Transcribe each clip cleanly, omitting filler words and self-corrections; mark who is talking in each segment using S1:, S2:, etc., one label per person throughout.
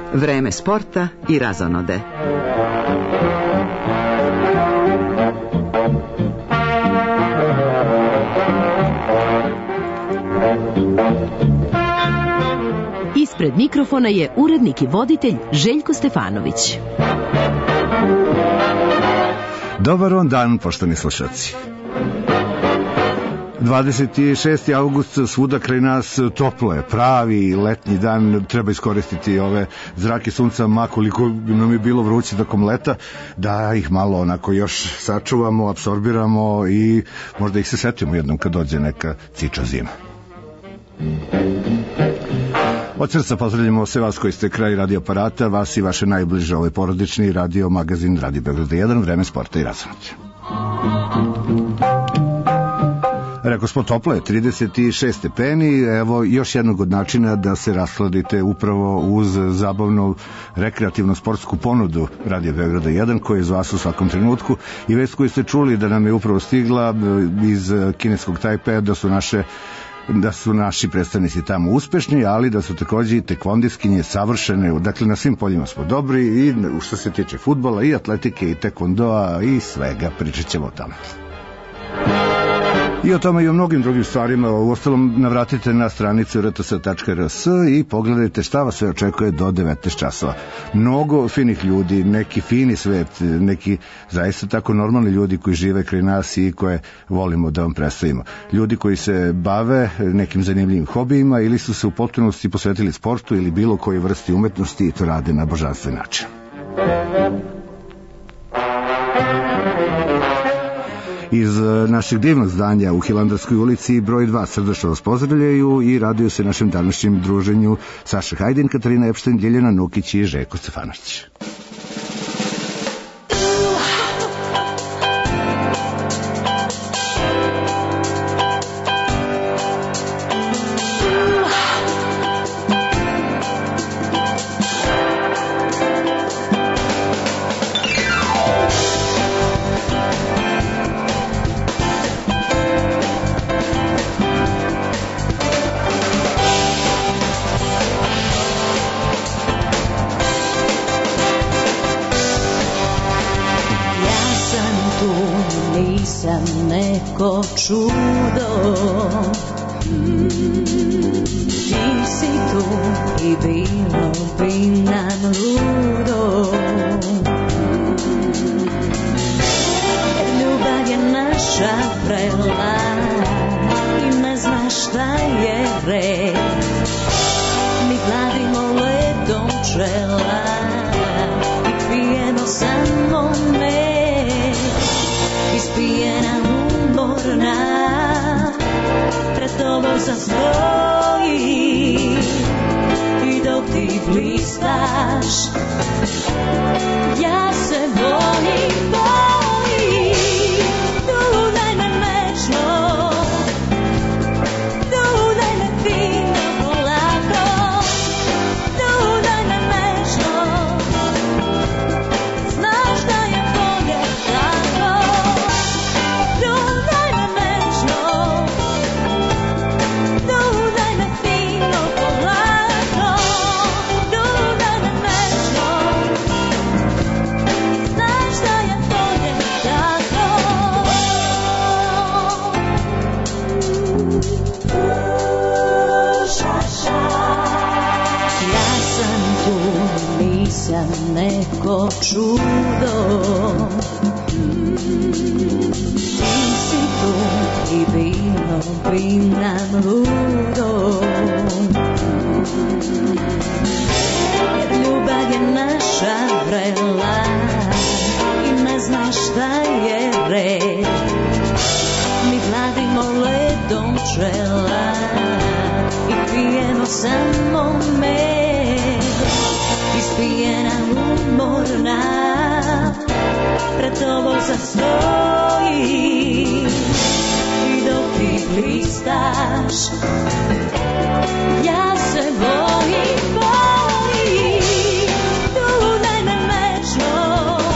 S1: Vreme sporta i razonode.
S2: Ispred mikrofona je urednik i voditelj Željko Stefanović.
S3: Dobar vam dan, poštovani slušalci. 26. august, svuda kraj nas toplo je, pravi letnji dan, treba iskoristiti ove zrake sunca, makoliko nam je bilo vruće tokom leta, da ih malo onako još sačuvamo, apsorbiramo i možda ih se setimo jednom kad dođe neka ciča zima. Od srca pozdravljamo sve vas koji ste kraj radio aparata, vas i vaše najbliže, ovaj porodični radio magazin Radio Beograd 1, vreme sporta i razonode. Rekao smo, toplo je, 36 stepeni, evo još jednog od načina da se rasladite upravo uz zabavnu rekreativnu sportsku ponudu Radio Beograda 1, koja je za vas u svakom trenutku, i vest koju ste čuli da nam je upravo stigla iz kineskog Tajpeja, da su naši predstavnici tamo uspešni, ali da su takođe i tekvondiskinje savršene, dakle na svim poljima smo dobri, i što se tiče fudbala i atletike i tekvondoa i svega, pričat ćemo o tome. I o tome i o mnogim drugim stvarima. Uostalom, navratite na stranicu rts.rs i pogledajte šta vas sve očekuje do 19 časova. Mnogo finih ljudi, neki fini svet, neki zaista tako normalni ljudi koji žive kraj nas i koje volimo da vam predstavimo. Ljudi koji se bave nekim zanimljivim hobijima ili su se u potpunosti posvetili sportu ili bilo koji vrsti umetnosti i to rade na božanstven način. Iz našeg divnog zdanja u Hilandarskoj ulici broj 2 srdačno vas pozdravljaju i raduju se našem današnjem druženju Saša Hajdin, Katarina Epštajn, Ljiljana Nukić i Željko Stefanović.
S4: Neko čudo, ti si tu i bilo bi nam ludo. Ljubav je naša vrela i ne zna šta je red. Mi gladimo ledom čela i pijemo samo med. Ispijena umorna pred tobom zastoji i dok ti blistaš ja se bojim, dudaj me mečno, dudaj me fino polako, dudaj me mečno, znaš da je bolje tako. Neko čudo, ti si tu i bilo bi nam ludo. Jer ljubav je naša vrela i ne zna šta je red. Mi gladimo ledom čela i pijemo samo med. Ispijena umorna pred tobom zastoji i dok ti blistaš ja se bojim, dudaj me mečno,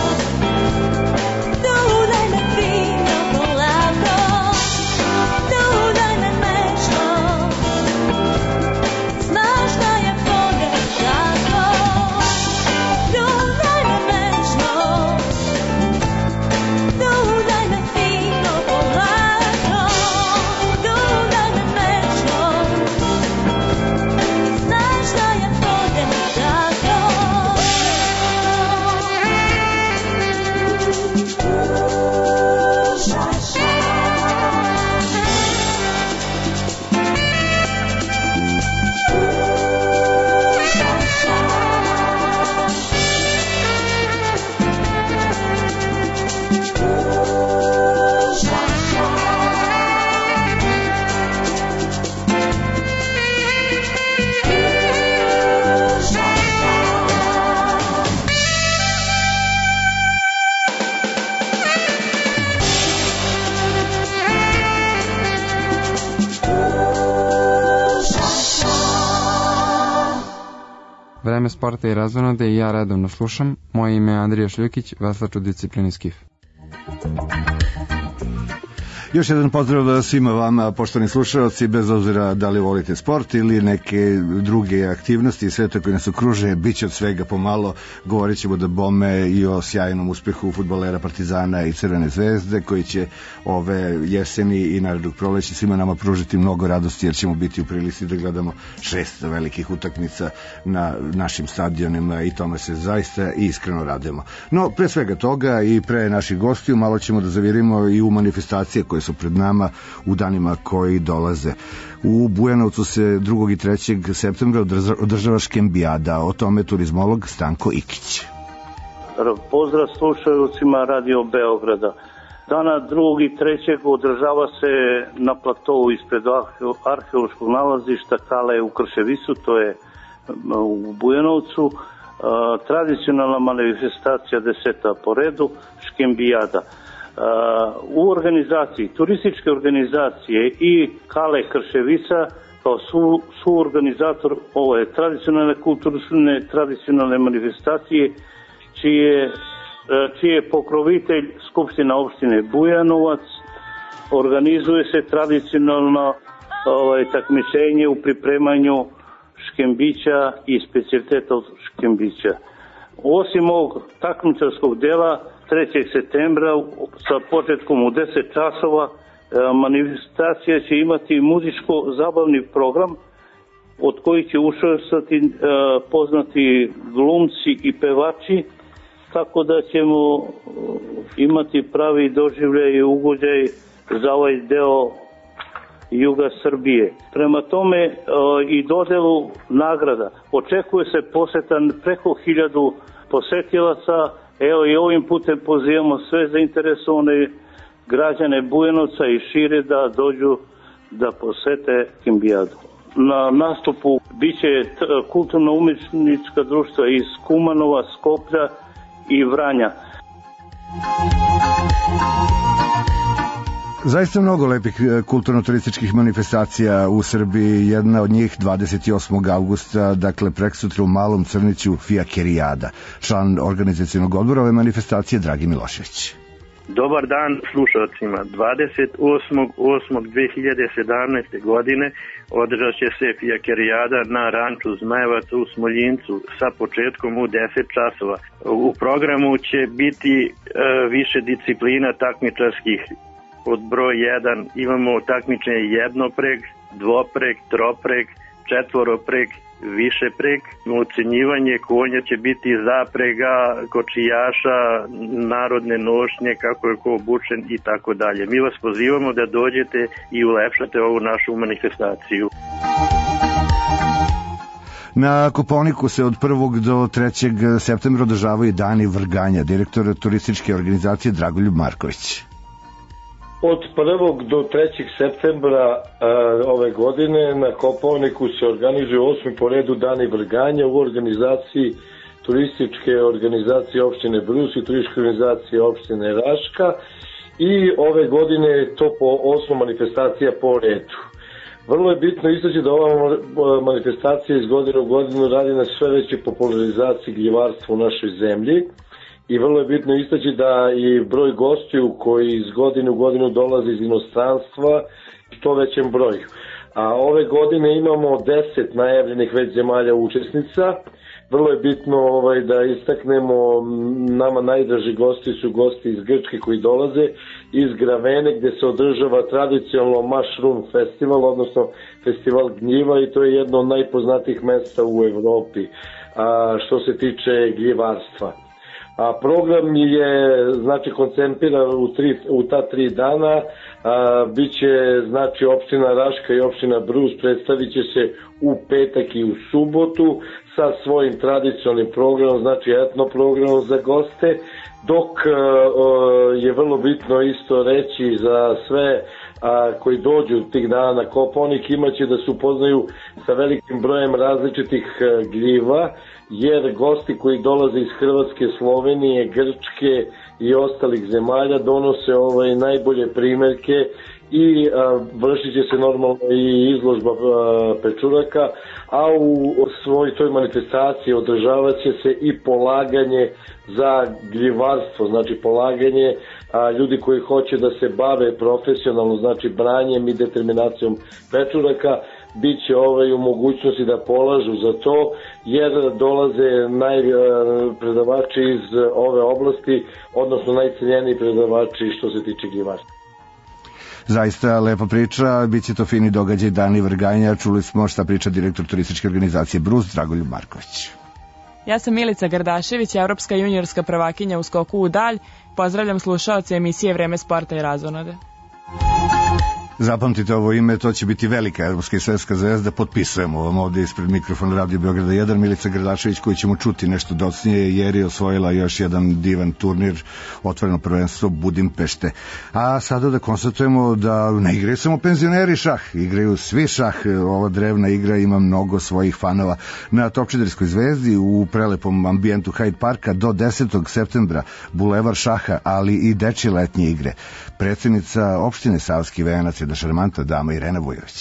S4: dudaj me fino polako, dudaj me mečno, znaš da je bolje tako.
S5: Vreme sporta i razonode i ja redovno slušam. Moje ime je Andrija Šljukić, veslač u disciplini skif.
S3: Još jedan pozdrav svima vama, poštovani slušalci, bez obzira da li volite sport ili neke druge aktivnosti i sve to koje nas okruže, bit će od svega pomalo. Govorit ćemo da bome i o sjajnom uspehu fudbalera Partizana i Crvene zvezde, koji će ove jeseni i narednog proleća svima nama pružiti mnogo radosti, jer ćemo biti u prilici da gledamo 6 velikih utakmica na našim stadionima i tome se zaista iskreno radujemo. No, pre svega toga i pre naših gostiju malo ćemo da zavirimo i u manifestacije koje su pred nama u danima koji dolaze. U Bujanovcu se 2. i 3. septembra održava Škembijada, o tome turizmolog Stanko Ikić.
S6: Pozdrav slušalcima Radio Beograda. Dana 2. i 3. održava se na platovu ispred arheološkog nalazišta Kale u Krševisu, to je u Bujanovcu, tradicionalna manifestacija 10. po redu, Škembijada. U organizaciji, turističke organizacije i Kale Krševica kao suorganizator ove tradicionalne kulturne, tradicionalne manifestacije, čiji je pokrovitelj Skupština opštine Bujanovac, organizuje se tradicionalno takmičenje u pripremanju škembića i specijaliteta od škembića. Osim ovog takmičarskog dela, 3. septembra sa početkom u 10 časova manifestacija će imati muzičko-zabavni program od kojih će učestvovati poznati glumci i pevači, tako da ćemo imati pravi doživljaj i ugođaj za ovaj deo juga Srbije. Prema tome i dodelu nagrada očekuje se posetan preko 1000 posetilaca. Evo i ovim putem pozivamo sve zainteresovane građane Bujanovca i šire da dođu da posete Škembijadu. Na nastupu biće kulturno-umjetnička društva iz Kumanova, Skoplja i Vranja.
S3: Zaista mnogo lepih kulturno-turističkih manifestacija u Srbiji, jedna od njih 28. augusta, dakle preksutra u Malom Crniću, Fijakerijada. Član organizacionog odbora ove manifestacije Dragi Milošević.
S7: Dobar dan slušalcima. 28.8.2017. godine održat će se Fijakerijada na ranču Zmajevac u Smoljincu sa početkom u 10 časova. U programu će biti više disciplina takmičarskih. Od broj 1 imamo takmičenje jednopreg, dvopreg, tropreg, četvoropreg, višepreg. Ocenjivanje konja će biti zaprega, kočijaša, narodne nošnje, kako je ko obučen i tako dalje. Mi vas pozivamo da dođete i ulepšate ovu našu manifestaciju.
S3: Na Kopaoniku se od 1. do 3. septembra održavaju dani vrganja. Direktor turističke organizacije Dragoljub Marković.
S8: Od 1. do 3. septembra ove godine na Kopaoniku se organizuje 8. po redu dani vrganja u organizaciji turističke organizacije opštine Brus i turističke organizacije opštine Raška, i ove godine je to po 8. manifestacija po redu. Vrlo je bitno istaći da ova manifestacija iz godine u godinu radi na sve veće popularizaciji gljivarstva u našoj zemlji. I vrlo je bitno istaći da i broj gostiju koji iz godine u godinu dolazi iz inostranstva što većem broju. A ove godine imamo 10 najavljenih već zemalja učesnica. Vrlo je bitno da istaknemo, nama najdraži gosti su gosti iz Grčke koji dolaze iz Gravene, gde se održava tradicionalno Mushroom Festival, odnosno festival gljiva, i to je jedno od najpoznatijih mesta u Evropi što se tiče gljivarstva. A program je koncentriran u ta 3 dana. Biće opština Raška i opština Brus predstavit će se u petak i u subotu sa svojim tradicionalnim programom, etno programom za goste, dok je vrlo bitno isto reći za sve koji dođu tih dana na Kopaonik, imaće da se upoznaju sa velikim brojem različitih gljiva, jer gosti koji dolaze iz Hrvatske, Slovenije, Grčke i ostalih zemalja donose najbolje primerke i vršit će se normalno i izložba pečuraka, a u toj manifestaciji održavat će se i polaganje za gljivarstvo, znači polaganje ljudi koji hoće da se bave profesionalno, znači branjem i determinacijom pečuraka, bit će u mogućnosti da polažu za to, jer dolaze predavači iz ove oblasti, odnosno najcenjeniji predavači što se tiče gljivarstva.
S3: Zaista lepa priča, bit će to fini događaj Dani Vrganja. Čuli smo šta priča direktor turističke organizacije Brus, Dragoljub Marković.
S9: Ja sam Milica Gardašević, evropska juniorska prvakinja u skoku u dalj. Pozdravljam slušaoce emisije Vreme sporta i razonode.
S3: Zapamtite ovo ime, to će biti velika evropska i svetska zvezda. Potpisujemo vam ovdje ispred mikrofona Radio Beograda 1 Milica Gardašević, koju ćemo čuti nešto docnije, jer je osvojila još jedan divan turnir, otvoreno prvenstvo Budimpešte. A sada da konstatujemo da ne igraju samo penzioneri šah, igraju svi šah. Ova drevna igra ima mnogo svojih fanova. Na Topčiderskoj zvezdi u prelepom ambijentu Hyde Parka do 10. septembra bulevar šaha, ali i dečje letnje igre. Predsjednica opštine Savski Venac je da šarmanta dama Irena Vujović.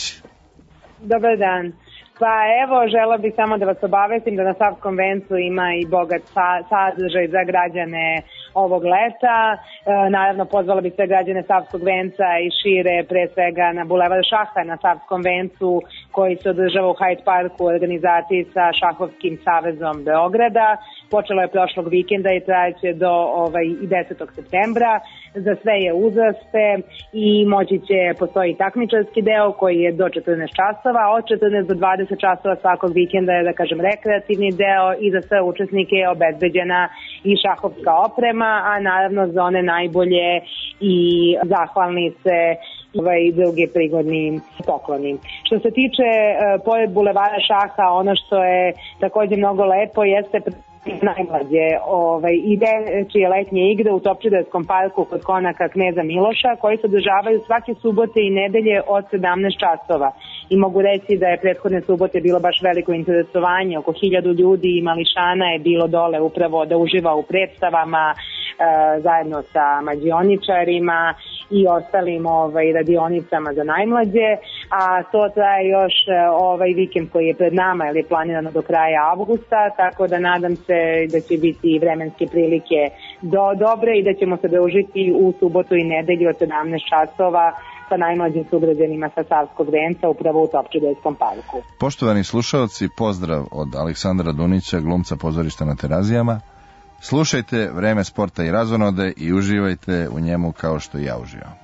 S10: Dobar dan. Pa evo, žela bih samo da vas obavestim da na Savskom vencu ima i bogat sadržaj za građane ovog leta. Naravno, pozvala bih sve građane Savskog venca i šire, pre svega na bulevar šaha na Savskom vencu, koji se održava u Hyde Parku u organizaciji sa Šahovskim savezom Beograda. Počelo je prošlog vikenda i trajeće do 10. septembra. Za sve je uzraste i moći će postoji takmičarski deo koji je do 14 časova, od 14 do 20 časova svakog vikenda je, da kažem, rekreativni deo i za sve učesnike je obezbeđena i šahovska oprema, a naravno za one najbolje i zahvalnice i drugi prigodni pokloni. Što se tiče pored bulevara šaha, ono što je također mnogo lepo jeste najmlađe i dečije letnje igre u Topčiderskom parku kod konaka Kneza Miloša, koji se održavaju svake subote i nedelje od 17 časova. I mogu reći da je prethodne subote bilo baš veliko interesovanje, oko 1000 ljudi i mališana je bilo dole upravo da uživa u predstavama zajedno sa mađioničarima i ostalim radionicama za najmlađe, a to traje još ovaj vikend koji je pred nama, jer je planirano do kraja avgusta, tako da nadam se da će biti vremenske prilike dobre i da ćemo se družiti u subotu i nedelju od 17 časova sa najmlađim sugrađanima sa Savskog venca upravo u Topčiderskom parku.
S11: Poštovani slušaoci, pozdrav od Aleksandra Dunića, glumca pozorišta na Terazijama. Slušajte Vreme sporta i razonode i uživajte u njemu kao što i ja uživam.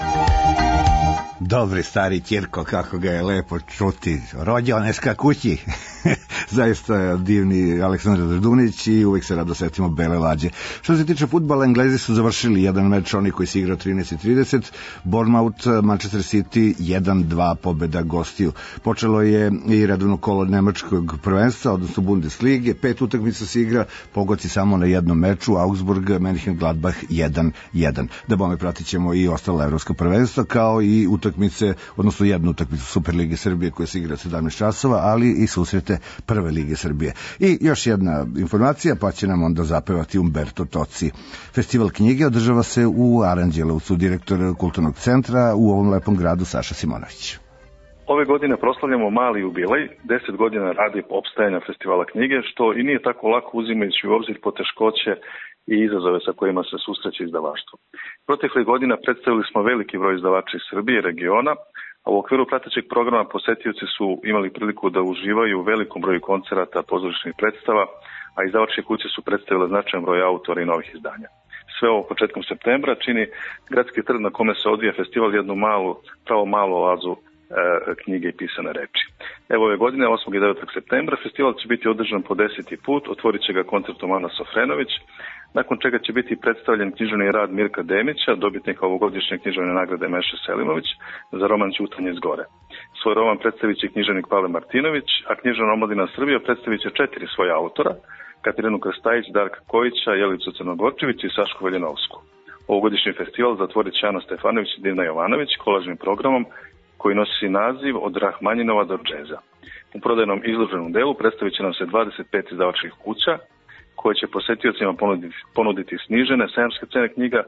S3: Dobri stari Ćirko, kako ga je lepo čuti. Rođoneska kući. Zaista divni Aleksandar Dunić i uvijek se rado setimo bele lađe. Što se tiče fudbala, Englezi su završili jedan meč, oni koji se igrao 13:30, Bournemouth, Manchester City 1-2 pobeda gostiju. Počelo je i redovno kolo nemačkog prvenstva, odnosno Bundeslige, 5 utakmica se igra, pogoci samo na jednom meču, Augsburg, Mönchengladbach 1-1. Da bome pratit ćemo i ostala evropska prvenstva, kao i utakmice, odnosno jednu utakmicu Superlige Srbije koja se igra 17 časova, ali i susrete Prve lige Srbije. I još jedna informacija, pa će nam onda zapevati Umberto Tozzi. Festival knjige održava se u Aranđelovcu, direktor kulturnog centra u ovom lepom gradu Saša Simonović.
S12: Ove godine proslavljamo mali jubilej, 10 godina radi opstajanja Festivala knjige, što i nije tako lako uzimajući u obzir poteškoće i izazove sa kojima se susreće izdavaštvo. Proteklih godina predstavili smo veliki broj izdavača iz Srbije i regiona, a u okviru pratećeg programa posetioci su imali priliku da uživaju u velikom broju koncerata, pozorišnih predstava, a izdavačke kuće su predstavile značajan broj autora i novih izdanja. Sve ovo početkom septembra čini gradski trg na kome se odvija festival jednu malu oazu knjige i pisane reči. Evo ove godine, 8. i 9. septembra, festival će biti održan po 10. put, otvorit će ga koncertom Ana Sofrenović, nakon čega će biti predstavljen književni rad Mirka Demića, dobitnika ovogodišnje književne nagrade Meše Selimović za roman Ćutanje iz gore. Svoj roman predstavit će književnik Pavle Martinović, a književna omladina Srbija predstavit će 4 svoja autora, Katarinu Krstajić, Darka Kojića, Jelicu Crnogorčević i Sašku Veljanovsku. Ovogodišnji festival zatvorit će Ana Stefanović i Dina Jovanović kolažnim programom koji nosi naziv Od Rahmanjinova do džeza. U prodajnom izloženom delu predstavit će nam se 25 izdavačkih kuća koje će posetiocima ponuditi snižene sajamske cene knjiga,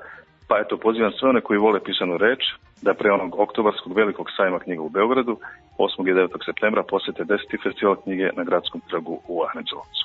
S12: Pa eto, pozivam sve one koji vole pisanu reč da pre onog oktobarskog velikog sajma knjiga u Beogradu 8. i 9. septembra posjete 10. festival knjige na Gradskom trgu u Aranđelovcu.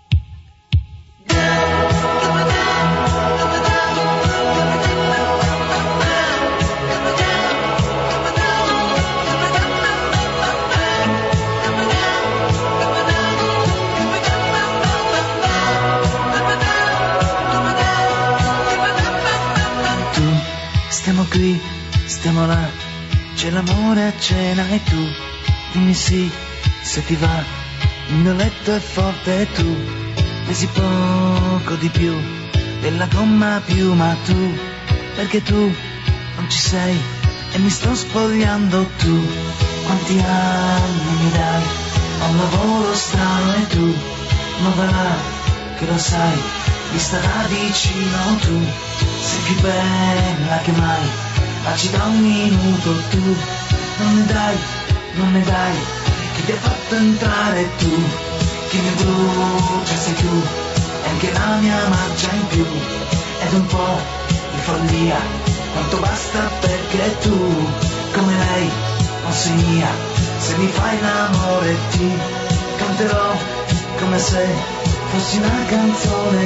S13: Stiamo qui, stiamo là, c'è l'amore a cena e tu dimmi sì, se ti va, il mio letto è forte e tu pesi poco di più della gomma piuma, tu, perché tu non ci sei e mi sto spogliando. Tu, quanti anni mi dai, ho un lavoro strano e tu, non va là, che lo sai, mi starà vicino. Tu sei più bella che mai, ma ci da un minuto. Tu non ne dai, chi ti ha fatto entrare? Tu, chi mi brucia sei tu, e anche la mia marcia in più, ed un po' di follia, quanto basta perché tu, come lei, non sei mia. Se mi fai l'amore ti canterò come se fossi una canzone,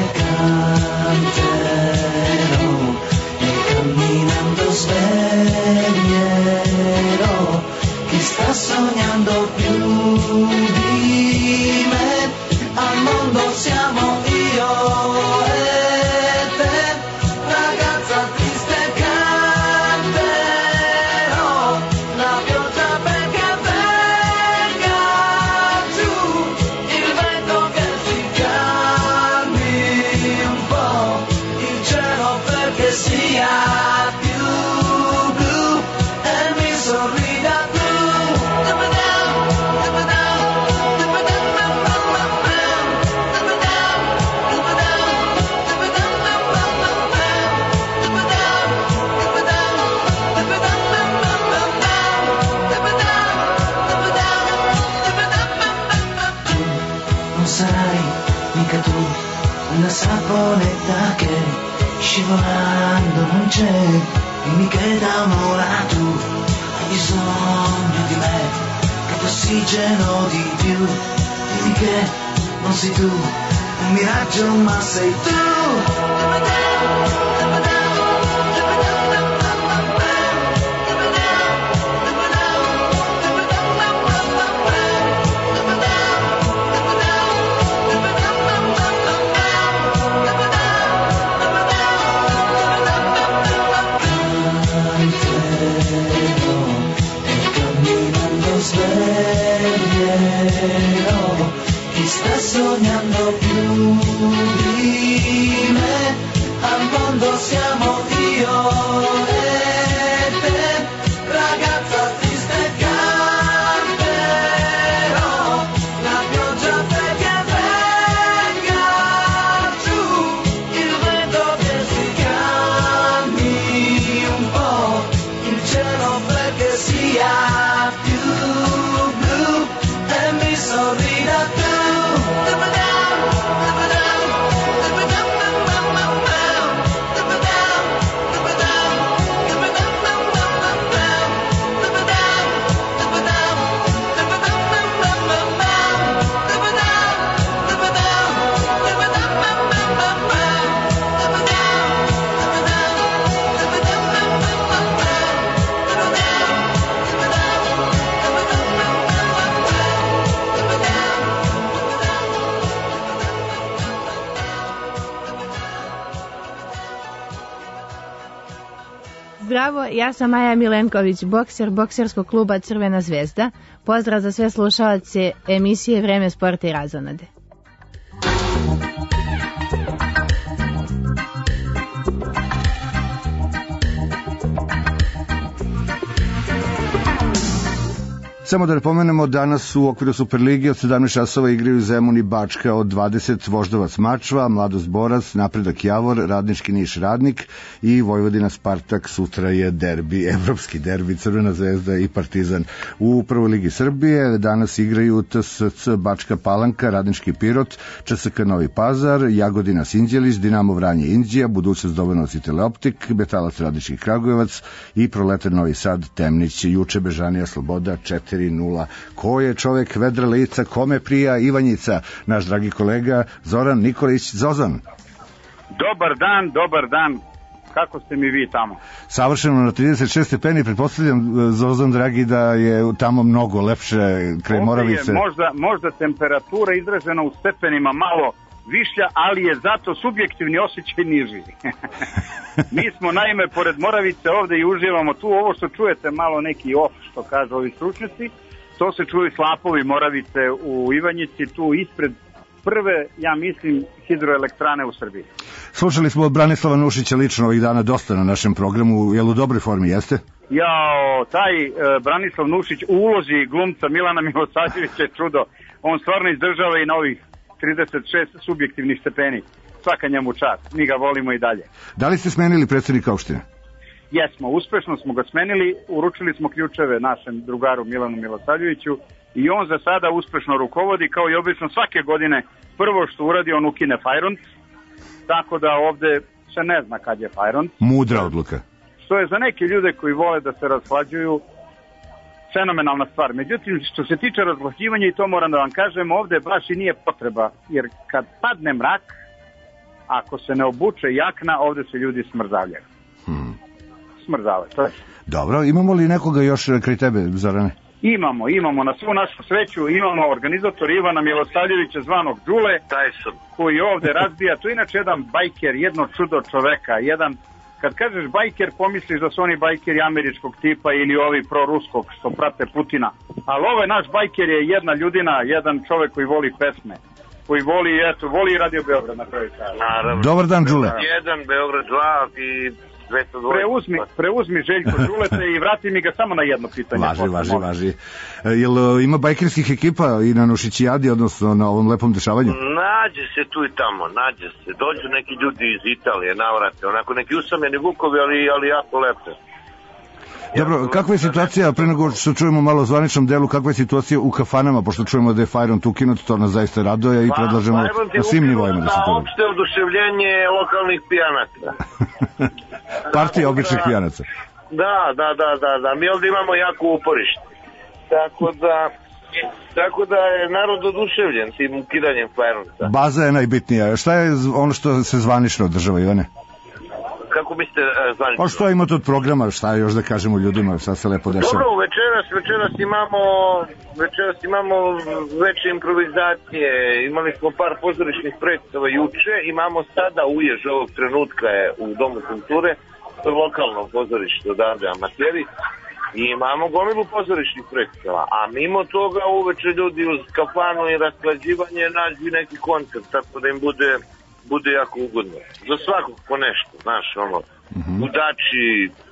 S13: canterò e camminando sveglierò chi sta sognando più di me. Al mondo siamo io e te, ragazza triste, canterò la pioggia perché venga giù, il vento che si calmi un po', il cielo perché sia più blu e mi sorrida tu. Sarai mica tu una saponetta che scivolando non c'è, dimmi che da un'ora tu hai bisogno di me, che t'ossigeno di più, dimmi che non sei tu un miraggio ma sei tu. Sveglierò chi sta sognando più di me. Al mondo siamo io e te, ragazza triste, canterò la pioggia perché venga giù, il vento che si calmi un po', il cielo perché sia più blu e mi sorrida tu.
S14: Zdravo, ja sam Maja Milenković, bokser bokserskog kluba Crvena zvezda. Pozdrav za sve slušalce emisije Vreme sporta i razonode.
S3: Samo da napomenemo, danas u okviru Superligi od 17 časova igraju Zemun i Bačka od 20, Voždovac Mačva, Mladost Borac, Napredak Javor, Radnički Niš Radnik i Vojvodina Spartak. Sutra je derbi, evropski derbi, Crvena zvezda i Partizan. U prvoj ligi Srbije danas igraju TSC Bačka Palanka, Radnički Pirot, ČSK Novi Pazar, Jagodina Sinđelić, Dinamo Vranje Inđija, Budućnost Dobanovac i Teleoptik, Betalac Radnički Kragujevac i Proletar Novi Sad Temnić. Juče Bežanija Sloboda 4:0. Ko je čovek vedra lica, kome prija Ivanjica? Naš dragi kolega Zoran Nikolić. Zozan.
S15: Dobar dan. Kako ste mi vi tamo?
S3: Savršeno na 36 stepeni, pretpostavljam, Zozan dragi, da je tamo mnogo lepše kraj Moravice.
S15: Ovdje je možda temperatura izražena u stepenima malo višlja, ali je zato subjektivni osjećaj niži. Mi smo naime pored Moravice ovde i uživamo tu, ovo što čujete malo neki off, što kažu ovi stručnjaci, to se čuju slapovi Moravice u Ivanjici, tu ispred prve, ja mislim, hidroelektrane u Srbiji.
S3: Slušali smo od Branislava Nušića lično ovih dana dosta na našem programu, je li u dobroj formi, jeste?
S15: Taj Branislav Nušić u ulozi glumca Milana Milosavljevića je čudo. On stvarno izdržava i na ovih 36 subjektivnih stepeni. Svaka njemu čast, mi ga volimo i dalje.
S3: Da li ste smenili predsjednika opštine?
S15: Jesmo, uspešno smo ga smenili, uručili smo ključeve našem drugaru Milanu Milosavljeviću i on za sada uspešno rukovodi, kao i obično svake godine. Prvo što uradi, on ukine Fajront, tako da ovde se ne zna kad je Fajront.
S3: Mudra odluka.
S15: Što je za neke ljude koji vole da se rashlađuju fenomenalna stvar. Međutim, što se tiče razvlađivanja, i to moram da vam kažem, ovde baš i nije potreba, jer kad padne mrak, ako se ne obuče jakna, ovde se ljudi smrzavljaju. Smrzavaju, to je.
S3: Dobro, imamo li nekoga još kraj tebe, Zorane?
S15: Imamo, na svu našu sreću, imamo organizator Ivana Milosavljevića zvanog Đule, koji ovde razbija, to je inače jedan bajker, jedno čudo čoveka, kad kažeš bajker, pomisliš da su oni bajkeri američkog tipa ili ovi proruskog što prate Putina. Ali ovaj naš bajker je jedna ljudina, jedan čovek koji voli pesme, koji voli Radio Beograd na kraju kraja.
S16: Naravno.
S3: Dobar dan, Đule.
S16: Jedan, Beograd 2 i 202.
S15: Preuzmi Željko Đulete i vrati mi ga samo na jedno pitanje.
S3: Važi. Jel ima bajkerskih ekipa i na Nušićijadi, odnosno na ovom lepom dešavanju?
S16: Nađe se tu i tamo, dođu neki ljudi iz Italije, navrate, onako neki usamljeni vukovi, ali jako lepo.
S3: Dobro, kakva je situacija, pre nego što čujemo malo o zvaničnom delu, kakva je situacija u kafanama, pošto čujemo da je Fajront ukinut, to nas zaista raduje i predlažemo na svim nivoima da se to...
S16: Opšte oduševljenje lokalnih pijanaca.
S3: Partija običnih pijanaca.
S16: Da, mi ovdje imamo jako uporište. Tako da je narod oduševljen tim ukidanjem Fajronta.
S3: Baza je najbitnija. Šta je ono što se zvanično održava, Ivane?
S16: Kako biste zvanično?
S3: Pa što imate od programa, šta još da kažemo ljudima, šta se lepo dešava?
S16: Dobro, večeras imamo veće improvizacije, imali smo par pozorišnih predstava juče, imamo sada ujež ovog trenutka je u Domu kulture, to je lokalno pozorište odavde amateri, i imamo gomilu pozorišnih predstava, a mimo toga uveče ljudi uz kafanu i rasklađivanje nađu neki koncert, tako da im bude jako ugodno. Za svakog po nešto, znaš, u dači,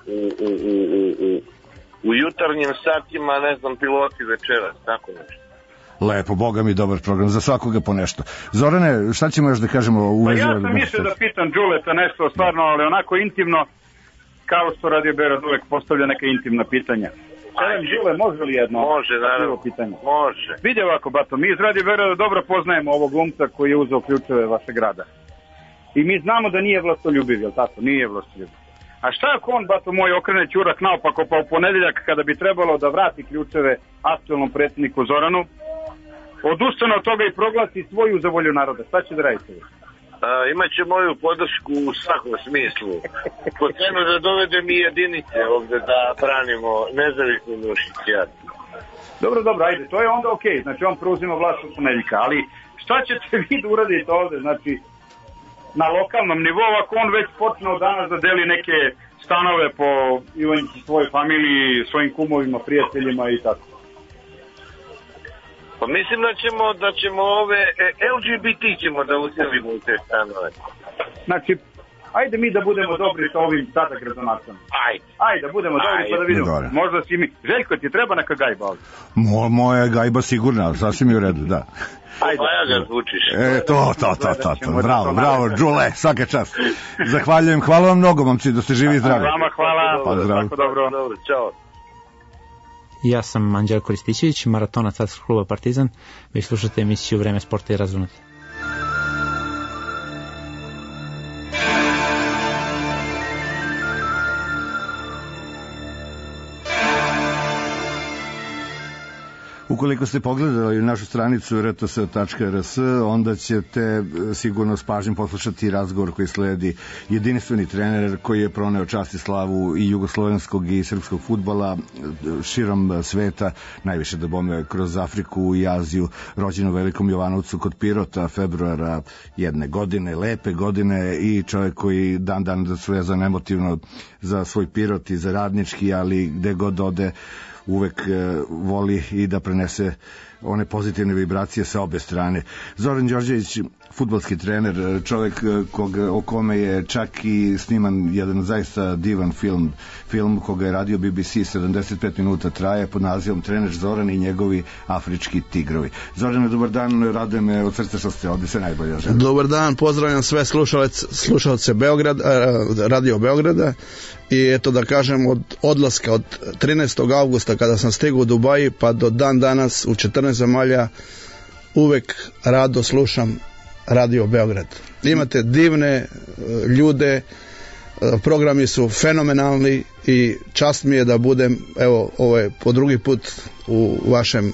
S16: u jutarnjim satima, ne znam, piloti večeras, tako nešto.
S3: Lepo, boga mi dobar program, za svakoga po nešto. Zorane, šta ćemo još da kažemo u vezi?
S15: Ja sam mislio da pitam Đuleta nešto stvarno, ali onako intimno, kao što Radio Beograd uvek postavlja neka intimna pitanja. Đule, može li jedno?
S16: Može, naravno. Može.
S15: Vidi ovako, Bato, mi iz Radio Beograda dobro poznajemo ovog glumca koji je uzeo ključeve vašeg grada. I mi znamo da nije vlastoljubiv, jel tako? Nije vlastoljubiv. A šta ako on, Bato moj, okrene ćurak naopako pa u ponedeljak kada bi trebalo da vrati ključeve aktualnom predsjedniku Zoranu, odustane od toga i proglasi svoju za volju naroda? Šta će da radite?
S16: Imaće moju podršku u svakom smislu. Po cenu da dovedem i jedinice ovde da branimo nezavisnu Nušićijadu.
S15: Dobro, ajde, to je onda okej. Znači on preuzima vlast od ponedeljka, ali šta ćete vi da uradite ovde, znači na lokalnom nivou, ako on već počne od danas da deli neke stanove po Ivanjici, svojoj familiji, svojim kumovima, prijateljima i tako?
S16: Pa mislim da ćemo ove LGBT ćemo da uselimo u te stanove.
S15: Znači, Ajde mi da budemo dobri sa ovim sada gradonačelom. Ajde da budemo dobri pa da vidimo. Možda si mi... Željko, ti treba neka gajba ovdje?
S3: Moja je gajba sigurna, sasvim je u redu, da.
S16: Ajde. Ja ga zvučiš.
S3: To. Bravo, Đule, svaka čast. Zahvaljujem, hvala vam mnogo, momci, da ste živi i zdravi.
S15: Vama hvala.
S3: Pozdrav.
S16: Dobro, čao.
S17: Ja sam Anđelko Ristićević, maratonac Atletskog kluba Partizan. Vi slušate emisiju Vreme sporta i razonode.
S3: Ukoliko ste pogledali našu stranicu rts.rs, onda ćete sigurno s pažnjom poslušati razgovor koji sledi. Jedinstveni trener koji je proneo čast i slavu i jugoslovenskog i srpskog fudbala širom sveta, najviše da bome kroz Afriku i Aziju, rođen u Velikom Jovanovcu kod Pirota februara jedne godine, lepe godine, i čovjek koji dan vezan emotivno za svoj Pirot i za Radnički, ali gde god ode uvek voli i da prenese one pozitivne vibracije sa obe strane. Zoran Đorđević, fudbalski trener, čovjek o kome je čak i sniman jedan zaista divan film koga je radio BBC, 75 minuta traje, pod nazivom Trener Zoran i njegovi afrički tigrovi. Zorane, dobar dan, raduje me od srca što ste ovdje, sve najbolje.
S18: Dobar dan, pozdravljam sve slušalce Radio Beograda. I eto da kažem, od odlaska od 13. augusta kada sam stigao u Dubaji pa do dan danas u 14 zemalja uvek rado slušam Radio Beograd. Imate divne ljude, programi su fenomenalni i čast mi je da budem, evo, ovo je po drugi put u vašem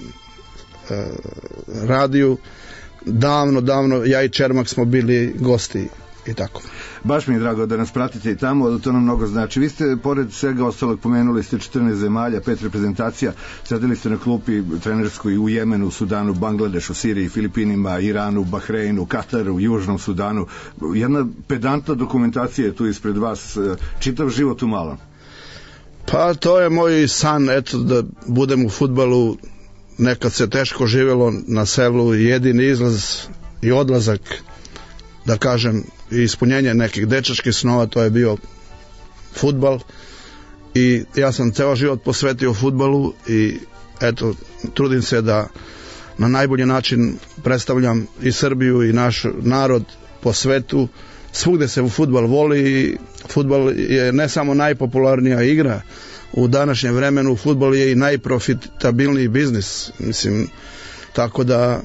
S18: radiju. Davno, ja i Čermak smo bili gosti i tako.
S3: Baš mi je drago da nas pratite i tamo, to nam mnogo znači. Vi ste, pored svega ostalog, pomenuli ste 14 zemalja, 5 reprezentacija, sedeli ste na klupi trenerskoj u Jemenu, Sudanu, Bangladešu, Siriji, Filipinima, Iranu, Bahreinu, Kataru, Južnom Sudanu. Jedna pedantna dokumentacija je tu ispred vas, čitav život u malom.
S18: Pa to je moj san, eto, da budem u fudbalu. Nekad se teško živjelo na selu, jedini izlaz i odlazak, da kažem, i ispunjenje nekih dečačkih snova, to je bio fudbal, i ja sam ceo život posvetio fudbalu i eto, trudim se da na najbolji način predstavljam i Srbiju i naš narod po svetu. Svugde se u fudbal voli i fudbal je ne samo najpopularnija igra u današnjem vremenu, fudbal je i najprofitabilniji biznis, mislim, tako da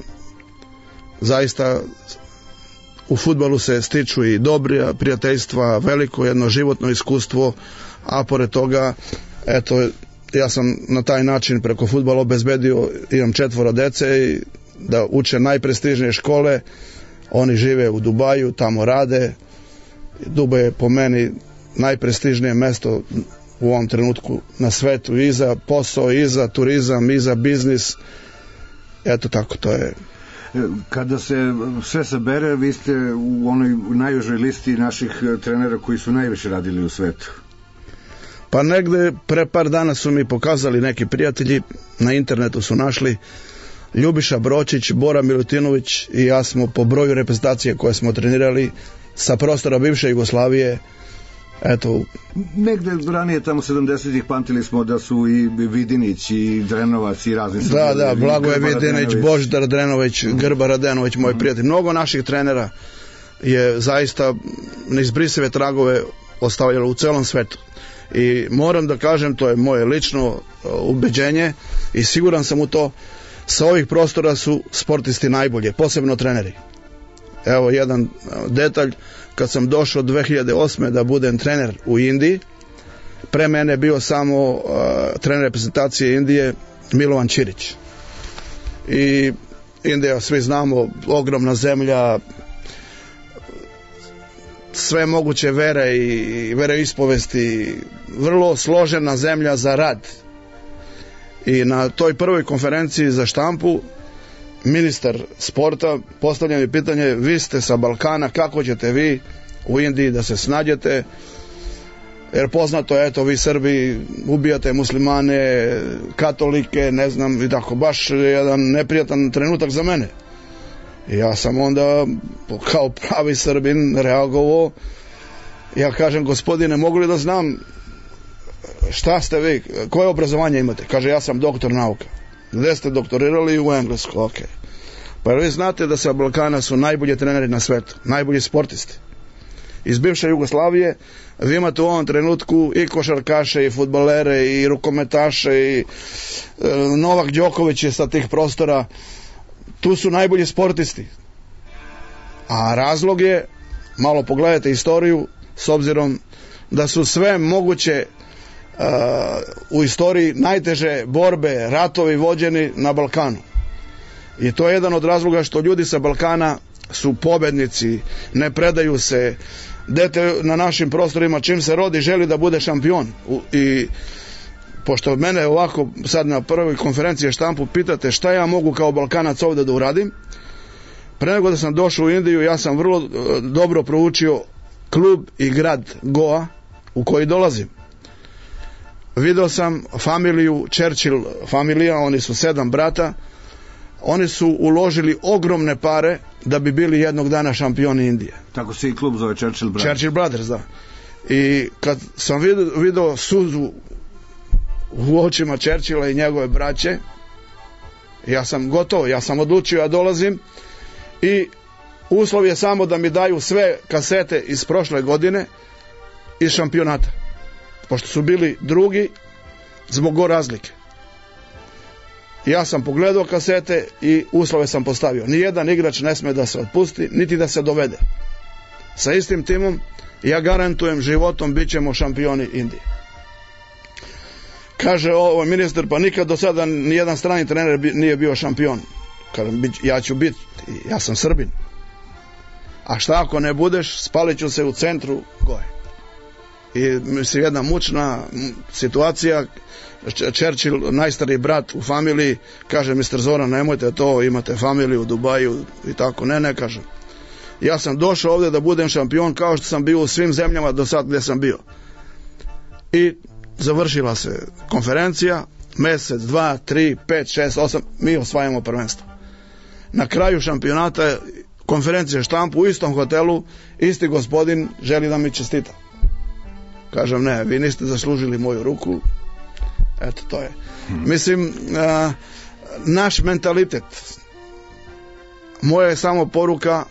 S18: zaista u fudbalu se stiču i dobra prijateljstva, veliko jedno životno iskustvo, a pored toga, eto, ja sam na taj način preko fudbala obezbedio, imam 4 dece i da uče najprestižnije škole, oni žive u Dubaju, tamo rade. Dubaj je po meni najprestižnije mesto u ovom trenutku na svetu, i za posao, i za turizam, i za biznis. Eto tako, to je.
S3: Kada se sve sabere, vi ste u onoj najužoj listi naših trenera koji su najviše radili u svetu.
S18: Pa negde pre par dana su mi pokazali neki prijatelji, na internetu su našli Ljubiša Bročić, Bora Milutinović i ja smo po broju reprezentacije koje smo trenirali sa prostora bivše Jugoslavije, eto.
S3: Negde ranije, tamo 70-ih, pamtili smo da su i Vidinić i Drenovac i razni.
S18: Da, Blagoje Vidinić, Božidar Drenović, Grba Radenović, moj prijatelj. Mnogo naših trenera je zaista neizbrisive tragove ostavljalo u celom svetu. I moram da kažem, to je moje lično ubeđenje i siguran sam u to, sa ovih prostora su sportisti najbolje, posebno treneri. Evo jedan detalj, kad sam došao 2008. da budem trener u Indiji, pre mene bio samo trener reprezentacije Indije Milovan Ćirić. I Indija, svi znamo, ogromna zemlja, sve moguće vere i veroispovesti, vrlo složena zemlja za rad. I na toj prvoj konferenciji za štampu ministar sporta postavlja mi pitanje: vi ste sa Balkana, kako ćete vi u Indiji da se snađete, jer poznato je, eto, vi Srbi ubijate muslimane, katolike, ne znam, i tako, baš jedan neprijatan trenutak za mene. I ja sam onda kao pravi Srbin reagovao Ja kažem, gospodine, mogu li da znam šta ste vi, koje obrazovanje imate? Kaže, ja sam doktor nauka. Gde ste doktorirali? U Englesku. Ok. Pa vi znate da sa Balkana su najbolji treneri na svetu, najbolji sportisti. Iz bivše Jugoslavije vi imate u ovom trenutku i košarkaše, i fudbalere, i rukometaše, i Novak Đoković je sa tih prostora. Tu su najbolji sportisti. A razlog je, malo pogledajte istoriju, s obzirom da su sve moguće u istoriji najteže borbe, ratovi vođeni na Balkanu. I to je jedan od razloga što ljudi sa Balkana su pobednici, ne predaju se. Dete na našim prostorima čim se rodi želi da bude šampion. I pošto mene ovako sad na prvoj konferenciji štampu pitate šta ja mogu kao Balkanac ovdje da uradim, pre nego da sam došao u Indiju ja sam vrlo dobro proučio klub i grad Goa u koji dolazim. Video sam familiju Churchill, familija, oni su 7 brata, oni su uložili ogromne pare da bi bili jednog dana šampioni Indije.
S3: Tako se i klub zove Churchill Brothers.
S18: Churchill Brothers, da. I kad sam video suzu u očima Churchilla i njegove braće, ja sam gotov, ja sam odlučio, ja dolazim i uslov je samo da mi daju sve kasete iz prošle godine iz šampionata. Pošto su bili drugi zbog go razlike. Ja sam pogledao kasete i uslove sam postavio. Nijedan igrač ne sme da se otpusti, niti da se dovede. Sa istim timom ja garantujem životom bit ćemo šampioni Indije. Kaže ovo ministar, pa nikad do sada nijedan strani trener nije bio šampion. Kažem, ja ću biti, ja sam Srbin. A šta ako ne budeš, spalit ću se u centru Goje. I mislim, jedna mučna situacija. Churchill, najstariji brat u familiji, kaže, Mr. Zoran, nemojte to, imate familiju u Dubaju i tako. Ne, kažem. Ja sam došao ovdje da budem šampion kao što sam bio u svim zemljama do sad gdje sam bio. I završila se konferencija, mjesec, 2, 3, 5, 6, 8, mi osvajamo prvenstvo. Na kraju šampionata konferencije štampu u istom hotelu, isti gospodin želi da mi čestita. Kažem, ne, vi niste zaslužili moju ruku. Eto, to je. Mislim, naš mentalitet, moja je samo poruka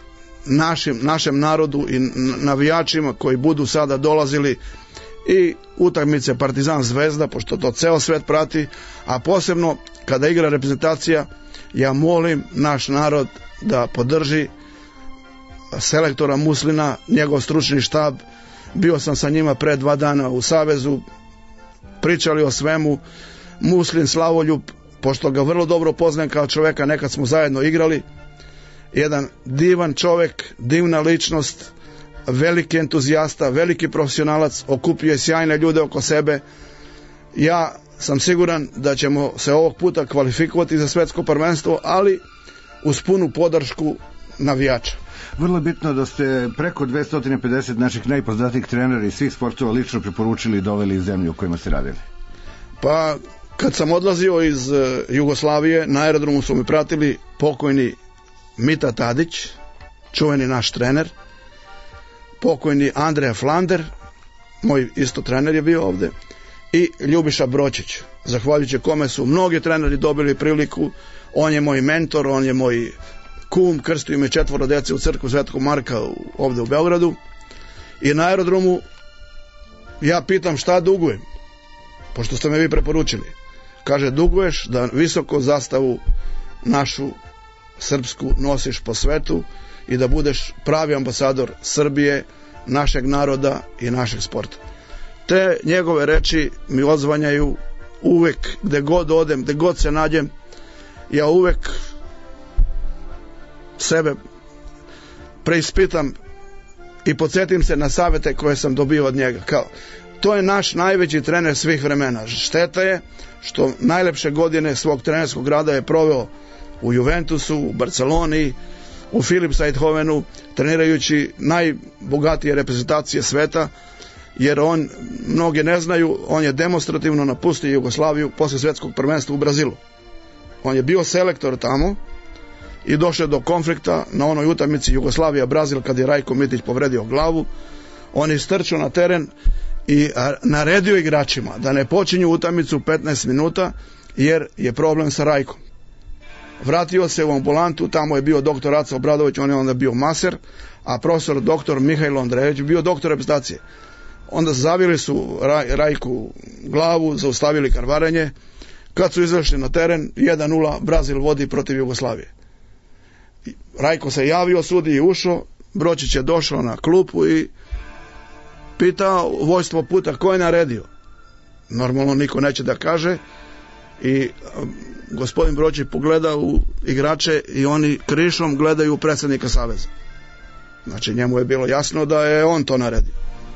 S18: našem narodu i navijačima koji budu sada dolazili i utakmice Partizan Zvezda, pošto to ceo svet prati, a posebno kada igra reprezentacija, ja molim naš narod da podrži selektora Muslina, njegov stručni štab. Bio sam sa njima pre 2 dana u Savezu, pričali o svemu. Muslin Slavoljub, pošto ga vrlo dobro poznajem kao čoveka, nekad smo zajedno igrali, jedan divan čovek, divna ličnost, veliki entuzijasta, veliki profesionalac, okupio je sjajne ljude oko sebe. Ja sam siguran da ćemo se ovog puta kvalifikovati za svetsko prvenstvo, ali uz punu podršku navijača.
S3: Vrlo je bitno da ste preko 250 naših najpoznatijih trenera i svih sportova lično preporučili i doveli iz zemlje u kojima ste radili.
S18: Pa, kad sam odlazio iz Jugoslavije, na aerodromu su mi pratili pokojni Mita Tadić, čuveni naš trener, pokojni Andreja Flander, moj isto trener je bio ovde, i Ljubiša Bročić, zahvaljujući kome su mnogi treneri dobili priliku. On je moj mentor, on je moj kum, krstio me 4 dece u crkvu Svetog Marka ovde u Beogradu. I na aerodromu ja pitam šta dugujem, pošto ste me vi preporučili. Kaže, duguješ da visoko zastavu našu srpsku nosiš po svetu i da budeš pravi ambasador Srbije, našeg naroda i našeg sporta. Te njegove reči mi odzvanjaju uvek, gde god odem, gde god se nađem. Ja uvek sebe preispitam i podsjetim se na savete koje sam dobio od njega. To je naš najveći trener svih vremena. Šteta je što najlepše godine svog trenerskog rada je proveo u Juventusu, u Barceloni, u Philips Eindhovenu, trenirajući najbogatije reprezentacije sveta, jer on, mnogi ne znaju, on je demonstrativno napustio Jugoslaviju posle svetskog prvenstva u Brazilu. On je bio selektor tamo i došao do konflikta na onoj utakmici Jugoslavija-Brazil kad je Rajko Mitić povredio glavu. On je strčao na teren i naredio igračima da ne počinju utakmicu 15 minuta jer je problem sa Rajkom. Vratio se u ambulantu, tamo je bio doktor Aca Obradović, on je onda bio maser, a profesor doktor Mihajlo Andrejević bio doktor reprezentacije. Onda zavili su Rajku glavu, zaustavili krvarenje. Kad su izašli na teren, 1-0 Brazil vodi protiv Jugoslavije. Rajko se javio, sudi i ušao, Bročić je došao na klupu i pitao vojstvo puta ko je naredio. Normalno niko neće da kaže i gospodin Bročić pogleda u igrače i oni krišom gledaju predsjednika saveza. Znači njemu je bilo jasno da je on to naredio.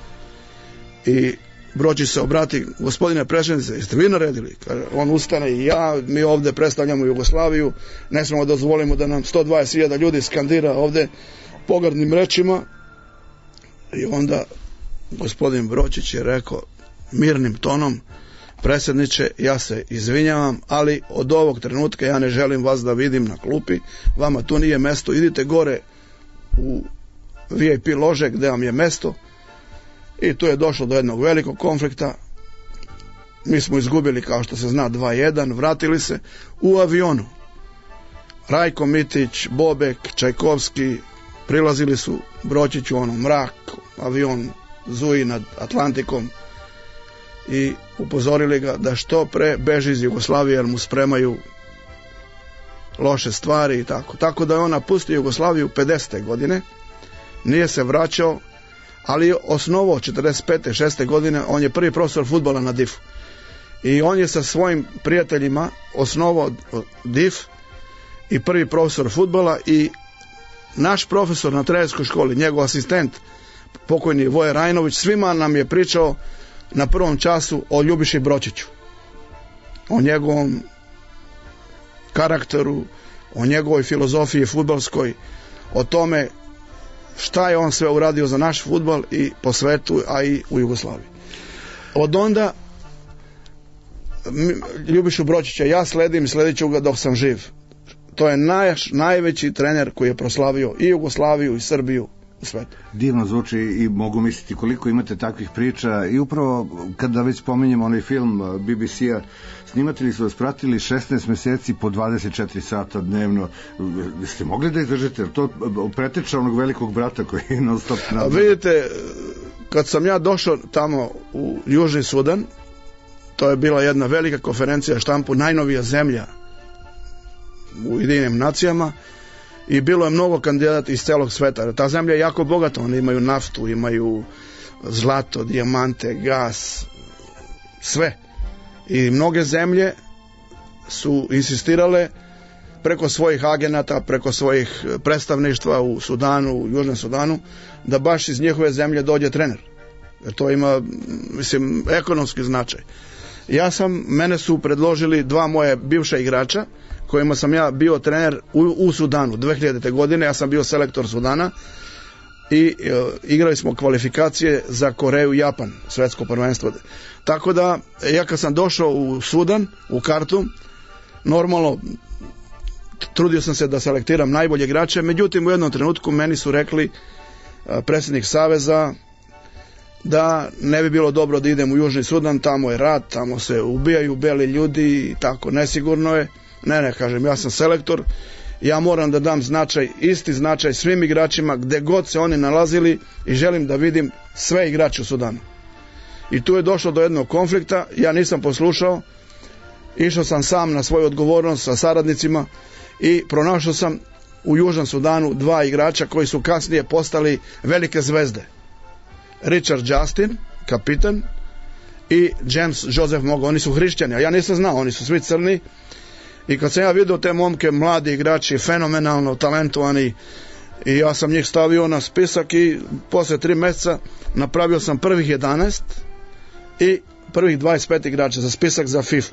S18: I Bročić se obrati, gospodine predsjedniče, jeste vi naredili? On ustane i mi ovdje predstavljamo Jugoslaviju, ne smemo dozvolimo da nam 120.000 ljudi skandira ovdje pogrdnim rečima. I onda gospodin Bročić je rekao mirnim tonom, predsjedniče, ja se izvinjavam, ali od ovog trenutka ja ne želim vas da vidim na klupi, vama tu nije mesto, idite gore u VIP lože gdje vam je mesto. I tu je došlo do jednog velikog konflikta. Mi smo izgubili, kao što se zna, 2-1, vratili se u avionu. Rajko Mitić, Bobek, Čajkovski prilazili su Bročiću, mrak, avion zuji nad Atlantikom i upozorili ga da što pre beži iz Jugoslavije jer mu spremaju loše stvari i tako. Tako da je on napustio Jugoslaviju 50. godine, nije se vraćao, ali je osnovao 45. 6. godine, on je prvi profesor fudbala na DIF-u. I on je sa svojim prijateljima osnovao DIF i prvi profesor fudbala i naš profesor na trenerskoj školi, njegov asistent, pokojni Voje Rajnović, svima nam je pričao na prvom času o Ljubiši Bročiću. O njegovom karakteru, o njegovoj filozofiji fudbalskoj, o tome šta je on sve uradio za naš fudbal i po svetu, a i u Jugoslaviji. Od onda Ljubišu Bročića ja sledim i sledit ću ga dok sam živ. To je najveći trener koji je proslavio i Jugoslaviju i Srbiju u svetu.
S3: Divno zvuči i mogu misliti koliko imate takvih priča i upravo kada već spominjemo onaj film BBC-a, snimatelji su vas pratili 16 meseci po 24 sata dnevno. Ste mogli da izdržite? To preteča onog velikog brata koji je non stop nadzor.
S18: Vidite, kad sam ja došao tamo u Južni Sudan, to je bila jedna velika konferencija štampu, najnovija zemlja u Ujedinjenim nacijama i bilo je mnogo kandidata iz celog sveta. Ta zemlja je jako bogata, oni imaju naftu, imaju zlato, dijamante, gas, sve. I mnoge zemlje su insistirale preko svojih agenata, preko svojih predstavništva u Sudanu, u Južnom Sudanu, da baš iz njihove zemlje dođe trener. Jer to ima, mislim, ekonomski značaj. Mene su predložili dva moje bivša igrača, kojima sam ja bio trener u Sudanu 2000. godine, ja sam bio selektor Sudana i igrali smo kvalifikacije za Koreju i Japan, svetsko prvenstvo. Tako da, ja kad sam došao u Sudan, u Kartum, normalno trudio sam se da selektiram najbolje igrače, međutim u jednom trenutku meni su rekli predsjednik saveza da ne bi bilo dobro da idem u Južni Sudan, tamo je rat, tamo se ubijaju beli ljudi i tako, nesigurno je. Ne, kažem, ja sam selektor, ja moram da dam isti značaj svim igračima gde god se oni nalazili i želim da vidim sve igrače u Sudanu. I tu je došlo do jednog konflikta, ja nisam poslušao, išao sam sam na svoju odgovornost sa saradnicima i pronašao sam u Južnom Sudanu dva igrača koji su kasnije postali velike zvezde. Richard Justin, kapitan, i James Joseph Mogo, oni su hrišćani, a ja nisam znao, oni su svi crni. I kad sam ja vidio te momke, mladi igrači, fenomenalno talentovani, i ja sam njih stavio na spisak i posle 3 mjeseca napravio sam prvih 11 i prvih 25 igrača za spisak za FIFA.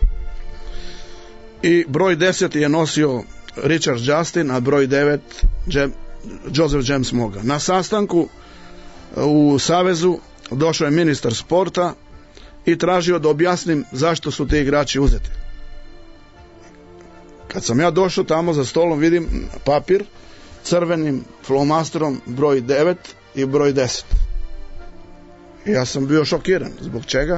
S18: I broj 10 je nosio Richard Justin, a broj 9 Joseph James Moga. Na sastanku u Savezu došao je ministar sporta i tražio da objasnim zašto su ti igrači uzeti. Kad sam ja došao tamo za stolom, vidim papir crvenim flomasterom broj 9 i broj 10. Ja sam bio šokiran. Zbog čega?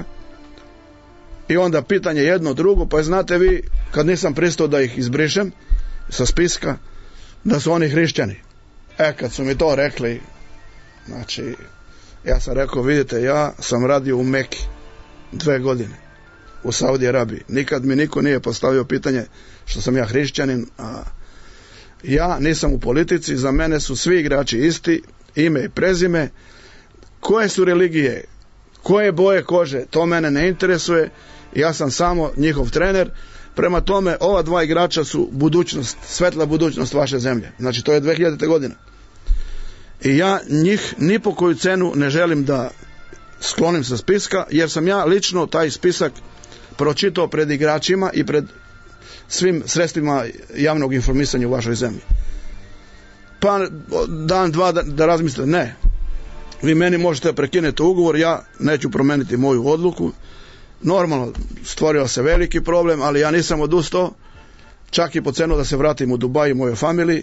S18: I onda pitanje jedno, drugo, pa znate vi, kad nisam pristao da ih izbrišem sa spiska, da su oni hrišćani. Kad su mi to rekli, znači, ja sam rekao, vidite, ja sam radio u Meki 2 godine, u Saudi Arabiji. Nikad mi niko nije postavio pitanje što sam ja hrišćanin, a ja nisam u politici, za mene su svi igrači isti, ime i prezime, koje su religije, koje boje kože, to mene ne interesuje, ja sam samo njihov trener. Prema tome, ova 2 igrača su budućnost, svetla budućnost vaše zemlje. Znači, to je 2000. godina. I ja njih ni po koju cenu ne želim da sklonim sa spiska, jer sam ja lično taj spisak pročitao pred igračima i pred svim sredstvima javnog informisanja u vašoj zemlji. Pa dan, dva da razmislite, ne. Vi meni možete prekinuti ugovor, ja neću promeniti moju odluku. Normalno, stvorio se veliki problem, ali ja nisam odustao, čak i po cenu da se vratim u Dubaj i mojoj familiji.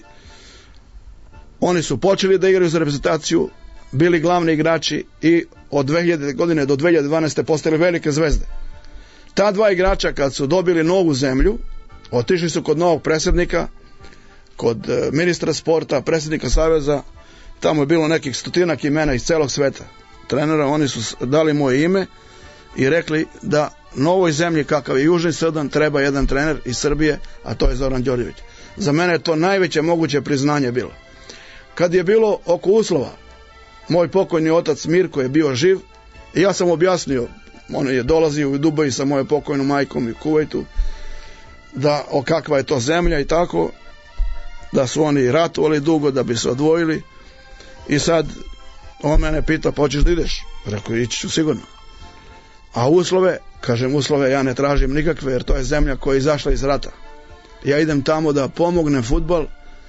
S18: Oni su počeli da igraju za reprezentaciju, bili glavni igrači i od 2000. godine do 2012. postali velike zvezde. Ta 2 igrača kad su dobili novu zemlju, otišli su kod novog predsjednika, kod ministra sporta, predsjednika saveza, tamo je bilo nekih 100 imena iz celog sveta trenera, oni su dali moje ime i rekli da novoj zemlji kakav je Južni Sudan treba jedan trener iz Srbije, a to je Zoran Đorđević. Za mene je to najveće moguće priznanje bilo. Kad je bilo oko uslova, moj pokojni otac Mirko je bio živ i ja sam objasnio, on je dolazio u Dubai sa mojom pokojnom majkom i u Kuvajtu, da kakva je to zemlja i tako, da su oni ratovali dugo da bi se odvojili. I sad on mene pita, pa hoćeš da ideš? Rekao, ići ću sigurno. A uslove, kažem uslove, ja ne tražim nikakve, jer to je zemlja koja je izašla iz rata. Ja idem tamo da pomognem fudbal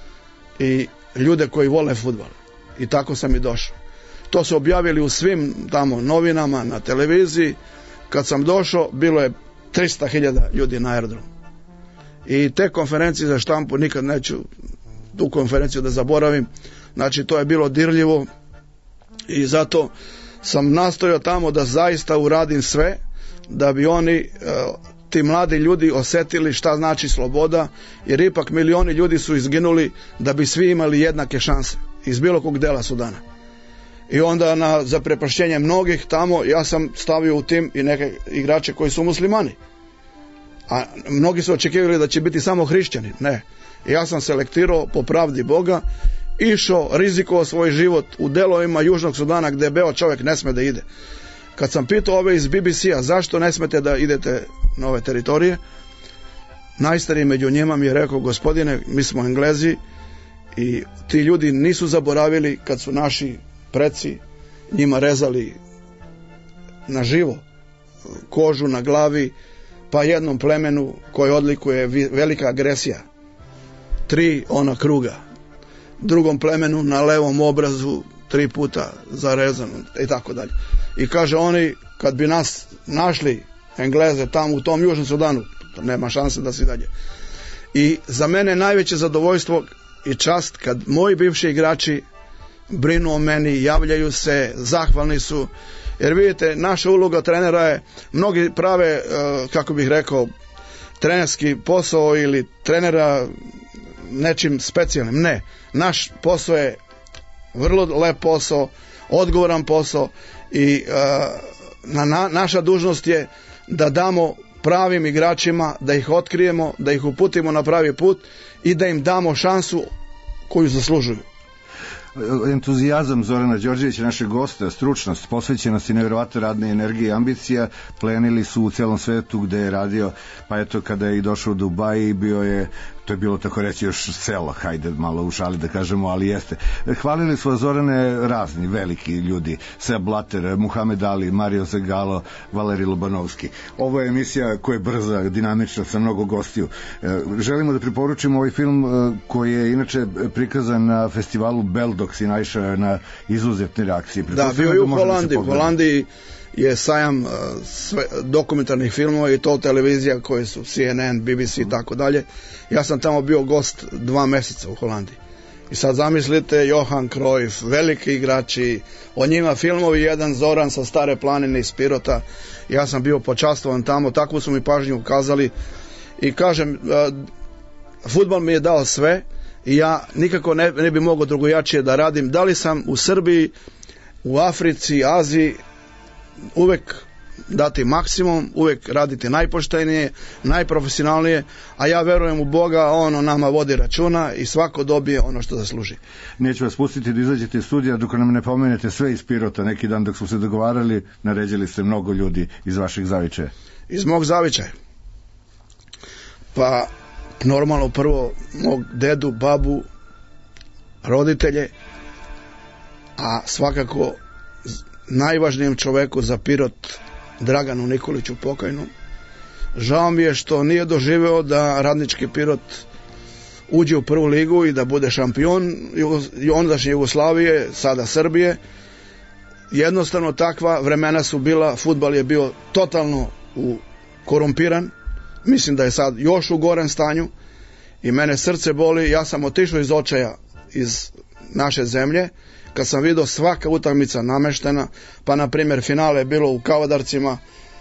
S18: i ljude koji vole fudbal. I tako sam i došao. To su objavili u svim tamo novinama, na televiziji. Kad sam došao, bilo je 300.000 ljudi na aerodromu. I te konferencije za štampu nikad neću tu konferenciju da zaboravim. Znači, to je bilo dirljivo i zato sam nastojao tamo da zaista uradim sve da bi oni, ti mladi ljudi, osjetili šta znači sloboda, jer ipak milioni ljudi su izginuli da bi svi imali jednake šanse iz bilo kog dela Sudana. I onda na zaprepašćenje mnogih tamo ja sam stavio u tim i neke igrače koji su muslimani. A mnogi su očekivali da će biti samo hrišćani. Ne. Ja sam selektirao po pravdi Boga, išao, rizikovao svoj život u delovima Južnog Sudana gdje beo čovjek ne sme da ide. Kad sam pitao ove iz BBC-a zašto ne smete da idete na ove teritorije, najstariji među njima mi je rekao, gospodine, mi smo Englezi i ti ljudi nisu zaboravili kad su naši preci njima rezali na živo kožu na glavi, pa jednom plemenu koje odlikuje velika agresija, 3 ona kruga, drugom plemenu na levom obrazu 3 puta zarezano i tako dalje. I kaže, oni kad bi nas našli Engleze tamo u tom Južnom Sudanu, nema šanse da se dalje. I za mene najveće zadovoljstvo i čast kad moji bivši igrači brinu o meni, javljaju se, zahvalni su, jer vidite, naša uloga trenera je, mnogi prave, kako bih rekao, trenerski posao ili trenera nečim specijalnim. Ne, naš posao je vrlo lep posao, odgovoran posao i naša dužnost je da damo pravim igračima, da ih otkrijemo, da ih uputimo na pravi put i da im damo šansu koju zaslužuju.
S3: Entuzijazam Zorana Đorđevića, našeg gosta, stručnost, posvećenost i nevjerovatna radna energija i ambicija plenili su u celom svetu gde je radio, pa eto kada je i došao u Dubaj, bio je, to je bilo tako reći još selo, hajde malo u šali da kažemo, ali jeste. Hvalili su Zorane razni veliki ljudi, Sepp Blatter, Muhammed Ali, Mario Zagallo, Valeri Lobanovski. Ovo je emisija koja je brza, dinamična, sa mnogo gostiju. Želimo da preporučimo ovaj film koji je inače prikazan na festivalu Beldox i naišao na izuzetne reakcije.
S18: Da, bio je u Holandiji. U Holandiji je sajam dokumentarnih filmova i to televizija koje su CNN, BBC i tako dalje. Ja sam tamo bio gost 2 meseca u Holandiji. I sad zamislite Johan Cruyff, veliki igrači, o njima filmovi, jedan Zoran sa Stare planine iz Pirota. Ja sam bio počastvovan tamo, takvu su mi pažnju ukazali i kažem, fudbal mi je dao sve i ja nikako ne bi mogao drugojačije da radim. Da li sam u Srbiji, u Africi, Aziji, uvek dati maksimum, uvek raditi najpoštenije, najprofesionalnije, a ja verujem u Boga, on o nama vodi računa i svako dobije ono što zasluži.
S3: Neću vas pustiti da izađete iz studija dok nam ne pomenete sve iz Pirota. Neki dan dok smo se dogovarali, naređali ste mnogo ljudi iz vašeg zavičaja.
S18: Iz mog zavičaja? Pa normalno prvo mog dedu, babu, roditelje, a svakako najvažnijem čoveku za Pirot, Draganu Nikoliću Pokajnom. Žao mi je što nije doživeo da Radnički Pirot uđe u prvu ligu i da bude šampion ondašnje Jugoslavije, sada Srbije. Jednostavno takva vremena su bila, fudbal je bio totalno korumpiran. Mislim da je sad još u gorem stanju i mene srce boli. Ja sam otišao iz očaja iz naše zemlje kad sam vidio svaka utakmica nameštena, pa na primjer finale je bilo u Kavadarcima,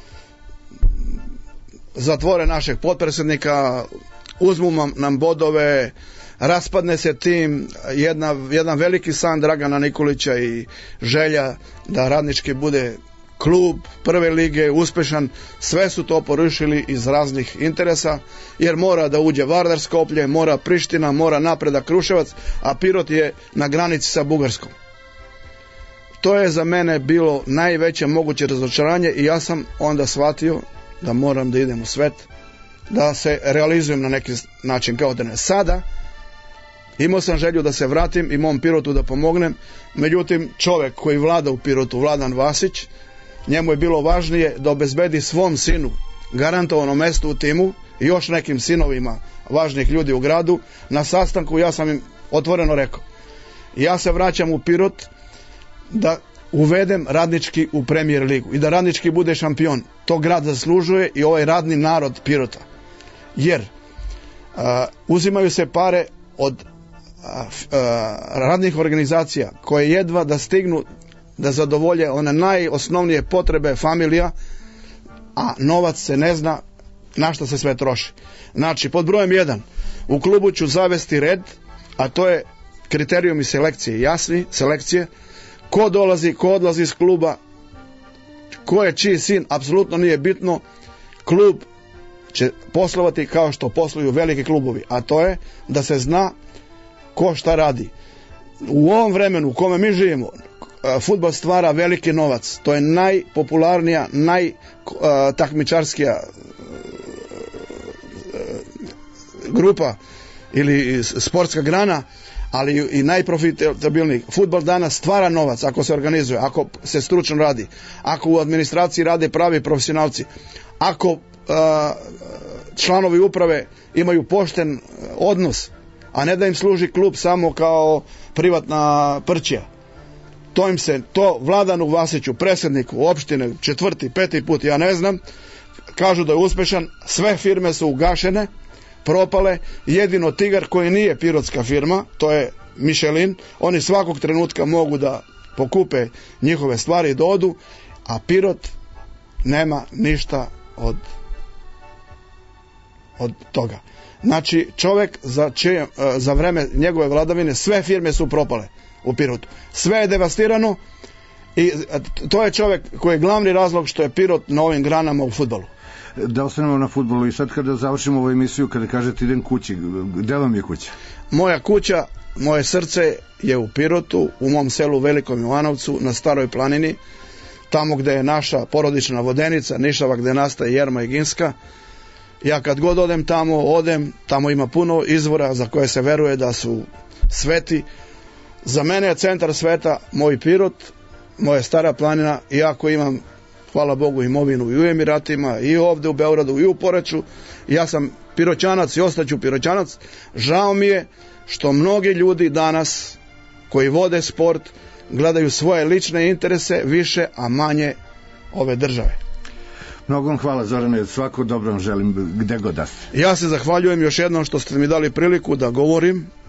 S18: zatvore našeg potpredsjednika, uzmu nam bodove, raspadne se tim, jedan veliki san Dragana Nikolića i želja da Radnički bude klub prve lige, uspešan, sve su to porušili iz raznih interesa, jer mora da uđe Vardar Skoplje, mora Priština, mora Napredak Kruševac, a Pirot je na granici sa Bugarskom. To je za mene bilo najveće moguće razočaranje i ja sam onda shvatio da moram da idem u svet, da se realizujem na neki način kao danas. Sada imao sam želju da se vratim i mom Pirotu da pomognem, međutim čovjek koji vlada u Pirotu, Vladan Vasić, njemu je bilo važnije da obezbedi svom sinu garantovano mesto u timu i još nekim sinovima važnih ljudi u gradu. Na sastanku ja sam im otvoreno rekao, ja se vraćam u Pirot da uvedem Radnički u Premier ligu i da Radnički bude šampion. To grad zaslužuje i ovaj radni narod Pirota. Jer uzimaju se pare od radnih organizacija koje jedva da stignu da zadovolje one najosnovnije potrebe familija, a novac se ne zna na što se sve troši. Znači, pod brojem 1, u klubu ću zavesti red, a to je kriterijumi selekcije, jasni selekcije, ko dolazi, ko odlazi iz kluba, ko je čiji sin, apsolutno nije bitno. Klub će poslovati kao što posluju veliki klubovi, a to je da se zna ko šta radi. U ovom vremenu u kome mi živimo, fudbal stvara veliki novac. To je najpopularnija, najtakmičarskija grupa ili sportska grana, ali i najprofitabilniji. Fudbal danas stvara novac ako se organizuje, ako se stručno radi, ako u administraciji rade pravi profesionalci, ako članovi uprave imaju pošten odnos, a ne da im služi klub samo kao privatna prćija. To Vladanu Vasiću, predsjedniku opštine, 4., 5. put, ja ne znam, kažu da je uspešan, sve firme su ugašene, propale, jedino Tigar koji nije pirotska firma, to je Michelin, oni svakog trenutka mogu da pokupe njihove stvari i da odu, a Pirot nema ništa od toga. Znači, čovjek za vreme njegove vladavine sve firme su propale u Pirotu. Sve je devastirano i to je čovjek koji je glavni razlog što je Pirot na ovim granama u fudbalu.
S3: Da ostanemo na fudbalu i sad kada završimo ovu emisiju, kada kažete idem kući, gde vam je kuća?
S18: Moja kuća, moje srce je u Pirotu, u mom selu Velikom Jovanovcu, na Staroj planini, tamo gde je naša porodična vodenica, Nišava, gde nastaje Jerma i Ginska. Ja kad god odem, tamo ima puno izvora za koje se veruje da su sveti. Za mene je centar sveta moj Pirot, moja Stara planina, iako imam, hvala Bogu, imovinu i u Emiratima, i ovde u Beogradu, i u Poreču. Ja sam Piroćanac i ostaću Piroćanac. Žao mi je što mnogi ljudi danas koji vode sport gledaju svoje lične interese više, a manje ove države.
S3: Mnogo vam hvala, Zorane, svako dobro vam želim gde god da ste.
S18: Ja se zahvaljujem još jednom što ste mi dali priliku da govorim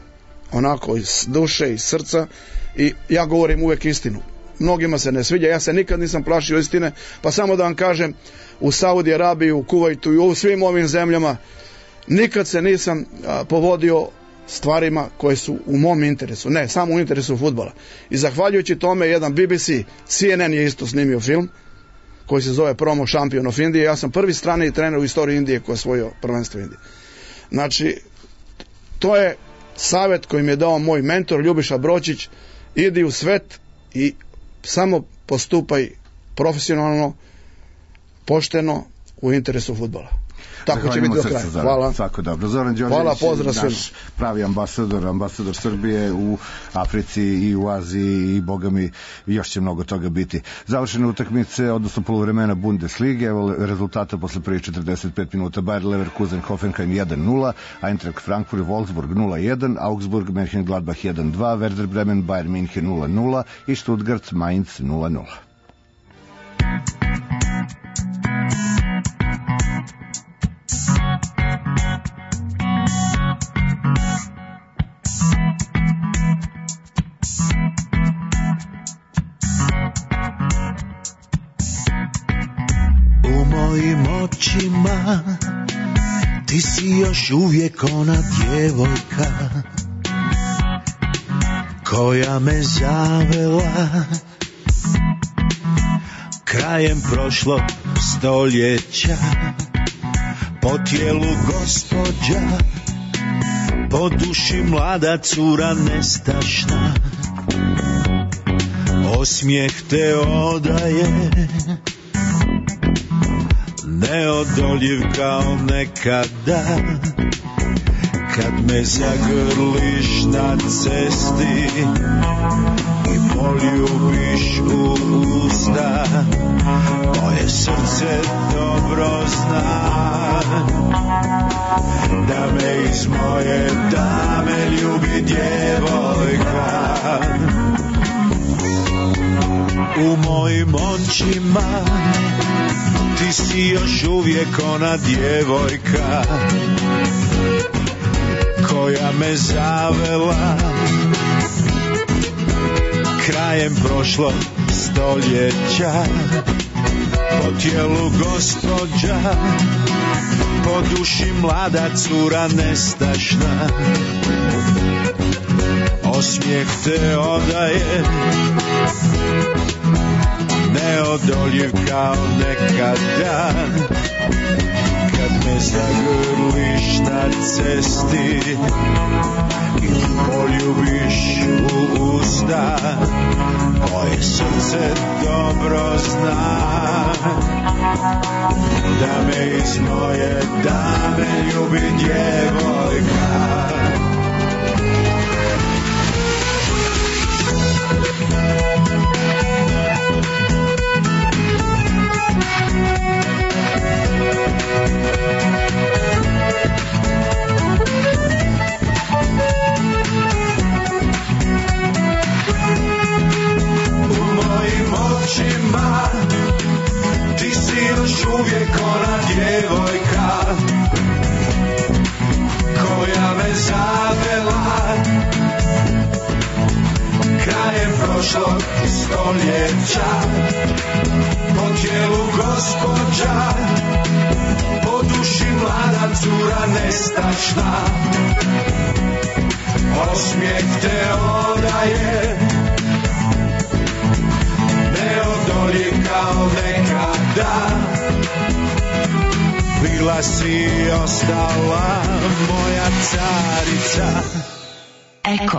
S18: onako iz duše, iz srca, i ja govorim uvek istinu. Mnogima se ne sviđa, ja se nikad nisam plašio istine, pa samo da vam kažem, u Saudi Arabiji, u Kuvajtu i u svim ovim zemljama nikad se nisam povodio stvarima koje su u mom interesu, ne, samo u interesu fudbala. I zahvaljujući tome, jedan BBC, CNN je isto snimio film koji se zove Promo Champion of India. Ja sam prvi strani trener u istoriji Indije koji je osvojio prvenstvo Indije. Znači, to je savjet koji mi je dao moj mentor Ljubiša Bročić: idi u svet i samo postupaj profesionalno, pošteno, u interesu fudbala. Tako će biti do kraja. Hvala.
S3: Svako dobro. Zoran Đorđević, naš pravi ambasador Srbije u Africi i u Aziji, i boga mi još će mnogo toga biti. Završene utakmice, odnosno poluvremena Bundeslige, evo rezultata posle prvih 45 minuta: Bayer Leverkusen Hoffenheim 1-0, Eintracht Frankfurt Wolfsburg 0-1, Augsburg Mönchengladbach 1-2, Werder Bremen Bayern München 0-0 i Stuttgart Mainz 0-0.
S13: Mojim očima ti si još uvijek ona djevojka koja me zavela krajem prošlog stoljeća. Po tijelu gospođa, po duši mlada cura nestašna, osmijeh te odaje neodoljiv kao nekada. Kad me zagrliš na cesti i poljubiš u usta, moje srce dobro zna da me iz moje dame ljubi djevojka. U mojim očima ti si još uvijek ona djevojka koja me zavela krajem prošlog stoljeća. Po tijelu gospođa, po duši mlada cura nestašna, osmijeh te odaje neodoljiv kao nekada. Kad me zagrliš na cesti i poljubiš u usta, moje srce dobro zna da me iz moje dame ljubi djevojka. U mojim očima ti si još uvijek ona djevojka koja me zavela krajem prošlog stoljeća. Po tijelu gospođa, po duši mlada cura nestašna, osmijeh te odaje neodoljiv kao nekada. Bila si ostala moja carica.
S2: Eko.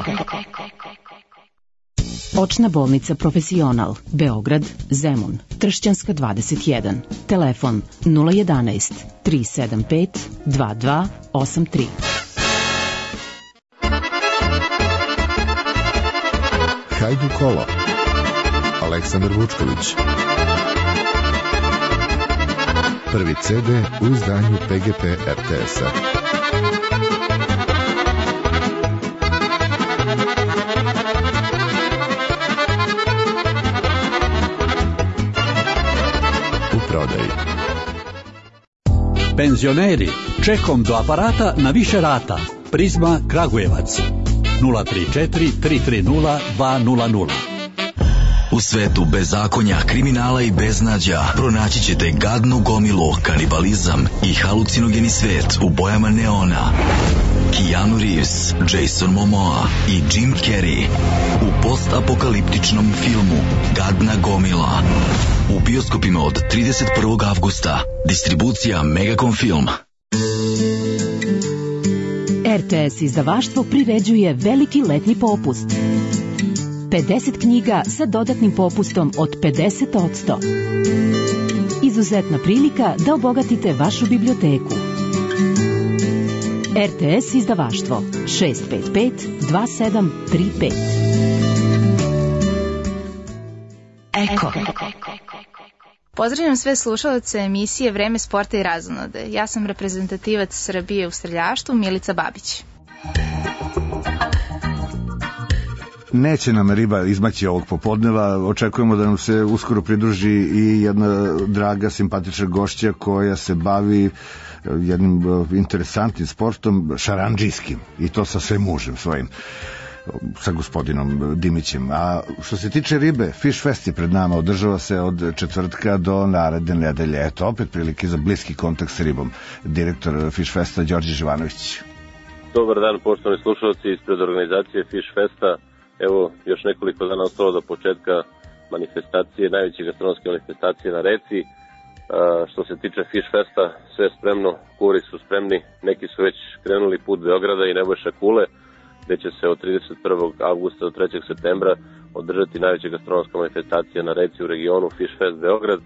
S2: Očna bolnica Profesional, Beograd, Zemun, Tršćanska 21. Telefon 011 375 2283.
S19: Hajdukolo, Aleksandar Vučković. Prvi CD u izdanju PGP RTS-a. U prodaji.
S20: Penzioneri, čekom do aparata na više rata. Prizma Kragujevac. 034 330 200.
S21: U svetu bezakonja, kriminala i beznađa pronaći ćete gadnu gomilu, kanibalizam i halucinogeni svet u bojama neona. Keanu Reeves, Jason Momoa i Jim Carrey u postapokaliptičnom filmu Gadna gomila. U bioskopima od 31. avgusta. Distribucija Megacom Film.
S2: RTS izdavaštvo priređuje veliki letnji popust. 50 knjiga sa dodatnim popustom od 50%. Izuzetna prilika da obogatite vašu biblioteku. RTS izdavaštvo 655 2735.
S22: Eko. Pozdravljam sve slušalce emisije Vreme sporta i razonode. Ja sam reprezentativac Srbije u streljaštvu Milica Babić.
S3: Neće nam riba izmaći ovog popodneva, očekujemo da nam se uskoro pridruži i jedna draga, simpatična gošća koja se bavi jednim interesantnim sportom, šarandžijskim, i to sa sve mužem svojim, sa gospodinom Dimićem. A što se tiče ribe, Fish Fest je pred nama, održava se od četvrtka do naredne nedelje. Eto, opet prilike za bliski kontakt s ribom. Direktor Fish Festa, Đorđe Živanović.
S23: Dobar dan, poštovani slušalci, ispred organizacije Fish Festa. Evo, još nekoliko dana ostalo do početka manifestacije, najveće gastronomske manifestacije na reci. Što se tiče Fish Festa, sve je spremno, kuri su spremni, neki su već krenuli put Beograda i Nebojša Kule, gde će se od 31. avgusta do 3. septembra održati najveća gastronomska manifestacija na reci u regionu Fish Fest Beograd.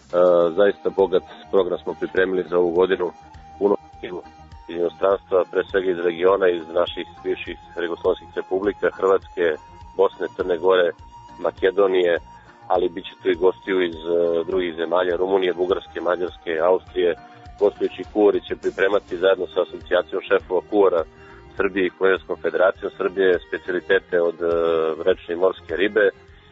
S23: Zaista bogat program smo pripremili za ovu godinu, puno iz inostranstva, pre svega iz regiona, iz naših bivših jugoslovenskih republika, Hrvatske, Bosne, Crne Gore, Makedonije, ali bit će tu i gostiju iz drugih zemalja, Rumunije, Bugarske, Mađarske, Austrije. Gostujući kuvari će pripremati zajedno sa asocijacijom šefova kuvara Srbije i Kulinarskom federacijom Srbije specijalitete od rečne i morske ribe.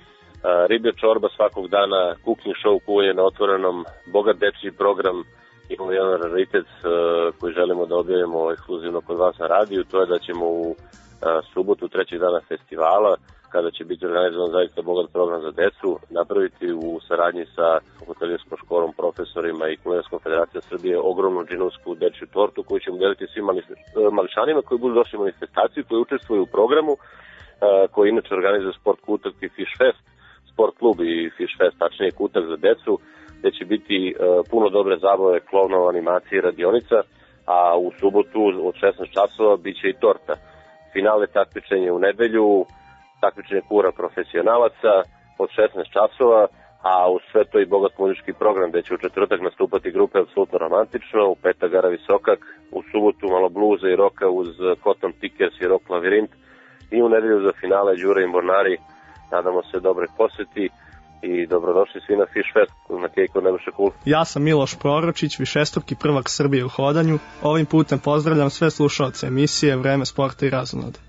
S23: Riblja čorba svakog dana, cooking show, kuvanje na otvorenom, bogat dečiji program. Imamo jedan raritet koji želimo da objavimo ekskluzivno kod vas na radiju, to je da ćemo u subotu, 3. dana festivala, kada će biti organizovan zaista bogat program za decu, napraviti u saradnji sa hotelijerskom školom, profesorima i Kulinarskom federacijom Srbije ogromnu džinovsku dečju tortu koju ćemo deliti svim mališanima koji budu došli u manifestaciju, koji učestvuju u programu, koji inače organizuje sport kutak i Fish Fest, sport klub i Fish Fest, tačnije kutak za decu, gde će biti puno dobre zabave, klovnova, animacije i radionica, a u subotu od 16 časova bit će i torta. Finale takmičenja u nedelju, takmičenje kura profesionalaca od 16 časova, a u sve to i bogat muzički program gde će u četvrtak nastupati grupe Apsolutno romantično, u petak Gara Visokak, u subotu malo bluza i roka uz Cotton Tickers i Rock Lavirint i u nedelju za finale Đure i Mornari. Nadamo se dobre poseti i dobrodošli svi na Fish Fest na Kejko Nebojša Kule.
S24: Ja sam Miloš Proročić, višestruki prvak Srbije u hodanju. Ovim putem pozdravljam sve slušaoce emisije Vreme sporta i razonode.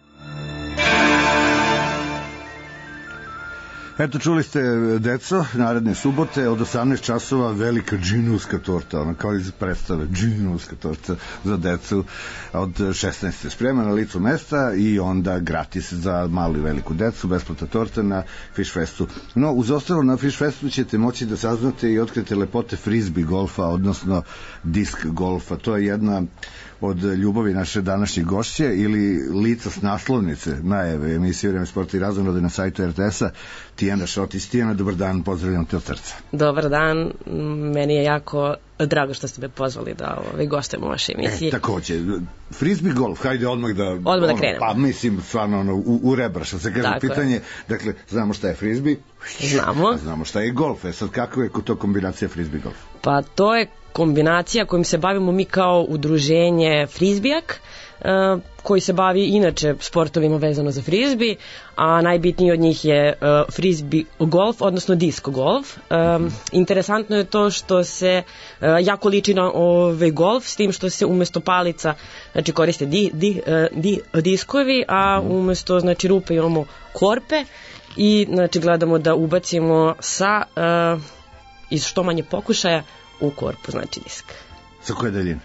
S3: Eto, čuli ste, deco, naredne subote od 18 časova velika džinovska torta, ona kao iz predstave, džinovska torta za decu od 16. sprema na licu mesta i onda gratis za malu i veliku decu, besplatna torta na Fish Festu. No, uz ostalo na Fish Festu ćete moći da saznate i otkrite lepote frisbee golfa, odnosno disk golfa. To je jedna od ljubavi naše današnje gošće ili lica s naslovnice najave emisije Vreme sporta i razonode na sajtu RTS-a, Tijana Šotić. Tijana, dobar dan, pozdravljam te od srca.
S25: Dobar dan, meni je jako drago što ste me pozvali da gostujem u vašoj emisiji.
S3: Takođe, frisbee golf, hajde odmah da
S25: krenemo.
S3: Pa mislim, stvarno, u rebra, što se kaže pitanje. Dakle, znamo šta je frisbee, znamo šta je golf. Sad, kako je to kombinacija frisbee golf?
S25: Pa to je kombinacija kojim se bavimo mi kao udruženje Frizbijak, koji se bavi inače sportovima vezano za frizbi, a najbitniji od njih je frizbi golf, odnosno disco golf. Interesantno je to što se jako liči na golf, s tim što se umesto palica koriste diskovi, a umesto rupe imamo korpe i gledamo da ubacimo iz što manje pokušaja u korpu, disk.
S3: Sa koje daljine?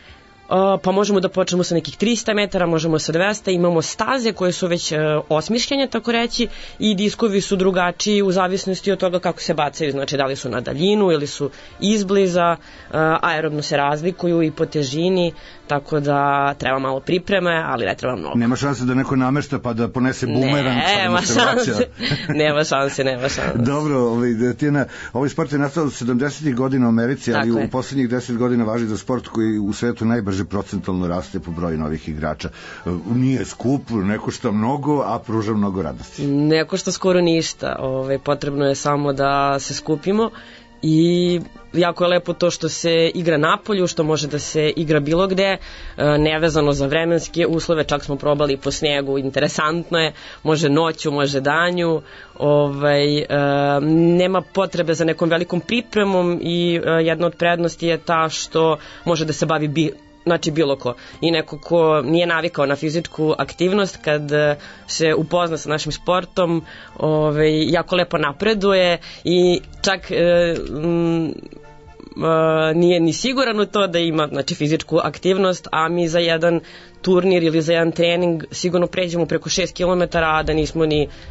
S25: pa možemo da počnemo sa nekih 300 metara, možemo sa 200, imamo staze koje su već osmišljene, tako reći, i diskovi su drugačiji u zavisnosti od toga kako se bacaju, znači da li su na daljinu ili su izbliza, aerobno se razlikuju i po težini, tako da treba malo pripreme, ali ne treba mnogo.
S3: Nema šanse da neko namešta pa da ponese bumerang, pa da se vraća.
S25: Nema šanse.
S3: Dobro, Tijana, ovaj sport je nastao 70. godina u Americi, ali u poslednjih 10 godina važi za sport koji u svetu najbrže procentalno raste po broju novih igrača. Nije skup, ne košta mnogo, a pruža mnogo radosti.
S25: Ne košta skoro ništa, potrebno je samo da se skupimo i jako je lepo to što se igra napolju, što može da se igra bilo gde, nevezano za vremenske uslove, čak smo probali po snijegu, interesantno je, može noću, može danju, nema potrebe za nekom velikom pripremom i jedna od prednosti je ta što može da se bavi znači bilo ko. I neko ko nije navikao na fizičku aktivnost, kad se upozna sa našim sportom, jako lepo napreduje i čak nije ni siguran u to da ima fizičku aktivnost, a mi za jedan turnir ili za jedan trening sigurno pređemo preko 6 km, a da nismo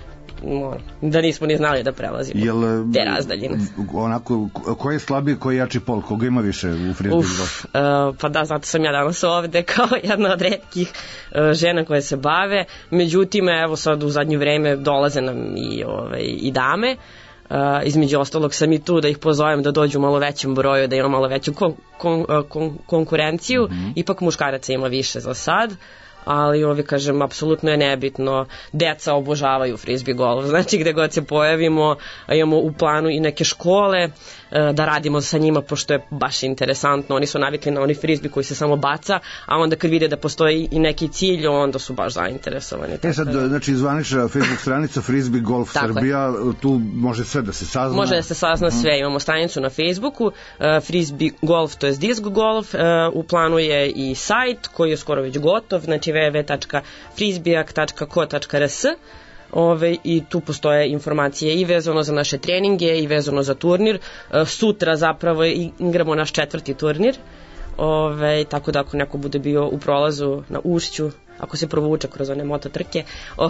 S25: ni znali da prelazimo te razdaljine.
S3: Onako, ko je slabiji, ko je jači pol, koga ima više u frizbee?
S25: Pa da, zato sam ja danas ovde kao jedna od retkih žena koje se bave, međutim, evo sad u zadnje vreme dolaze nam i dame, između ostalog sam i tu da ih pozovem da dođu u malo većem broju, da ima malo veću konkurenciju, ipak muškaraca ima više za sad, ali kažem, apsolutno je nebitno, deca obožavaju frisbee golf, znači gde god se pojavimo, imamo u planu i neke škole da radimo sa njima, pošto je baš interesantno, oni su navikli na onaj frisbee koji se samo baca, a onda kad vide da postoji i neki cilj, onda su baš zainteresovani.
S3: Sad, znači zvanična Facebook stranica Frisbee Golf Srbija, tu može sve da se sazna? Može da
S25: se sazna sve, imamo stranicu na Facebooku, Frisbee Golf, to je disc golf, u planu je i sajt koji je skoro već gotov, znači www.frisbeeak.co.rs, i tu postoje informacije i vezano za naše treninge i vezano za turnir. Sutra zapravo igramo naš 4. turnir, tako da ako neko bude bio u prolazu na Ušću, ako se provuče kroz one mototrke,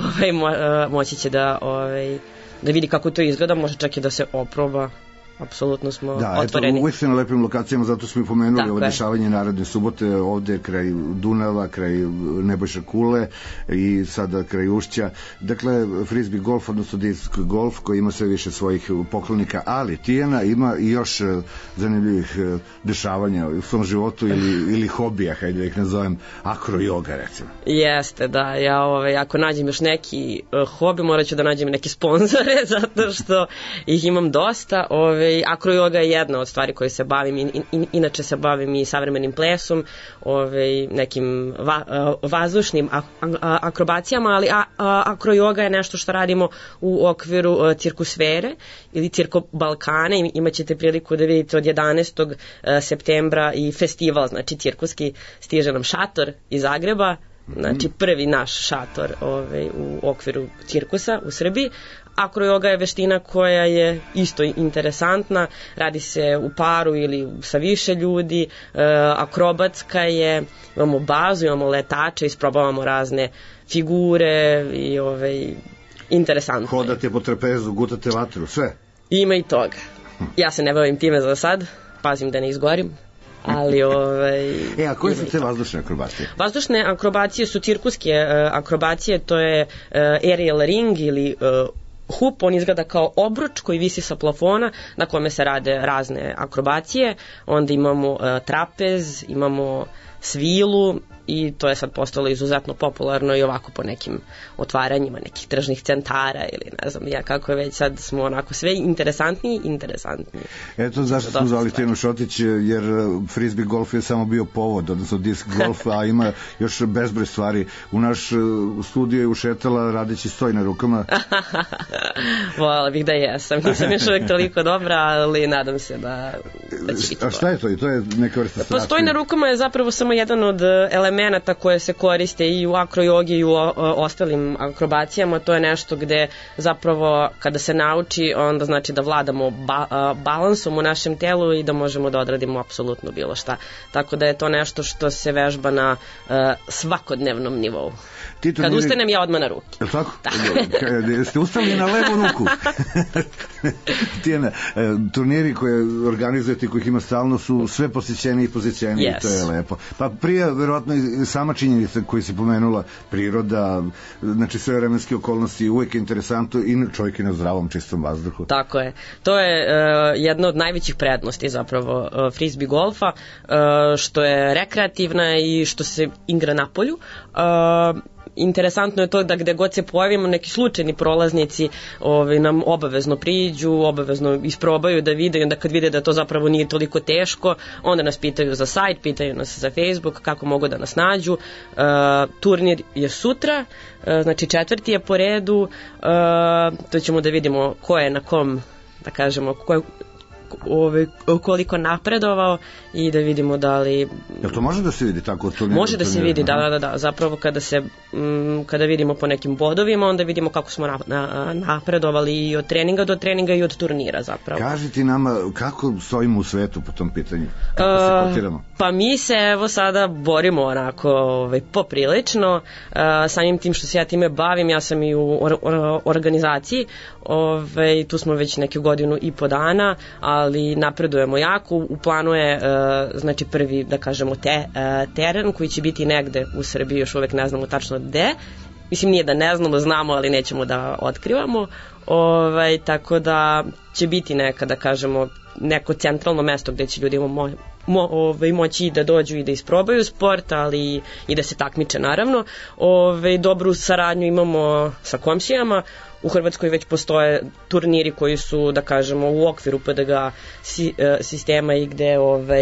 S25: moći će da vidi kako to izgleda, može čak i da se oproba. Apsolutno smo otvoreni.
S3: Da, uvijek ste na lepim lokacijama, zato smo i pomenuli ovo dešavanje naredne subote, ovde kraj Dunava, kraj Nebojša Kule i sada kraj Ušća. Dakle, frisbee golf, odnosno disc golf, koji ima sve više svojih poklonika, ali Tijana ima i još zanimljivih dešavanja u svom životu ili hobija, hajde da ih nazovem, akro-yoga recimo.
S25: Jeste, da, ako nađem još neki hobi, morat ću da nađem neke sponzore, zato što ih imam dosta. Akro-yoga je jedna od stvari koje se bavim, inače se bavim i savremenim plesom, nekim vazdušnim akrobacijama, ali akro-yoga je nešto što radimo u okviru cirkusfere ili cirko Balkane. Imaćete priliku da vidite od 11. septembra i festival, znači cirkuski, stiže nam šator iz Zagreba, znači prvi naš šator u okviru cirkusa u Srbiji. Akro-yoga je veština koja je isto interesantna, radi se u paru ili sa više ljudi, akrobatska je, imamo bazu, imamo letače, isprobavamo razne figure i interesantno.
S3: Hodate po trapezu, gutate vatru, sve?
S25: Ima i toga. Ja se ne bavim time za sad, pazim da ne izgorim. Ali
S3: a koje su te vazdušne akrobacije?
S25: Vazdušne akrobacije su cirkuske akrobacije, to je aerial ring ili hup, on izgleda kao obruč koji visi sa plafona na kome se rade razne akrobacije, onda imamo trapez, imamo svilu i to je sad postalo izuzetno popularno i ovako po nekim otvaranjima nekih tržnih centara ili ne znam ja kako je već, sad smo onako sve interesantniji.
S3: Eto zašto smo zvali Tijanu Šotić, jer frisbee golf je samo bio povod, odnosno disc golf, a ima još bezbroj stvari. U naš studio je ušetala radeći stoj na rukama.
S25: Voljela bih da jesam, nisam još uvijek toliko dobra, ali nadam se da da će biti
S3: A šta je to? I to je neka vrsta strašne?
S25: Postoj na rukama je zapravo samo jedan od elemenata koje se koriste i u akrojogi i u ostalim akrobacijama. To je nešto gde zapravo kada se nauči, onda znači da vladamo balansom u našem telu i da možemo da odradimo apsolutno bilo šta. Tako da je to nešto što se vežba na svakodnevnom nivou. Kad ustanem ja odmah na ruke.
S3: Je li tako? Da. Ste ustali na levu ruku. Tijena, turniri koje organizujete i kojih ima stalno su sve posjećeni i pozicijeni i to je lepo. Pa prije, verovatno, i sama činjenica koju si pomenula, priroda, znači sve vremenske okolnosti, uvijek je interesantno i čovjek je na zdravom, čistom vazduhu.
S25: Tako je. To je jedna od najvećih prednosti zapravo frisbee golfa, što je rekreativna i što se igra na polju. Interesantno je to da gde god se pojavimo neki slučajni prolaznici nam obavezno priđu, obavezno isprobaju da vide i onda kad vide da to zapravo nije toliko teško, onda nas pitaju za sajt, pitaju nas za Facebook, kako mogu da nas nađu. Turnir je sutra, znači 4. je po redu, to ćemo da vidimo ko je na kom, da kažemo, koliko napredovao i da vidimo da li...
S3: Jel to može da se vidi tako?
S25: Može da se vidi, da. Zapravo kada vidimo po nekim bodovima, onda vidimo kako smo napredovali i od treninga do treninga i od turnira zapravo.
S3: Kaži ti nama kako stojimo u svetu po tom pitanju? Kako se kotiramo?
S25: Pa mi se evo sada borimo onako poprilično, samim tim što se ja time bavim, ja sam i u organizaciji, tu smo već neke godinu i po dana, ali napredujemo jako. U planu je znači prvi, da kažemo, teren koji će biti negde u Srbiji, još uvek ne znamo tačno gde. Mislim, nije da ne znamo, ali nećemo da otkrivamo. Tako da će biti neka, da kažemo, neko centralno mesto gde će ljudi moći da dođu i da isprobaju sport, ali i da se takmiče naravno. Dobru saradnju imamo sa komšijama. U Hrvatskoj već postoje turniri koji su, da kažemo, u okviru PDG sistema i gde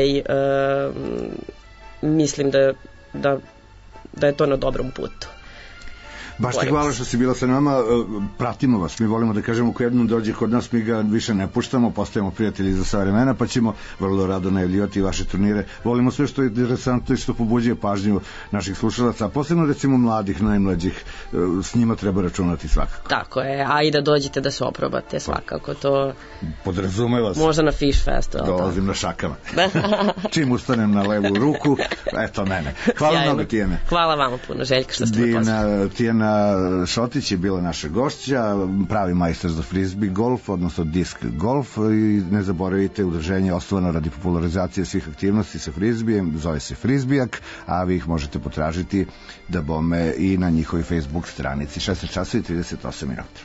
S25: mislim da je to na dobrom putu.
S3: Baš ti hvala što si bila sa nama, pratimo vas, mi volimo da kažemo ko jednom dođe kod nas, mi ga više ne puštamo, postajemo prijatelji za sva vremena, pa ćemo vrlo rado najavljivati vaše turnire. Volimo sve što je interesantno i što pobuđuje pažnju naših slušalaca, a posebno recimo mladih, najmlađih, s njima treba računati svakako.
S25: Tako je, a i da dođete da se oprobate svakako, to
S3: podrazumeva se.
S25: Možda na Fish Festu.
S3: Dolazim na šakama. Čim ustanem na levu ruku, eto mene. Hvala mnogo, Tijene.
S25: Hvala vama puno, Željka, što ste me pozvali.
S3: Tijena Šotić je bila naša gošća, pravi majstor za frisbee golf, odnosno disk golf, i ne zaboravite, udruženje osnovano radi popularizacije svih aktivnosti sa frisbijem, zove se Frisbijak, a vi ih možete potražiti da bome i na njihovoj Facebook stranici. 16 časova i 38 minuta.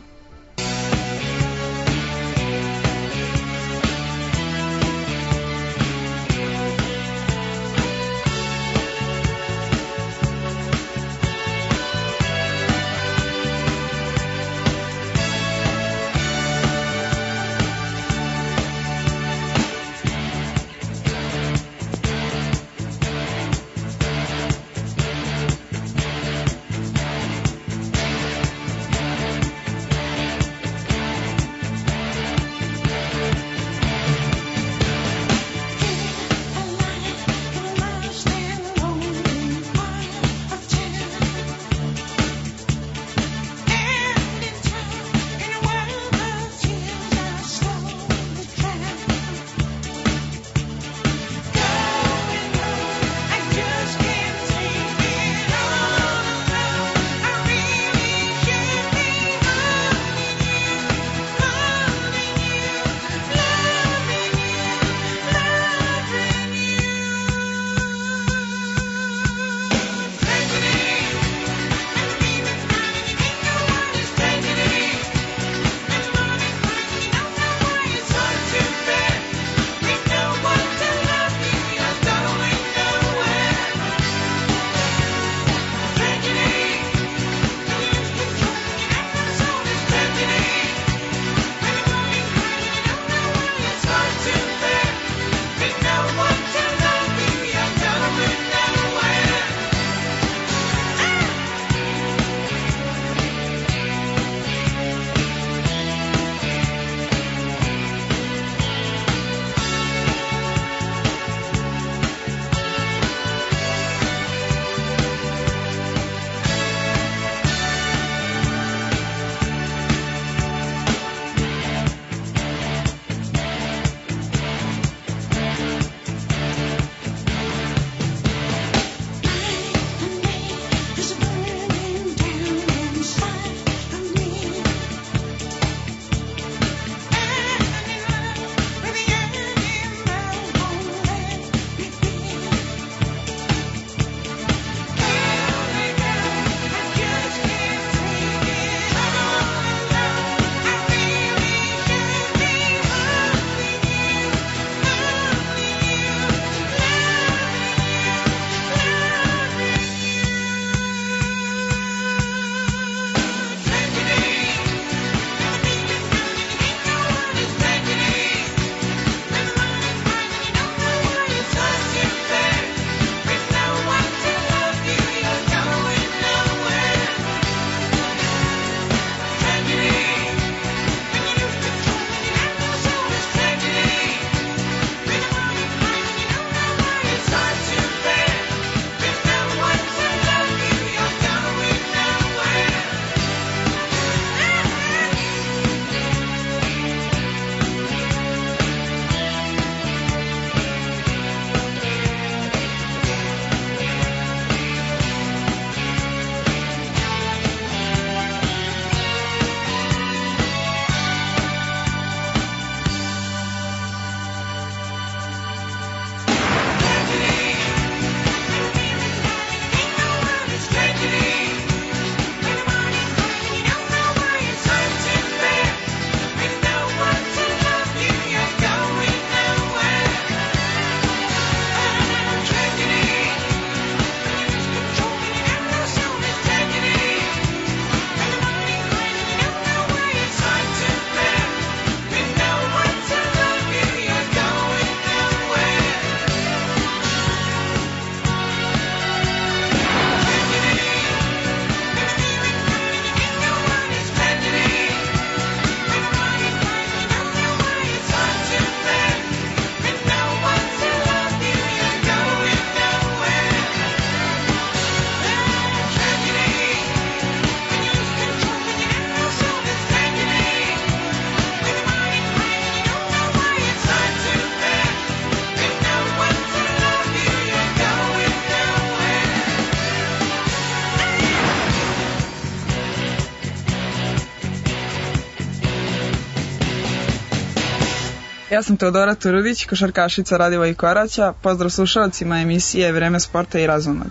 S1: Ja sam Teodora Turudić, košarkašica Radivoja i Koraća. Pozdrav slušalcima emisije Vreme sporta i razonode.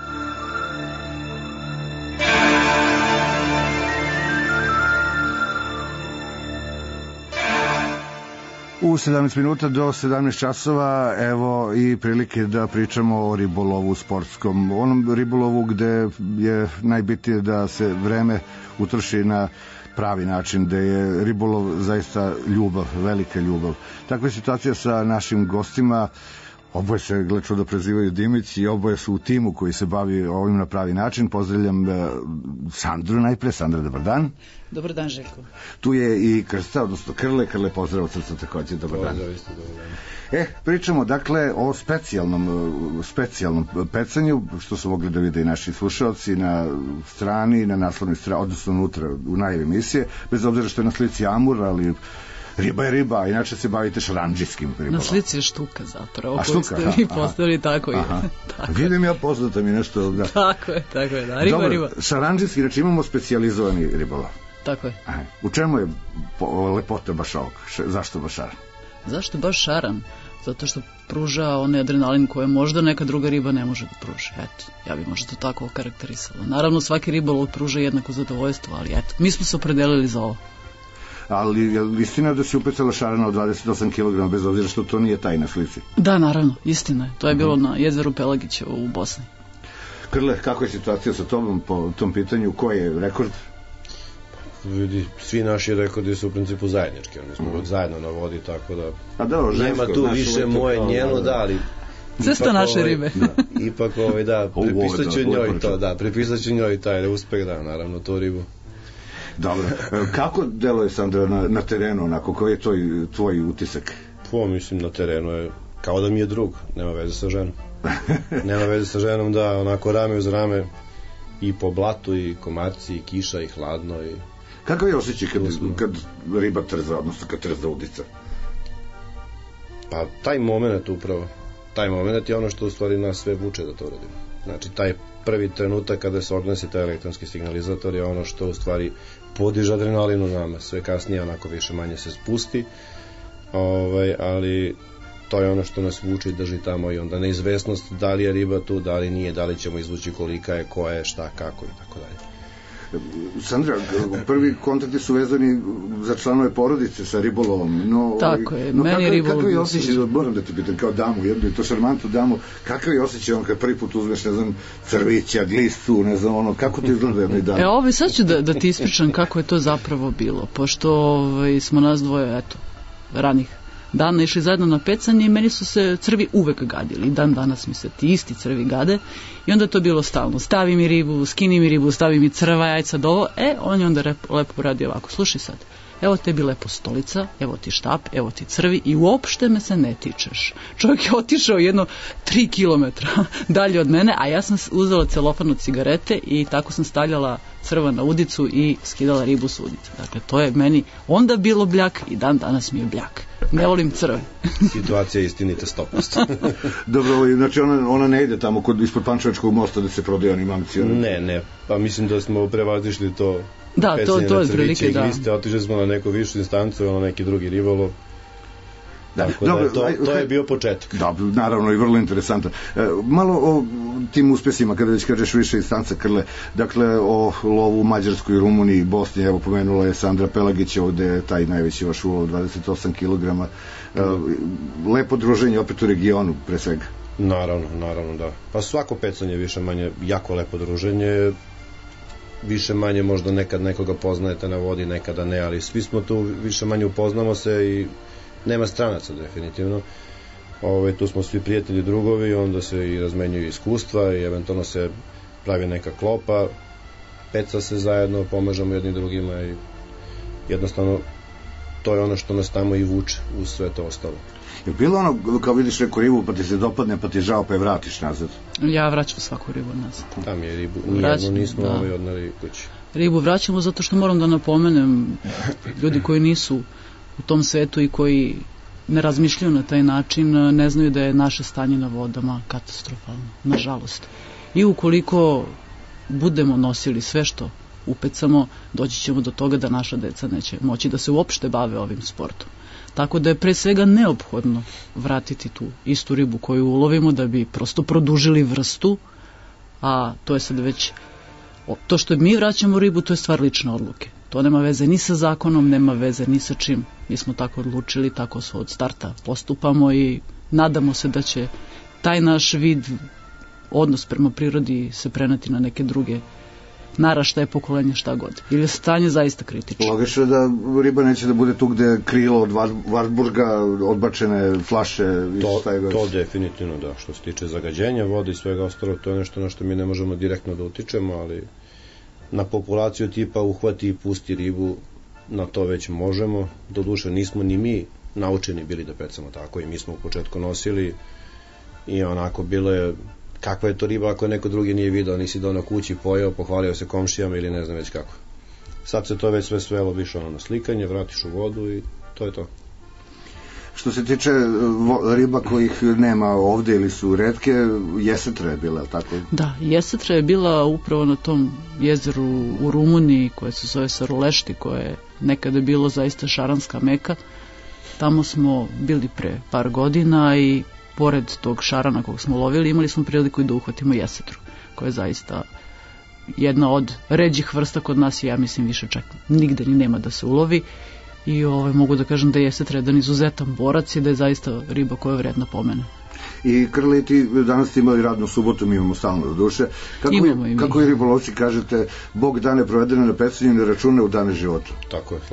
S3: U 17 minuta do 17 časova evo i prilike da pričamo o ribolovu sportskom. Onom ribolovu gde je najbitnije da se vreme utroši na pravi način, gde je ribolov zaista ljubav, velika ljubav. Takva je situacija sa našim gostima. Oboje se, gle čudo, prezivaju Dimić i oboje su u timu koji se bavi ovim na pravi način. Pozdravljam Sandru najpre. Sandra, dobar dan.
S4: Dobar dan, Željko.
S3: Tu je i Krsta, odnosno Krle. Krle, pozdrav od srca takođe. Dobar dan.
S4: Pozdrav, isto, dobar dan.
S3: Pričamo dakle o specijalnom pecanju, što su mogli da vide i naši slušalci na strani, na naslovnoj strani, odnosno unutra u najavi emisije, bez obzira što je na slici amur, ali riba je riba, a inače se bavite šarandžijskim ribolovom.
S4: Na slici je štuka zapravo, koju ste vi postavili, tako je.
S3: Vidim ja, poznato mi nešto. Da.
S4: Tako je, da, riba je riba.
S3: Šarandžijski, znači imamo specijalizovani ribolov.
S4: Tako je.
S3: U čemu je lepota baš ovog? Zašto baš šaran?
S4: Zašto baš šaran? Zato što pruža onaj adrenalin koje možda neka druga riba ne može da pruži. Eto, ja bih možda to tako okarakterisala. Naravno, svaki ribolov pruža jednako zadovoljstvo, ali eto, mi smo se opredelili za ovo.
S3: Ali je istina da si upecala šarana od 28 kg, bez obzira što to nije taj na slici?
S4: Da, naravno, istina je. To je bilo na jezeru Pelagića u Bosni.
S3: Krle, kako je situacija sa tobom po tom pitanju? Koji je rekord?
S5: Vidi, svi naši rekordi su u principu zajednički, oni smo uvijek zajedno na vodi, tako da nema tu više moje njeno, da, ali
S4: sve sto naše ribe.
S5: Ipak pripisat ću njoj taj uspeh, da, naravno, tu ribu.
S3: Dobro, kako deluje Sandra na terenu, onako, koji je tvoj utisak?
S5: Mislim, na terenu je kao da mi je drug, nema veze sa ženom. Nema veze sa ženom, da, onako rame uz rame, i po blatu, i komarci, i kiša, i hladno, i...
S3: Kakav je osjećaj kad riba trza, odnosno kad trza udica?
S5: Pa taj moment upravo, taj moment je ono što u stvari nas sve vuče da to radimo. Znači taj prvi trenutak kada se ognesi taj elektronski signalizator je ono što u stvari podiže adrenalin u nama, sve kasnije onako više manje se spusti, ali to je ono što nas vuče i drži tamo, i onda neizvesnost da li je riba tu, da li nije, da li ćemo izvući kolika je, koja je, šta, kako i tako dalje.
S3: Sandra, prvi kontakti su vezani za članove porodice sa ribolovom.
S4: Tako je, meni je ribolov.
S3: Kakav je osjećaj, moram da te pitam, kao damu, jednu i to šarmantu damu, kakav je osjećaj on kad prvi put uzmeš, ne znam, crvića, glistu, ne znam, kako ti izgleda jednoj danu?
S4: Sad ću da ti ispričam kako je to zapravo bilo, pošto smo nas dvoje, ranih dana išli zajedno na pecanje i meni su se crvi uvek gadili. Dan danas mi se ti isti crvi gade i onda je to bilo stalno. Stavi mi ribu, skini mi ribu, stavi mi crva, jajca, dovo. On je onda lepo radi ovako. Slušaj sad, evo tebi lepo stolica, evo ti štap, evo ti crvi i uopšte me se ne tičeš. Čovjek je otišao jedno 3 kilometra dalje od mene, a ja sam uzela celofan od cigarete i tako sam stavljala crva na udicu i skidala ribu s udice. Dakle, to je meni onda bilo bljak i dan danas mi je bljak. Ne volim crve.
S5: Situacija je istinita 100%.
S3: Dobro, znači ona ne ide tamo ispod Pančevačkog mosta da se prodaju oni mamci?
S5: Ne, pa mislim da smo prevazišli to.
S4: Da, to je prilike, da.
S5: Otišli smo na neku višu instancu, na neki drugi ribolov. Tako to je bio početak.
S3: Da, naravno, i vrlo interesantan. Malo o tim uspesima, kada već kažeš više instanca, Krle, dakle o lovu u Mađarskoj, Rumuniji, Bosni, evo pomenula je Sandra Pelagić, ovde je taj najveći vaš ulov, 28 kg. Lepo druženje opet u regionu, pre svega.
S5: Naravno, da. Pa svako pecanje više manje jako lepo druženje, više manje možda nekad nekoga poznajete na vodi, nekada ne, ali svi smo tu, više manje upoznamo se i nema stranaca definitivno. Tu smo svi prijatelji, drugovi, onda se i razmenjuju iskustva i eventualno se pravi neka klopa, peca se zajedno, pomažemo jednim drugima i jednostavno to je ono što nas tamo i vuče uz sve to ostalo.
S3: Je bilo ono, kao vidiš neku ribu pa ti se dopadne, pa ti žao, pa je vratiš nazad?
S4: Ja vraćam svaku ribu nazad.
S5: Tam je ribu, nijedno nismo odnali kući.
S4: Ribu vraćamo zato što moram da napomenem, ljudi koji nisu u tom svetu i koji ne razmišljaju na taj način, ne znaju da je naše stanje na vodama katastrofalno, nažalost. I ukoliko budemo nosili sve što upecamo, doći ćemo do toga da naša deca neće moći da se uopšte bave ovim sportom. Tako da je pre svega neophodno vratiti tu istu ribu koju ulovimo da bi prosto produžili vrstu, a to je sad već, to što mi vraćamo ribu, to je stvar lične odluke. To nema veze ni sa zakonom, nema veze ni sa čim. Mi smo tako odlučili, tako od starta postupamo i nadamo se da će taj naš vid, odnos prema prirodi se preneti na neke druge naraštaje, pokolenja, šta god. Ili je stanje zaista kritično.
S3: Logično je da riba neće da bude tu gde je krilo od Wartburga, odbačene flaše i svega.
S5: To definitivno da. Što se tiče zagađenja vode i svega ostalo, to je nešto na što mi ne možemo direktno da utičemo, ali na populaciju tipa uhvati i pusti ribu, na to već možemo. Doduše nismo ni mi naučeni bili da pecamo tako i mi smo u početku nosili i onako bilo je kakva je to riba ako neko drugi nije video, nisi donao kući, pojeo, pohvalio se komšijama ili ne znam već kako. Sad se to već sve svelo više na slikanje, vratiš u vodu i to je to.
S3: Što se tiče riba kojih nema ovde ili su retke, jesetra je bila, tako?
S4: Da, jesetra je bila upravo na tom jezeru u Rumuniji koje se zove Sarulešti, koje je nekada bilo zaista šaranska meka. Tamo smo bili pre par godina i pored tog šarana kog smo lovili imali smo priliku i da uhvatimo jesetru, koja je zaista jedna od ređih vrsta kod nas i ja mislim više čak nigde ni nema da se ulovi i mogu da kažem da je jesetra jedan izuzetan borac i da je zaista riba koja je vredna pomene.
S3: I Krli, ti danas ste imali radnu subotu, mi imamo stalno do duše. Kako i ribolovci kažete, Bog dane provedene na pecanju ne račune u dane života?
S5: Tako je,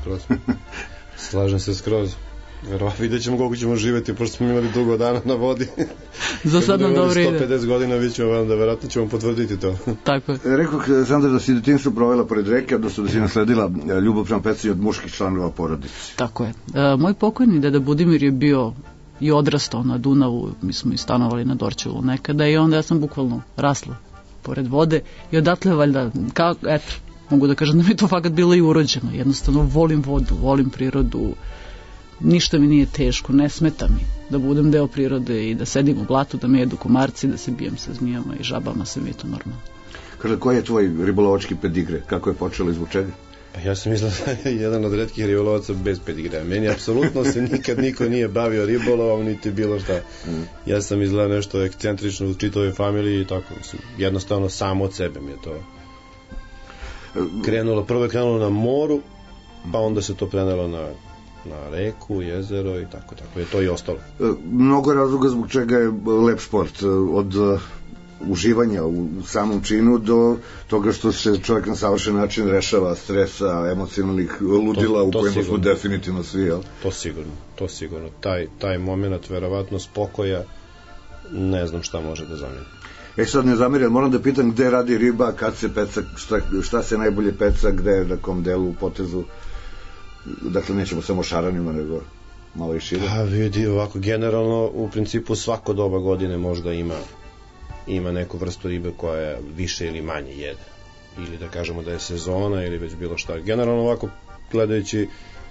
S5: slažem se skroz. Vidjet ćemo koliko ćemo živjeti, pošto smo imali dugo dana na vodi.
S4: Za sad nam dobro ide.
S5: 150 godina vidjet ćemo vam da verovatno ćemo potvrditi to.
S4: Tako je.
S3: Rekao Sandra da si detinjstvo provela pored reke, odnosno da si nasledila ljubav prema pecanju od muških članova porodice.
S4: Tako je. Moj pokojni deda Budimir je bio i odrastao na Dunavu, mi smo i stanovali na Dorćolu nekada i onda ja sam bukvalno rasla pored vode i odatle valjda, mogu da kažem da mi je to fakat bilo i urođeno. Jednostavno volim vodu, volim prirodu, ništa mi nije teško, ne smeta mi da budem deo prirode i da sedim u blatu, da me jedu komarci, da se bijem sa zmijama i žabama, sve mi je to normalno.
S3: Krle, koji je tvoj ribolovački pedigre? Kako je počelo i zbog čega?
S5: Ja sam izgleda jedan od retkih ribolovaca bez pedigre. Meni apsolutno se nikad niko nije bavio ribolovom, niti bilo šta. Ja sam izgleda nešto ekscentrično u čitavoj familiji i tako. Jednostavno samo od sebe mi je to krenulo. Prvo je krenulo na moru, pa onda se to prenelo na reku, jezero i tako je to i ostalo.
S3: Mnogo razloga zbog čega je lep sport, od uživanja u samom činu do toga što se čovjek na savršen način rešava stresa, emocionalnih ludila u kojima smo definitivno svi, jel?
S5: To sigurno. Taj moment verovatno spokoja, ne znam šta može da zameni.
S3: Sad ne zameri, ali moram da pitam gde radi riba, kad se peca, šta se najbolje peca, gde, na kom delu, u potezu. Dakle, nećemo samo šaranima, nego malo i šire.
S5: Vidi, ovako, generalno, u principu svako doba godine možda ima neku vrstu ribe koja više ili manje jede. Ili da kažemo da je sezona ili već bilo šta. Generalno, ovako, gledajući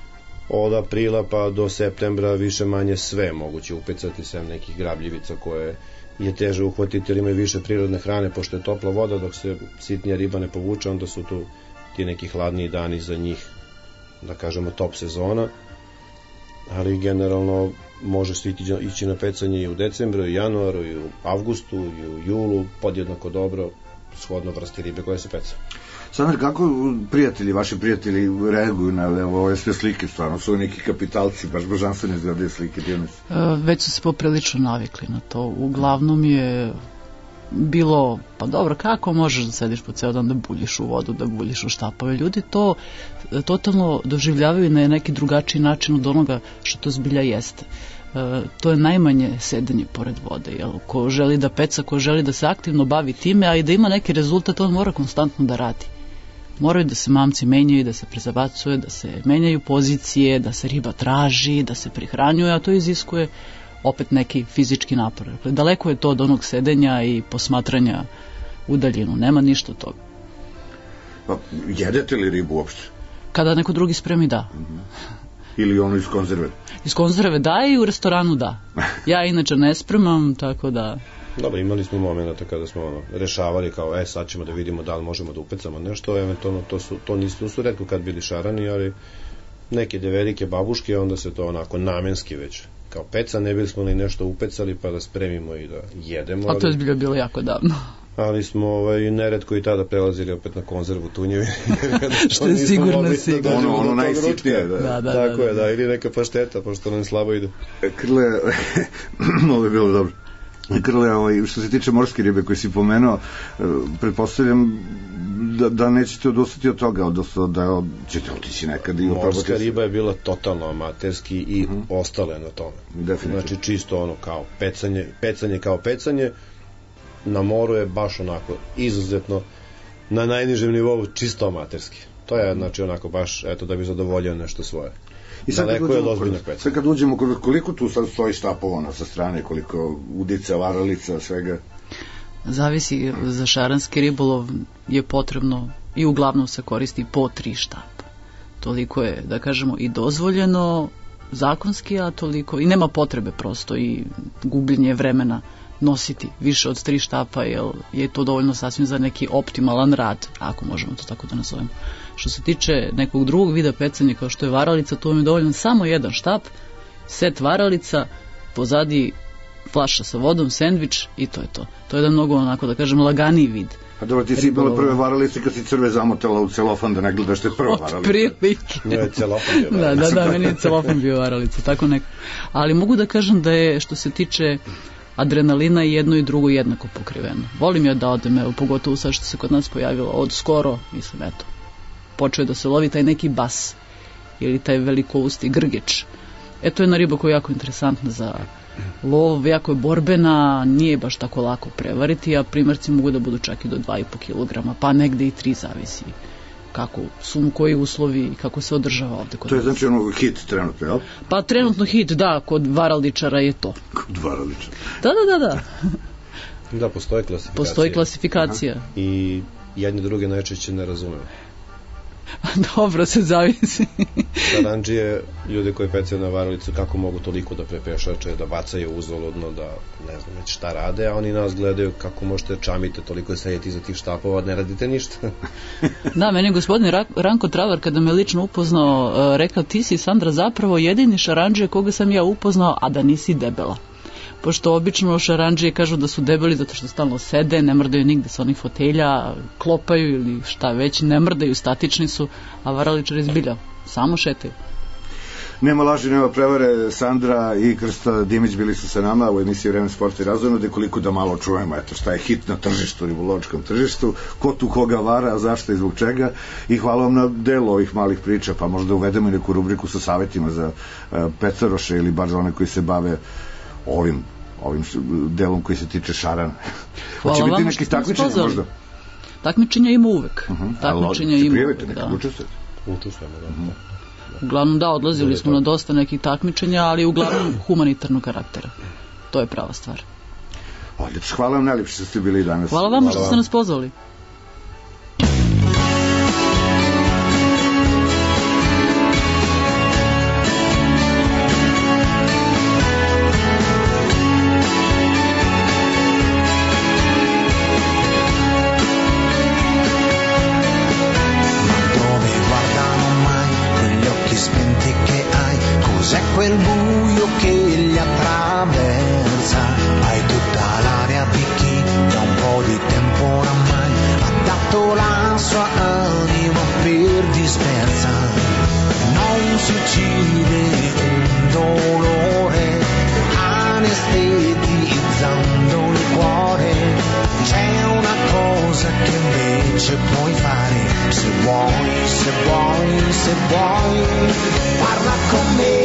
S5: od aprila pa do septembra više manje sve moguće upecati, sem nekih grabljivica koje je teže uhvatiti jer imaju više prirodne hrane, pošto je topla voda, dok se sitnija riba ne povuče, onda su tu ti neki hladniji dani za njih, da kažemo top sezona, ali generalno može se ići na pecanje i u decembru, i januaru, i u avgustu, i u julu, podjednako dobro, shodno vrsti ribe koja se peca.
S3: Sandra, kako vaši prijatelji reaguju na ove sve slike, stvarno su neki kapitalci, baš božanstvene izgledaju slike, Dionis?
S4: Već su se poprilično navikli na to, uglavnom je bilo, pa dobro, kako možeš da sediš po ceo dan da buljiš u vodu, da buljiš u štapove? Ljudi to totalno doživljavaju na neki drugačiji način od onoga što to zbilja jeste. To je najmanje sedenje pored vode, jel? Ko želi da peca, ko želi da se aktivno bavi time, a i da ima neki rezultat, on mora konstantno da radi. Moraju da se mamci menjaju, da se prezabacuje, da se menjaju pozicije, da se riba traži, da se prihranjuje, a to iziskuje opet neki fizički napor. Dakle, daleko je to od onog sedenja i posmatranja u daljinu. Nema ništa od toga.
S3: Pa, jedete li ribu uopšte?
S4: Kada neko drugi spremi, da.
S3: Ili ono iz konzerve?
S4: Iz konzerve da i u restoranu da. Ja inače ne spremam, tako da
S5: Dobro, imali smo momenta kada smo rešavali kao, sad ćemo da vidimo da li možemo da upecamo nešto, eventualno to nisu retko kad bili šarani, ali neke velike babuške, onda se to onako namenski već kao peca, ne bili smo li nešto upecali pa da spremimo i da jedemo.
S4: A to je bilo jako davno.
S5: Ali smo neretko i tada prelazili opet na konzervu tunjevi.
S4: Što je sigurno.
S3: Ono najsitnije.
S5: Tako je, da, ili neka pašteta, pošto nam slabo ide.
S3: Krle, ovo je bilo dobro. Krle, što se tiče morske ribe koji si pomenuo, pretpostavljam da nećete odustati od toga, odnosno da ćete otići nekad i upravo...
S5: Morska riba je bila totalno amaterski i ostale na tome.
S3: Definitivno.
S5: Znači čisto kao pecanje kao pecanje, na moru je baš onako izuzetno na najnižem nivou čisto amaterski. To je znači onako baš da bi zadovoljio nešto svoje.
S3: I sad kad uđemo, koliko tu sad stoji štapova sa strane, koliko udica, varalica, svega?
S4: Zavisi, za šaranski ribolov je potrebno i uglavnom se koristi po 3 štapa. Toliko je, da kažemo, i dozvoljeno zakonski, a toliko i nema potrebe prosto i gubljenje vremena nositi više od 3 štapa, jer je to dovoljno sasvim za neki optimalan rad, ako možemo to tako da nazovemo. Što se tiče nekog drugog vida pecanja kao što je varalica, tu vam je dovoljno samo 1 štap, set varalica, pozadi flaša sa vodom, sendvič i to je to. To je jedan mnogo onako, da kažem, laganiji vid.
S3: A dobro, ti si imala prve varalice kad si crve zamotala u celofan da ne gledaš te prva varalica.
S4: Otprilike.
S5: Ne, celofan bio varalica.
S4: Da, meni je celofan bio varalica, tako neko. Ali mogu da kažem da je, što se tiče adrenalina, i jedno i drugo jednako pokriveno. Volim ja da odem, evo, pogotovo sad što se kod nas pojavilo od skoro, mislim, eto, počeo da se lovi taj neki bas ili taj velikousti grgić. To je jedna riba koja je jako interesantna za lov, jako je borbena, nije baš tako lako prevariti, a primarci mogu da budu čak i do 2,5 kg, pa negde i 3, zavisi kako su koji uslovi i kako se održava ovde kod nas.
S3: To je znači ono hit trenutno, jel?
S4: Pa trenutno hit, da, kod varaldičara je to.
S3: Kod varaldičara?
S4: Da.
S5: Da, postoji klasifikacija.
S4: Postoji klasifikacija.
S5: I jedni druge najčešće ne razumemo.
S4: Dobro, se zavisi.
S5: Šarandžije, ljude koji pecaju na varalicu, kako mogu toliko da prepešače, da bacaju uzaludno, da ne znam već šta rade, a oni nas gledaju kako možete čamite, toliko je sedjeti iza tih štapova, ne radite ništa.
S4: Da, meni je gospodin Ranko Travar, kada me lično upoznao, rekao, ti si, Sandra, zapravo jedini šarandžije koga sam ja upoznao, a da nisi debela. Pošto obično šarandžije kažu da su debeli zato što stalno sede, ne mrdaju nigde sa onih fotelja, klopaju ili šta već, ne mrdaju, statični su, a varaličari zbilja samo šetaju.
S3: Nema laži, nema prevare. Sandra i Krsta Dimić bili su sa nama u emisiji Vreme sporta i razonode, koliko da malo čujemo šta je hit na tržištu, ribolovačkom tržištu, ko tu koga vara, zašto i zbog čega, i hvala vam na delu ovih malih priča, pa možda uvedemo i neku rubriku sa savjetima za pecaroše ili bar za one koji se bave ovim delom koji se tiče šarana.
S4: Hvala
S3: Hoće
S4: vam
S3: biti neki takmičenja možda?
S4: Takmičenja ima uvek. Takmičenja ima uvek,
S3: da.
S5: Učestvujemo, da.
S4: Uglavnom da, odlazili smo na dosta nekih takmičenja, ali uglavnom humanitarnog karaktera. To je prava stvar.
S3: Odlično, hvala vam najljepše što ste bili danas.
S4: Hvala vam što ste nas pozvali.
S13: Quel buio che li attraversa, hai tutta l'aria di chi da un po' di tempo oramai ha dato la sua anima per dispersa. Non si uccide un dolore anestetizzando il cuore, c'è una cosa che invece puoi fare, se vuoi, se vuoi, se vuoi, parla con me.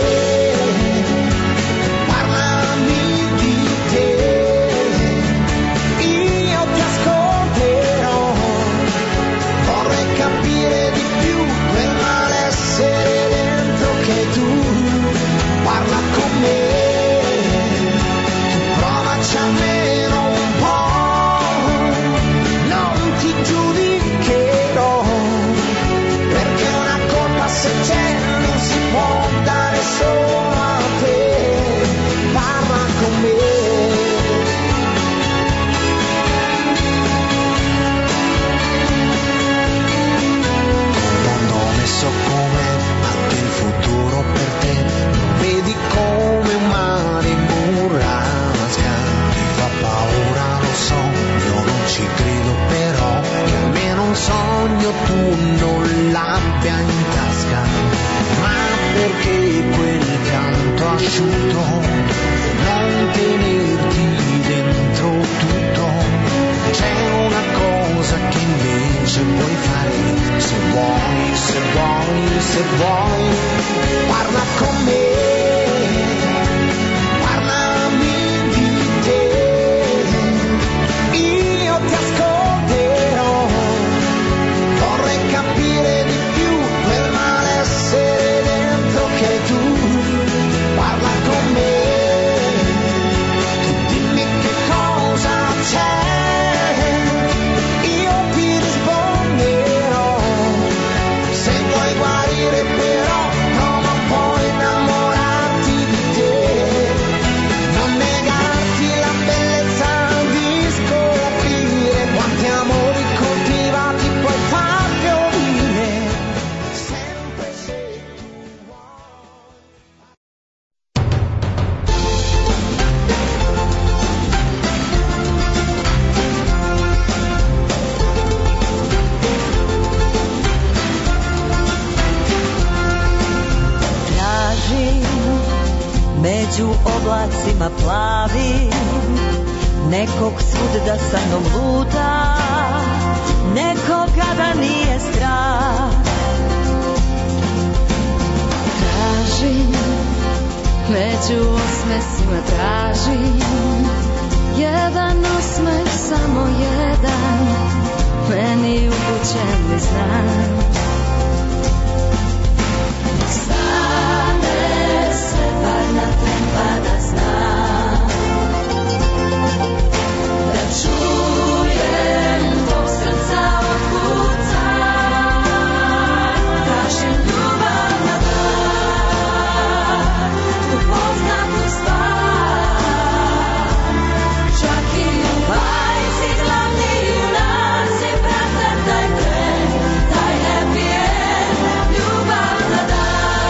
S13: cresciuto, non tenerti dentro tutto. C'è una cosa che invece puoi fare, se vuoi, se vuoi, se vuoi, parla con me, parlami di te, io ti ascolterò, vorrei capire di più quel malessere dentro che tu, parla con me, tu dimmi che cosa c'è.
S6: Među oblacima plavim, nekog svud da sa mnom luta, nekoga da nije strah.
S7: Tražim, među osmesima tražim, jedan osmeh, samo jedan, meni upućen mi znak. Na tren pa da znam, da čujem tvog srca otkuca, tražim ljubav na dan, tu poznatu stvar, čak i u bajci glavni junak je pratan taj tren, taj happy end, ljubav na dan.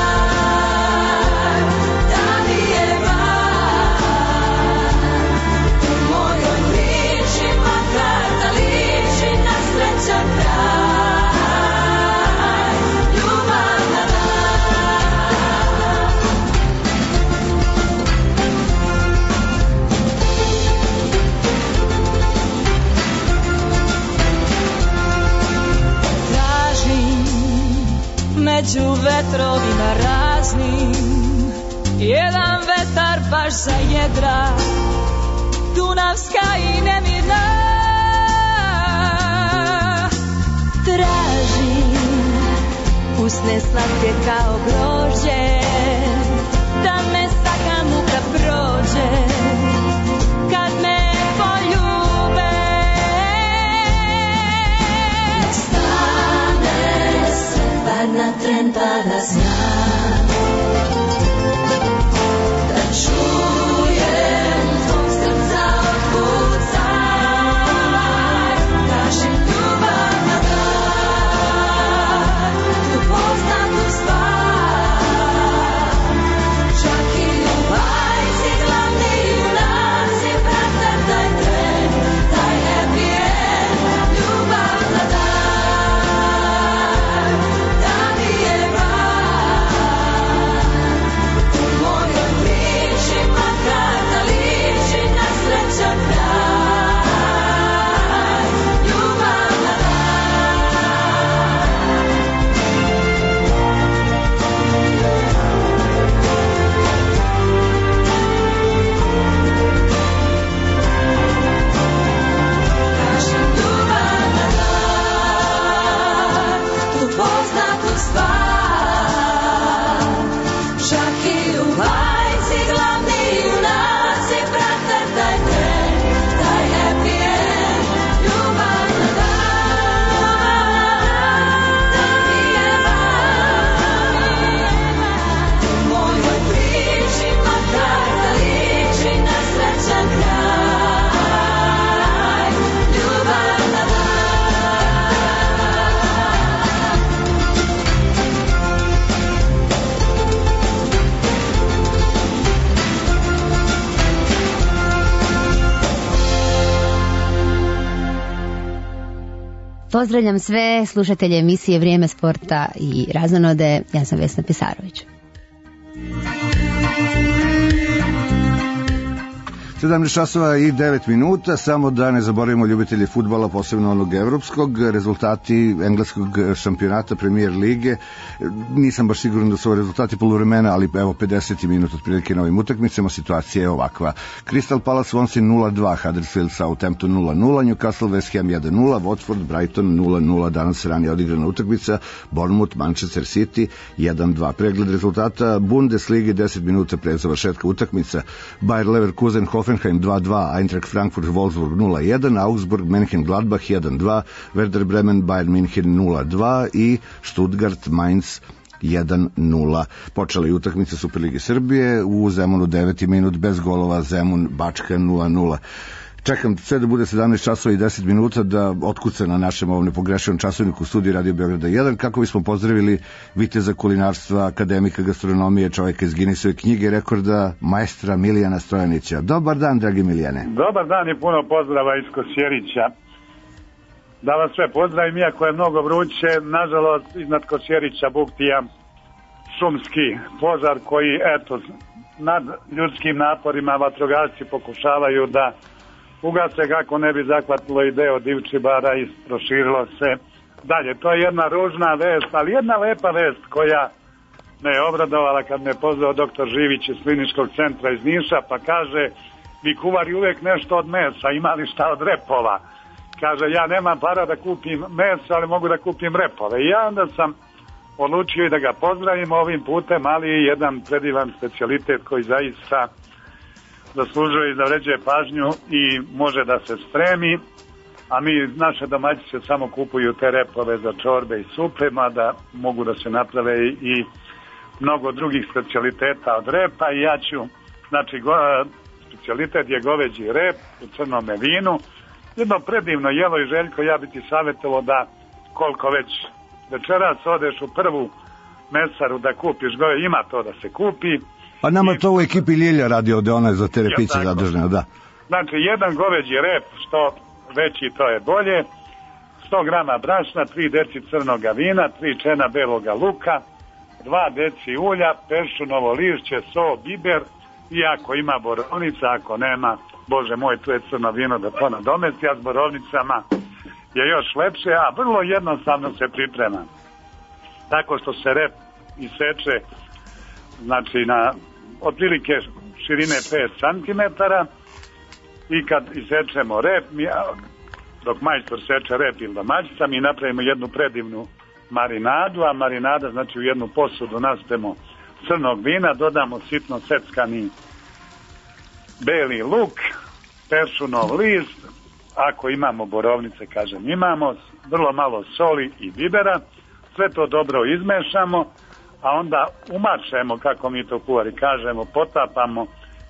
S6: Među vetrovima raznim, jedan vetar baš za jedra, dunavska i nemirna. Tražim usne slatke kao grožđe, da me svaka muka prođe, kad me poljube. Stane se na tren pa da znam, da čujem tvog srca otkuca, tražim ljubav na dan, tu poznatu stvar, čak i u bajci glavni junak je pratan taj tren, taj happy end, ljubav na dan.
S8: Pozdravljam sve slušatelje emisije Vrijeme sporta i razonode. Ja sam Vesna Pisarović.
S3: 17 časova i 9 minuta, samo da ne zaboravimo ljubitelje fudbala, posebno onog evropskog, rezultati engleskog šampionata Premier lige. Nisam baš siguran da su rezultati poluvremena, ali evo 50 minuta otprilike na ovim utakmicama, situacija je ovakva. Crystal Palace Swansea 0-2, Huddersfield Southampton 0-0, Newcastle West Ham 1-0, Watford Brighton 0-0, danas ranije odigrana utakmica, Bournemouth Manchester City 1-2. Pregled rezultata Bundeslige 10 minuta pre završetka utakmica, Bayer Leverkusen Hoffenheim 2-2, Eintracht Frankfurt Wolfsburg 0-1, Augsburg Mönchengladbach 1-2, Werder Bremen Bayern München 0-2 i Stuttgart Mainz 1-0. Počela je utakmica Superlige Srbije u Zemunu 9. minut bez golova, Zemun Bačka 0-0. Čekam sve da bude 17 časova i 10 minuta da otkuca na našem ovom nepogrešivom časovniku studiju Radio Beograda 1 kako bismo pozdravili viteza kulinarstva, akademika gastronomije, čovjeka iz Guinnessove knjige rekorda, maestra Milijana Stojanića. Dobar dan, dragi Milijane.
S9: Dobar dan i puno pozdrava iz Kosjerića. Da vas sve pozdravim, iako je mnogo vruće, nažalost iznad Kosjerića buktija šumski požar koji, eto, nad ljudskim naporima vatrogasci pokušavaju da ugase kako ne bi zahvatilo i deo Divčibara i proširilo se dalje. To je jedna ružna vest, ali jedna lepa vest koja me je obradovala kad me pozvao doktor Živić iz kliničkog centra iz Niša, pa kaže, vi kuvari uvek nešto od mesa, imali šta od repova? Kaže, ja nemam para da kupim meso, ali mogu da kupim repove. I ja onda sam odlučio i da ga pozdravim ovim putem, ali je jedan predivan specijalitet koji zaista zaslužuje i zavređuje pažnju i može da se spremi, a mi, naše domaćice, samo kupuju te repove za čorbe i supe, mada mogu da se naprave i mnogo drugih specijaliteta od repa i ja ću, znači, specijalitet je goveđi rep u crnome vinu, jedno predivno jelo i Željko, ja bi ti savjetovao da koliko već večeras odeš u prvu mesaru da kupiš goveđi, ima to da se kupi.
S3: Pa nama to u ekipi Ljilja radi ovde, ona je za te repice zadržena, da.
S9: Znači, jedan goveđi rep, što veći to je bolje, 100 grama brašna, 3 deci crnoga vina, 3 čena beloga luka, 2 deci ulja, peršunovo lišće, so, biber i ako ima borovnica, ako nema, bože moj, tu je crno vino da to nadomesti, a s borovnicama je još lepše, a vrlo jednostavno se priprema. Tako što se rep iseče, znači na otprilike širine 5 cm i kad isečemo rep, dok majstor seče rep ili domaćica, mi napravimo jednu predivnu marinadu, a marinada znači u jednu posudu naspemo crnog vina, dodamo sitno seckani beli luk, peršunov list, ako imamo borovnice, kažem imamo, vrlo malo soli i bibera, sve to dobro izmešamo, a onda umačemo, kako mi to kuvari kažemo, potapamo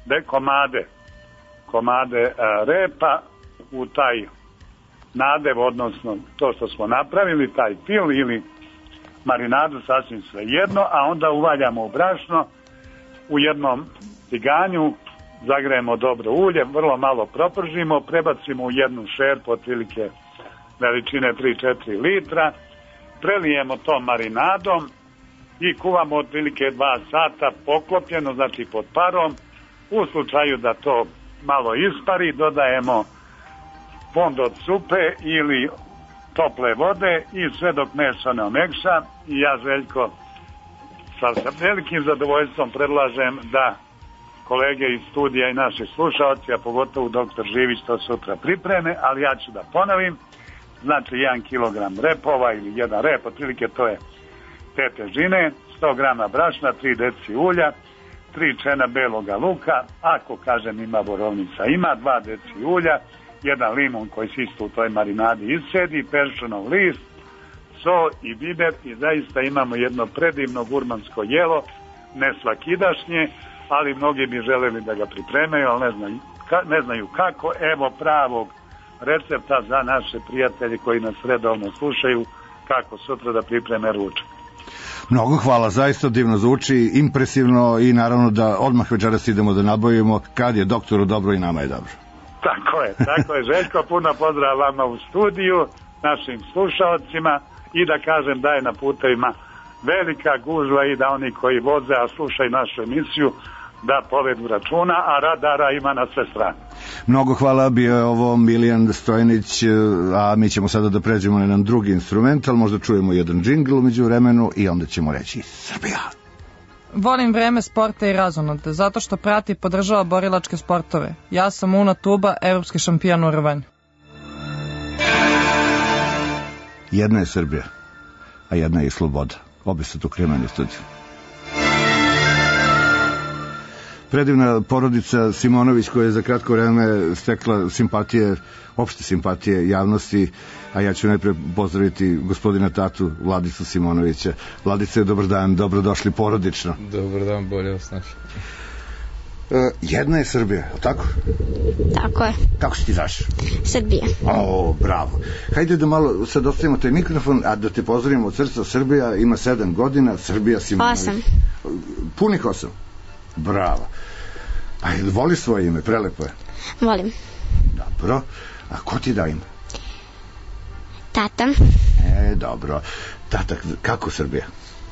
S9: komade repa u taj nadev, odnosno to što smo napravili, taj fil ili marinadu, sasvim sve jedno, a onda uvaljamo u brašno, u jednom tiganju zagrejemo dobro ulje, vrlo malo propržimo, prebacimo u jednu šerpu otprilike veličine 3-4 litra, prelijemo to marinadom i kuvamo otprilike 2 sata poklopljeno, znači pod parom. U slučaju da to malo ispari, dodajemo fond od supe ili tople vode i sve dok meso ne omekša. I ja, Željko, sa velikim zadovoljstvom predlažem da kolege iz studija i naši slušalci, a pogotovo doktor Živić, to sutra pripreme, ali ja ću da ponovim, znači 1 kg repova ili 1 rep, otprilike to je te težine, 100 grama brašna, 3 deci ulja, 3 čena beloga luka, ako kažem ima borovnica, ima 2 deci ulja, 1 limun koji se isto u toj marinadi iscedi, peršunov list, so i biber i zaista imamo jedno predivno gurmansko jelo, ne svakidašnje, ali mnogi bi želeli da ga pripremaju, ali ne znaju kako. Evo pravog recepta za naše prijatelje koji nas redovno slušaju, kako sutra da pripreme ručak.
S3: Mnogo hvala, zaista divno zvuči, impresivno i naravno da odmah večeras idemo da nabavimo, kad je doktoru dobro i nama je dobro.
S9: Tako je, Željko, puno pozdrav vama u studiju, našim slušalcima i da kažem da je na putevima velika gužva i da oni koji voze, a slušaju našu emisiju, da povedu računa, a radara ima na sve strane.
S3: Mnogo hvala, bio je ovo Milijan Stojnić, a mi ćemo sada da pređemo na jedan drugi instrumental, možda čujemo jedan džingl umeđu vremenu i onda ćemo reći Srbija.
S10: Volim vreme sporta i razonode, zato što prati i podržava borilačke sportove. Ja sam Una Tuba, evropski šampion u rvanju.
S3: Jedna je Srbija, a jedna je i sloboda. Obe su tu kremeni studiju. Predivna porodica Simonović koja je za kratko vreme stekla simpatije, opšte simpatije javnosti, a ja ću najpre pozdraviti gospodina tatu Vladicu Simonovića. Vladice, dobar dan, dobrodošli porodično.
S11: Dobar dan, bolje vas našli.
S3: Jedna je Srbija, je li tako?
S12: Tako je.
S3: Kako si ti zaš?
S12: Srbija.
S3: O, bravo. Hajde da malo sad ostavimo taj mikrofon, a da te pozdravimo od srca. Srbija ima 7 godina, Srbija Simonović.
S12: 8.
S3: Punih 8. Bravo. A voliš svoje ime? Prelepo je.
S12: Volim.
S3: Dobro. A ko ti da ime?
S12: Tata.
S3: Dobro. Tata, kako Srbija?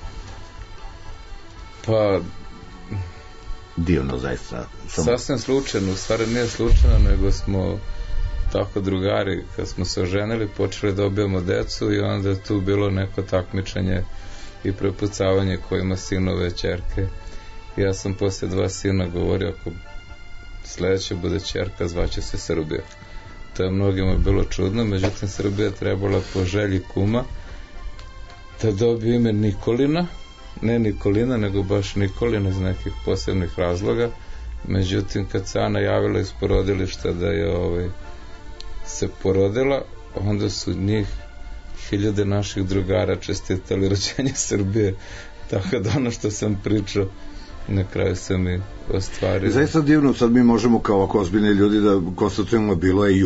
S11: Pa...
S3: divno, zaista.
S11: Sasvim slučajno, u stvari nije slučajno, nego smo tako drugari, kad smo se oženili, počeli da dobijamo decu i onda je tu bilo neko takmičenje i prepucavanje ko ima sinove, ćerke. Ja sam posle 2 sina govorio, ako sledeće bude ćerka, zvaće se Srbija. To je mnogima bilo čudno, međutim Srbija trebala po želji kuma da dobije ime Nikolina, ne Nikolina, nego baš Nikolina iz nekih posebnih razloga. Međutim, kad se Ana javila iz porodilišta da je se porodila, onda su njih 1000 naših drugara čestitali rođenje Srbije. Tako da ono što sam pričao, na kraju sam i ostvario.
S3: Zaista divno, sad mi možemo kao ovako ozbiljni ljudi da konstatujemo, bilo je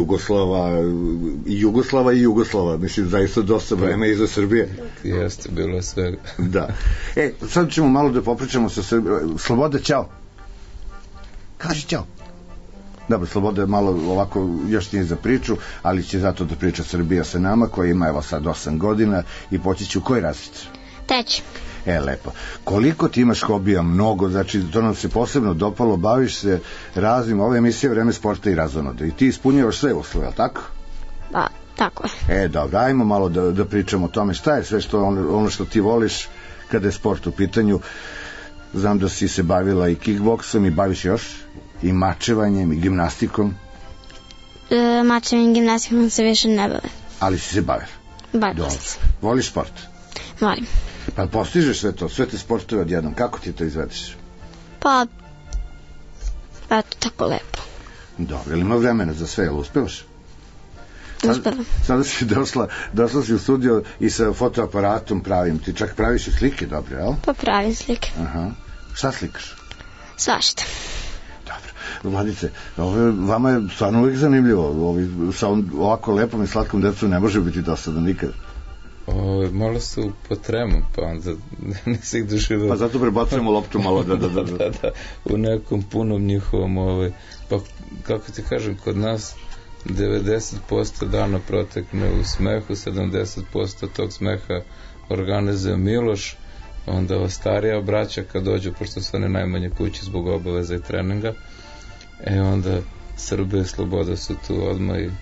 S3: Jugoslava. Mislim, zaista dosta vreme iza Srbije.
S11: Jeste, bilo je sve.
S3: Da. Sad ćemo malo da popričamo sa Srbijom. Sloboda, ćao. Kaži ćao. Dobro, Sloboda je malo ovako, još nije za priču, ali će zato da priča Srbija sa nama, koja ima evo sad 8 godina i poći će u koji razred?
S12: 3.
S3: Lepo. Koliko ti imaš hobija? Mnogo, znači to nam se posebno dopalo, baviš se raznim, ova emisija Vreme sporta i razonode i ti ispunjavaš sve uslove, ali tako?
S12: Pa, tako je.
S3: Dobro, ajmo malo da pričamo o tome, šta je sve ono što ti voliš kada je sport u pitanju. Znam da si se bavila i kickboksom i baviš još i mačevanjem i gimnastikom.
S12: Mačevanjem i gimnastikom se više ne bave.
S3: Ali si se bavila?
S12: Bavila se.
S3: Voliš sport?
S12: Volim.
S3: Pa postižeš sve te sportove odjednom, kako ti to izvedeš?
S12: Pa, eto, tako lepo.
S3: Dobro, ili ima vremena za sve, jel uspevaš?
S12: Uspevam.
S3: Sada si došla si u studio i sa fotoaparatom pravim, ti čak praviš i slike dobre, jel?
S12: Pa pravim slike.
S3: Aha. Šta slikaš?
S12: Svašta.
S3: Dobro. Vladice, vama je stvarno uvijek zanimljivo, sa ovako lepom i slatkom decom ne može biti dosadno nikad.
S11: Malo su po tremu, pa onda nisi ih doživao.
S3: Pa zato prebacujemo loptu malo da.
S11: U nekom punom njihovom, pa kako ti kažem, kod nas 90% dana protekne u smehu, 70% tog smeha organizuje Miloš, onda ova starija braća kad dođu, pošto su one najmanje kući zbog obaveza i treninga, onda Srbija i Sloboda su tu odmah i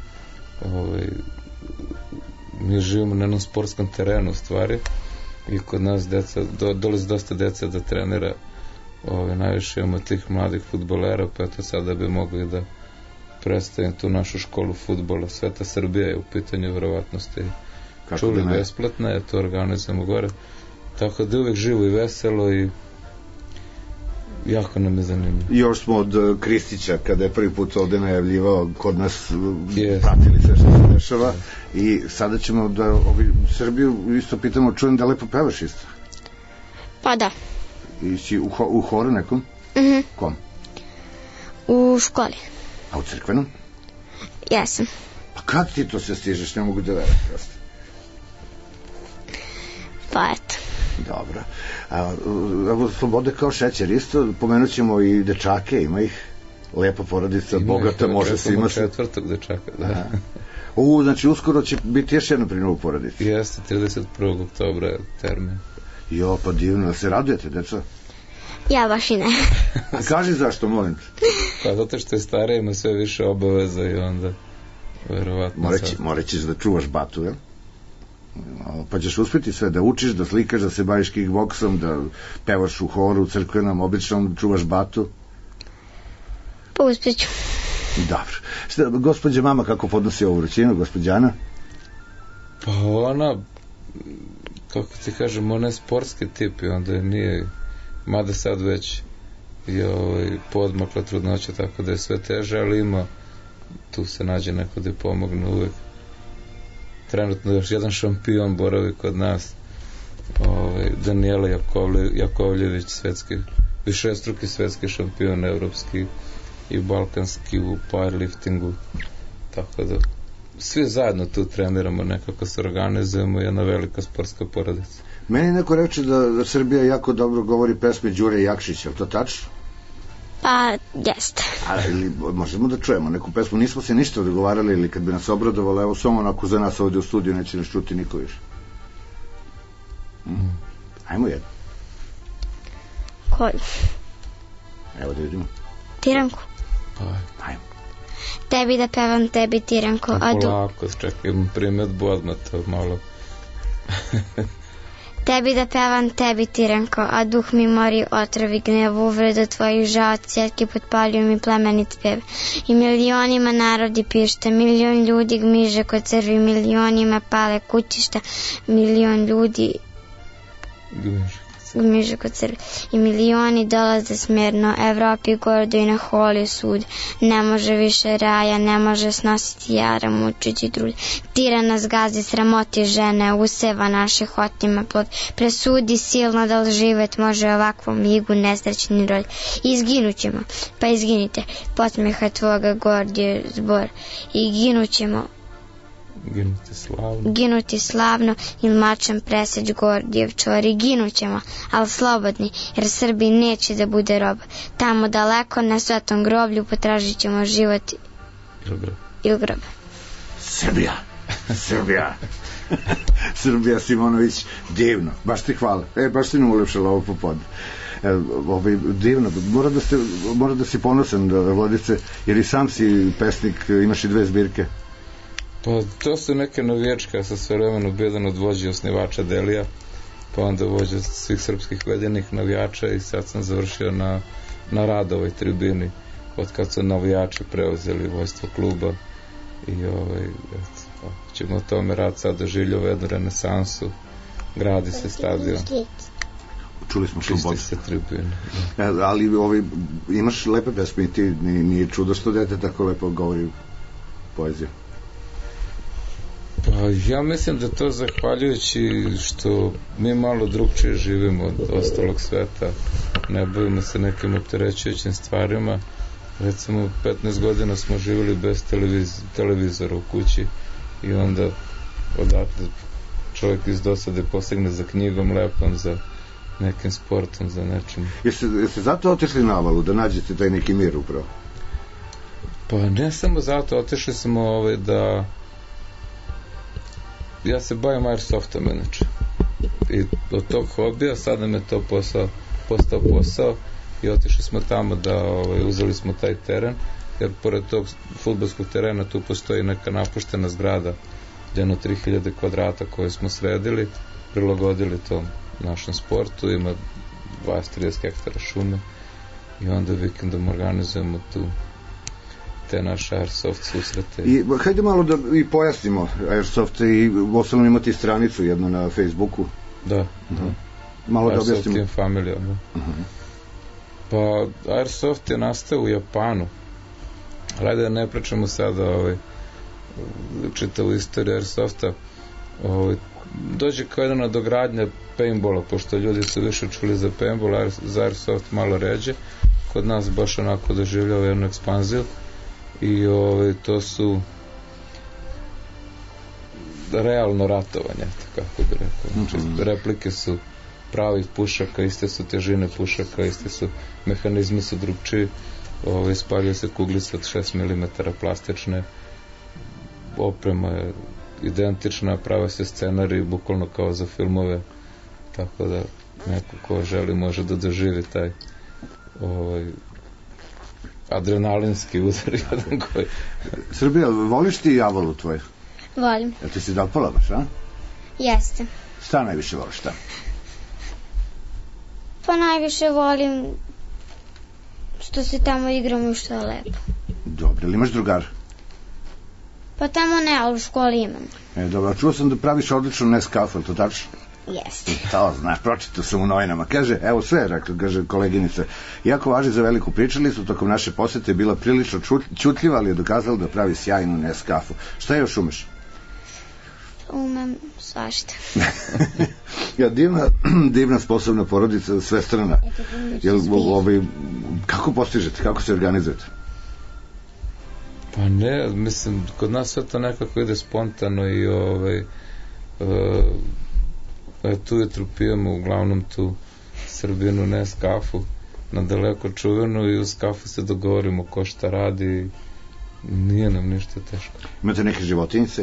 S11: mi živimo na jednom sportskom terenu u stvari i kod nas dolazi dosta deca da trenira, najviše imamo tih mladih fudbalera, pa eto sada bi mogli da predstavim tu našu školu fudbala. Sveta Srbija je u pitanju, verovatno ste čuli, besplatna je, to organizujemo gore, tako da uvek živo i veselo i jako nam je zanimljivo.
S3: Još smo od Kristića, kada je prvi put ovde najavljivao, kod nas pratili sve što se dešava i sada ćemo da Srbiju isto pitamo, čujem da lepo pevaš isto.
S12: Pa da.
S3: I si u horu nekom? Kom?
S12: U školi.
S3: A u crkvenom?
S12: Jesam.
S3: Pa kad ti to sve stižeš, ne mogu da verujem prosto.
S12: Pa eto.
S3: Dobro. Evo, Sloboda kao šećer isto, pomenut ćemo i dečake, ima ih, lepa porodica, bogata, može se ima se.
S11: 4. dečaka, da.
S3: Znači uskoro će biti još jedna pri novu porodici.
S11: Jeste, 31. oktobra je termin.
S3: Jo, pa divno, se radujete, deca?
S12: Ja baš i ne.
S3: Kaži zašto, molim te.
S11: Pa zato što je stariji, ima sve više obaveza i onda verovatno
S3: morat ćeš da čuvaš batu, jel? Pa ćeš uspjeti sve, da učiš, da slikaš, da se baviš kickboksom, da pevaš u horu, crkvenom, običnom, čuvaš batu.
S12: Pa uspjeću.
S3: Dobro. Gospođa mama kako podnosi ovu vrućinu, gospođana?
S11: Pa ona, kako ti kažem, ona je sportski tip i onda nije, mada sad već je podmakla trudnoća, tako da je sve teže, ali ima, tu se nađe neko da je pomogne uvek. Trenutno još jedan šampion boravi kod nas, Danijela Jakovljević, višestruki svetski šampion, evropski i balkanski u powerliftingu, tako da svi zajedno tu treniramo, nekako se organizujemo, jedna velika sportska porodica.
S3: Meni neko reče da Srbija jako dobro govori pesme Đure Jakšića, je to tačno?
S12: Pa, jeste.
S3: Ali možemo da čujemo neku pesmu, nismo se ništa dogovarali ili kad bi nas obradovalo, evo samo onako za nas ovdje u studiju neće nas čuti niko više. Ajmo jedno.
S12: Koju?
S3: Evo da vidimo.
S12: Tiranku.
S3: Ajmo.
S12: Tebi da pevam, tebi Tiranko.
S11: Polako, čekaj, imam primjedbu odmah to malo.
S12: Tebi da pevam, tebi Tiranko, a duh mi mori otrovi gnevu, uvredu tvojih žao, cjetki potpaljuju mi plemenit pev. I milionima narodi pište, milion ljudi gmiže kod crvi, milionima pale kućišta, milion ljudi gmiže kod crvi. I milioni dolaze smjerno, Evropi gordo i na holi sud. Ne može više raja, ne može snositi jara, mučući trud. Tira nas gazi, sramoti žene, useva naših otima plod. Presudi silno da li živet može ovakvom ligu nesrećni rod. Izginućemo, pa izginite, podsmeha tvoga gordije zbor. I ginućemo, ginuti slavno ili mačem preseć Gordijev čvor. I ginućemo, ali slobodni, jer Srbiji neće da bude rob. Tamo daleko na svetom groblju potražit ćemo život ili grob.
S3: Srbija Srbija Simonović, divno, baš ti hvala, baš ti nam ulepšala ovo popodne. Divno, mora da si ponosan, Vodice, jer i sam si pesnik, imaš i 2 zbirke.
S11: Pa to su neke navijačke, ja sam sve vremeno jedan od vođa osnivača Delija, pa onda vođa svih srpskih vedenih navijača i sad sam završio na Radovoj tribini od kad su navijači preuzeli vojstvo kluba i ćemo o tome rad sad doživljava jednu renesansu, gradi se stadion,
S3: čuli smo
S11: čisti se tribine.
S3: Ali imaš lepe pesme i ti, nije čudo što dete tako lepo govori poeziju.
S11: Pa ja mislim da to zahvaljujući što mi malo drugčije živimo od ostalog sveta, ne bavimo se nekim opterećujućim stvarima. Recimo 15 godina smo živjeli bez televizora u kući i onda odatle čovjek iz dosade posegne za knjigom lepom, za nekim sportom, za nečim.
S3: Jeste zato otišli na Avalu, da nađete taj neki mir upravo?
S11: Pa ne samo zato, otišli smo da ja se bavim airsoftom inače i od tog hobija sad nam je to postao posao i otišli smo tamo da uzeli smo taj teren, jer pored tog fudbalskog terena tu postoji neka napuštena zgrada jedno 3000 kvadrata koje smo sredili, prilagodili tom našem sportu, ima 20-30 hektara šume i onda vikendom organizujemo tu te naše airsoft susrete.
S3: I hajde malo da i pojasnimo airsoft i osnovno imati stranicu jednu na Facebooku.
S11: Da.
S3: Malo da objasnimo.
S11: Airsoft Team Family. Pa airsoft je nastao u Japanu. Hajde da ne pričamo sada čitavu istoriju airsofta. Dođe kao jedna nadogradnja paintballa, pošto ljudi su više čuli za paintball, za airsoft malo ređe. Kod nas baš onako doživljava jednu ekspanziju i to su realno ratovanje, kako bi rekao. Znači, replike su pravih pušaka, iste su težine pušaka, iste su mehanizmi su drugčiji, spaljuje se kuglice od 6 mm plastične, oprema je identična, prave se scenariji bukvalno kao za filmove, tako da neko ko želi može da doživi taj adrenalinski udar jedan koji...
S3: Srbija, voliš ti Javolu tvoje?
S12: Volim.
S3: Jel ti si dopala baš, a?
S12: Jeste.
S3: Šta najviše voliš, šta?
S12: Pa najviše volim što se tamo igramo i što je lepo.
S3: Dobro, ili imaš drugara?
S12: Pa tamo ne, ali u školi imam.
S3: Dobro, čuo sam da praviš odlično Nescafe, je to tačno?
S12: Jeste.
S3: To znaš, pročitao sam u novinama. Kaže, evo sve, rekla, kaže koleginica. Iako važi za veliku pričalicu, tokom naše posete je bila prilično čutljiva, ali je dokazala da pravi sjajnu Nescafe. Šta još umeš?
S12: Umem svašta.
S3: Ja, divna sposobna porodica, svestrana. Kako postižete, kako se organizujete?
S11: Pa ne, mislim, kod nas sve to nekako ide spontano i tu jutru pijemo uglavnom tu Srbinu Nescafu na daleko čuvenu i uz kafu se dogovorimo ko šta radi, nije nam ništa teško.
S3: Imate neke životinjice?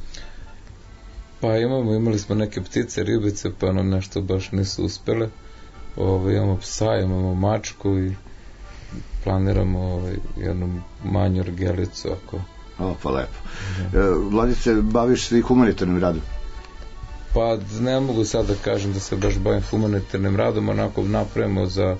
S11: Pa imali smo neke ptice, ribice, pa nam nešto baš nisu uspele. Imamo psa, imamo mačku i planiramo jednu manju orgelicu ako...
S3: Pa lepo. Vladice, baviš se i humanitarnim radom?
S11: Pa ne mogu sad da kažem da se baš bavim humanitarnim radom, onako napravimo za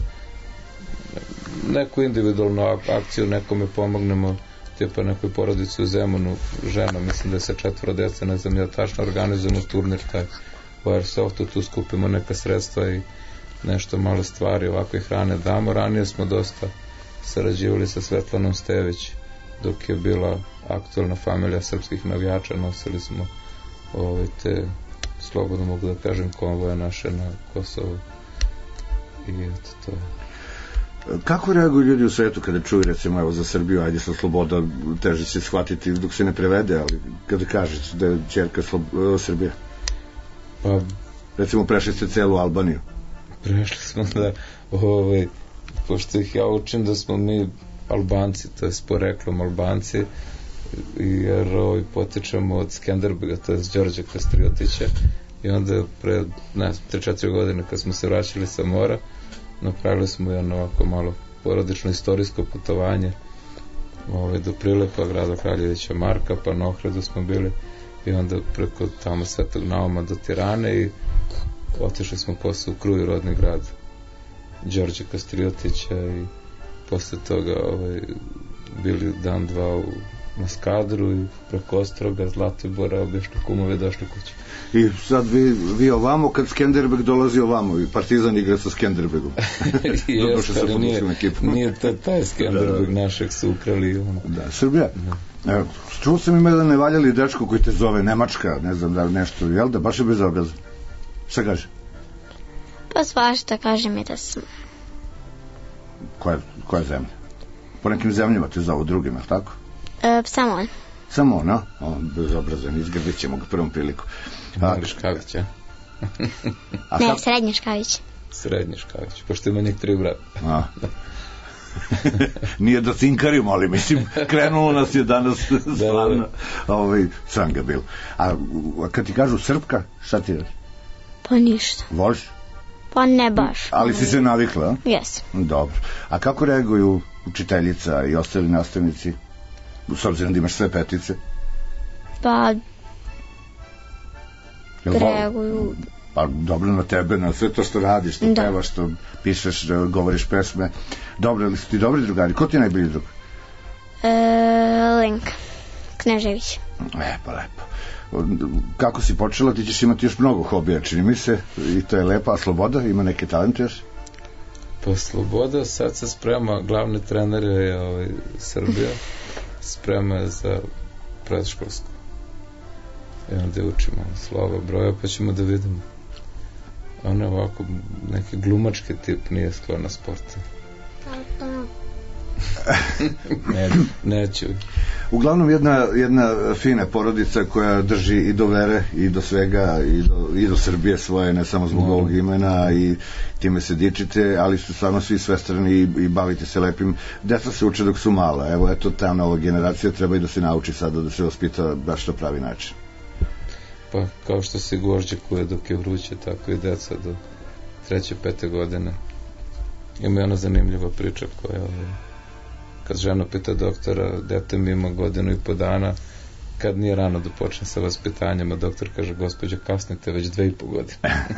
S11: neku individualnu akciju, nekome pomognemo, tipa nekoj porodici u Zemunu, žena, mislim da je sa 4 djece, ne znam ja tačno, organizujemo turnir taj u Airsoftu, tu skupimo neka sredstva i nešto malo stvari, ovakve hrane damo. Ranije smo dosta sarađivali sa Svetlanom Stević dok je bila aktualna familija srpskih navijača, nosili smo te, slobodno mogu da kažem, konvoje naše na Kosovu i eto to je.
S3: Kako reaguju ljudi u svetu kada čuju, recimo, evo za Srbiju, ajde sa sloboda, teže će shvatiti dok se ne prevede, ali kada kažeš da je ćerka Srbija?
S11: Pa,
S3: recimo, prešli ste celu Albaniju.
S11: Prešli smo da, pošto ih ja učim da smo mi Albanci, to je s poreklom Albanci, jer potičemo od Skenderbega, to je Đorđa Kastriotića, i onda pre 3-4 godine kad smo se vraćali sa mora, napravili smo jedno ovako malo porodično istorijsko putovanje do Prilepa, grada Kraljevića Marka, pa na Ohridu smo bili i onda preko tamo Svetog Nauma do Tirane i otišli smo posle u Kruj, rodni grad Đorđa Kastriotića, i posle toga bili dan, dva na Skadru i preko Ostroga, Zlatibora, obišli kumove, došli kući.
S3: I sad vi ovamo, kad Skenderbeg dolazi ovamo i Partizan igra sa Skenderbegom.
S11: Jeste, ali nije taj Skenderbeg našeg su ukrali.
S3: Da, Srbija. Čuo sam ima jedan nevaljali dečko koji te zove Nemačka, ne znam da li nešto, jel da, baš je bezobrazan. Šta kaže?
S12: Pa svašta, kaže mi da sam.
S3: Koja zemlja? Po nekim zemljama te zovu drugim, je li tako?
S12: Samo on.
S3: Samo on, no? Bezobrazan, izgrdit ćemo ga prvom priliku.
S11: Mali Škavić, ja?
S12: Ne, Srednji Škavić.
S11: Srednji Škavić, pošto ima njih 3 brata.
S3: Nije da cinkarimo, ali mislim, krenulo nas je danas slavno. Sranga bilo. A kad ti kažu Srpka, šta ti reći?
S12: Pa ništa.
S3: Voliš?
S12: Pa ne baš.
S3: Ali si se navikla, a?
S12: Jes.
S3: Dobro. A kako reaguju učiteljica i ostali nastavnici? S obzirom da imaš sve petice?
S12: Pa reaguju.
S3: Pa dobro na tebe, na sve to što radiš, što pevaš, što pišeš, govoriš pesme. Dobro, ali su ti dobri drugari? Ko ti je najbolji drug?
S12: Lenka Knežević.
S3: Pa lepo. Kako si počela, ti ćeš imati još mnogo hobija, čini mi se, i to je lepo. A Sloboda, ima neke talente još?
S11: Pa Sloboda sad se sprema, glavni trener je Srbija, sprema je za predškolsko. I onda učimo slova, broja, pa ćemo da vidimo. Ona je ovako neki glumački tip, nije sklona sporta. Neću.
S3: Uglavnom jedna fina porodica koja drži i do vere i do svega i do Srbije svoje, ne samo zbog ovog imena, i time se dičite, ali su stvarno svi svestrani i bavite se lepim. Deca se uče dok su mala, evo, eto, ta nova generacija treba i da se nauči sada, da se ospita baš na pravi način.
S11: Pa kao što se gvožđe kuje dok je vruće, tako i deca do 3. 5. godine Ima jedna zanimljiva priča koja, kad žena pita doktora, dete mi ima 1.5 godina, kad nije rano da počne sa vaspitanjem, a doktor kaže, gospođo, kasnite već 2,5 godine.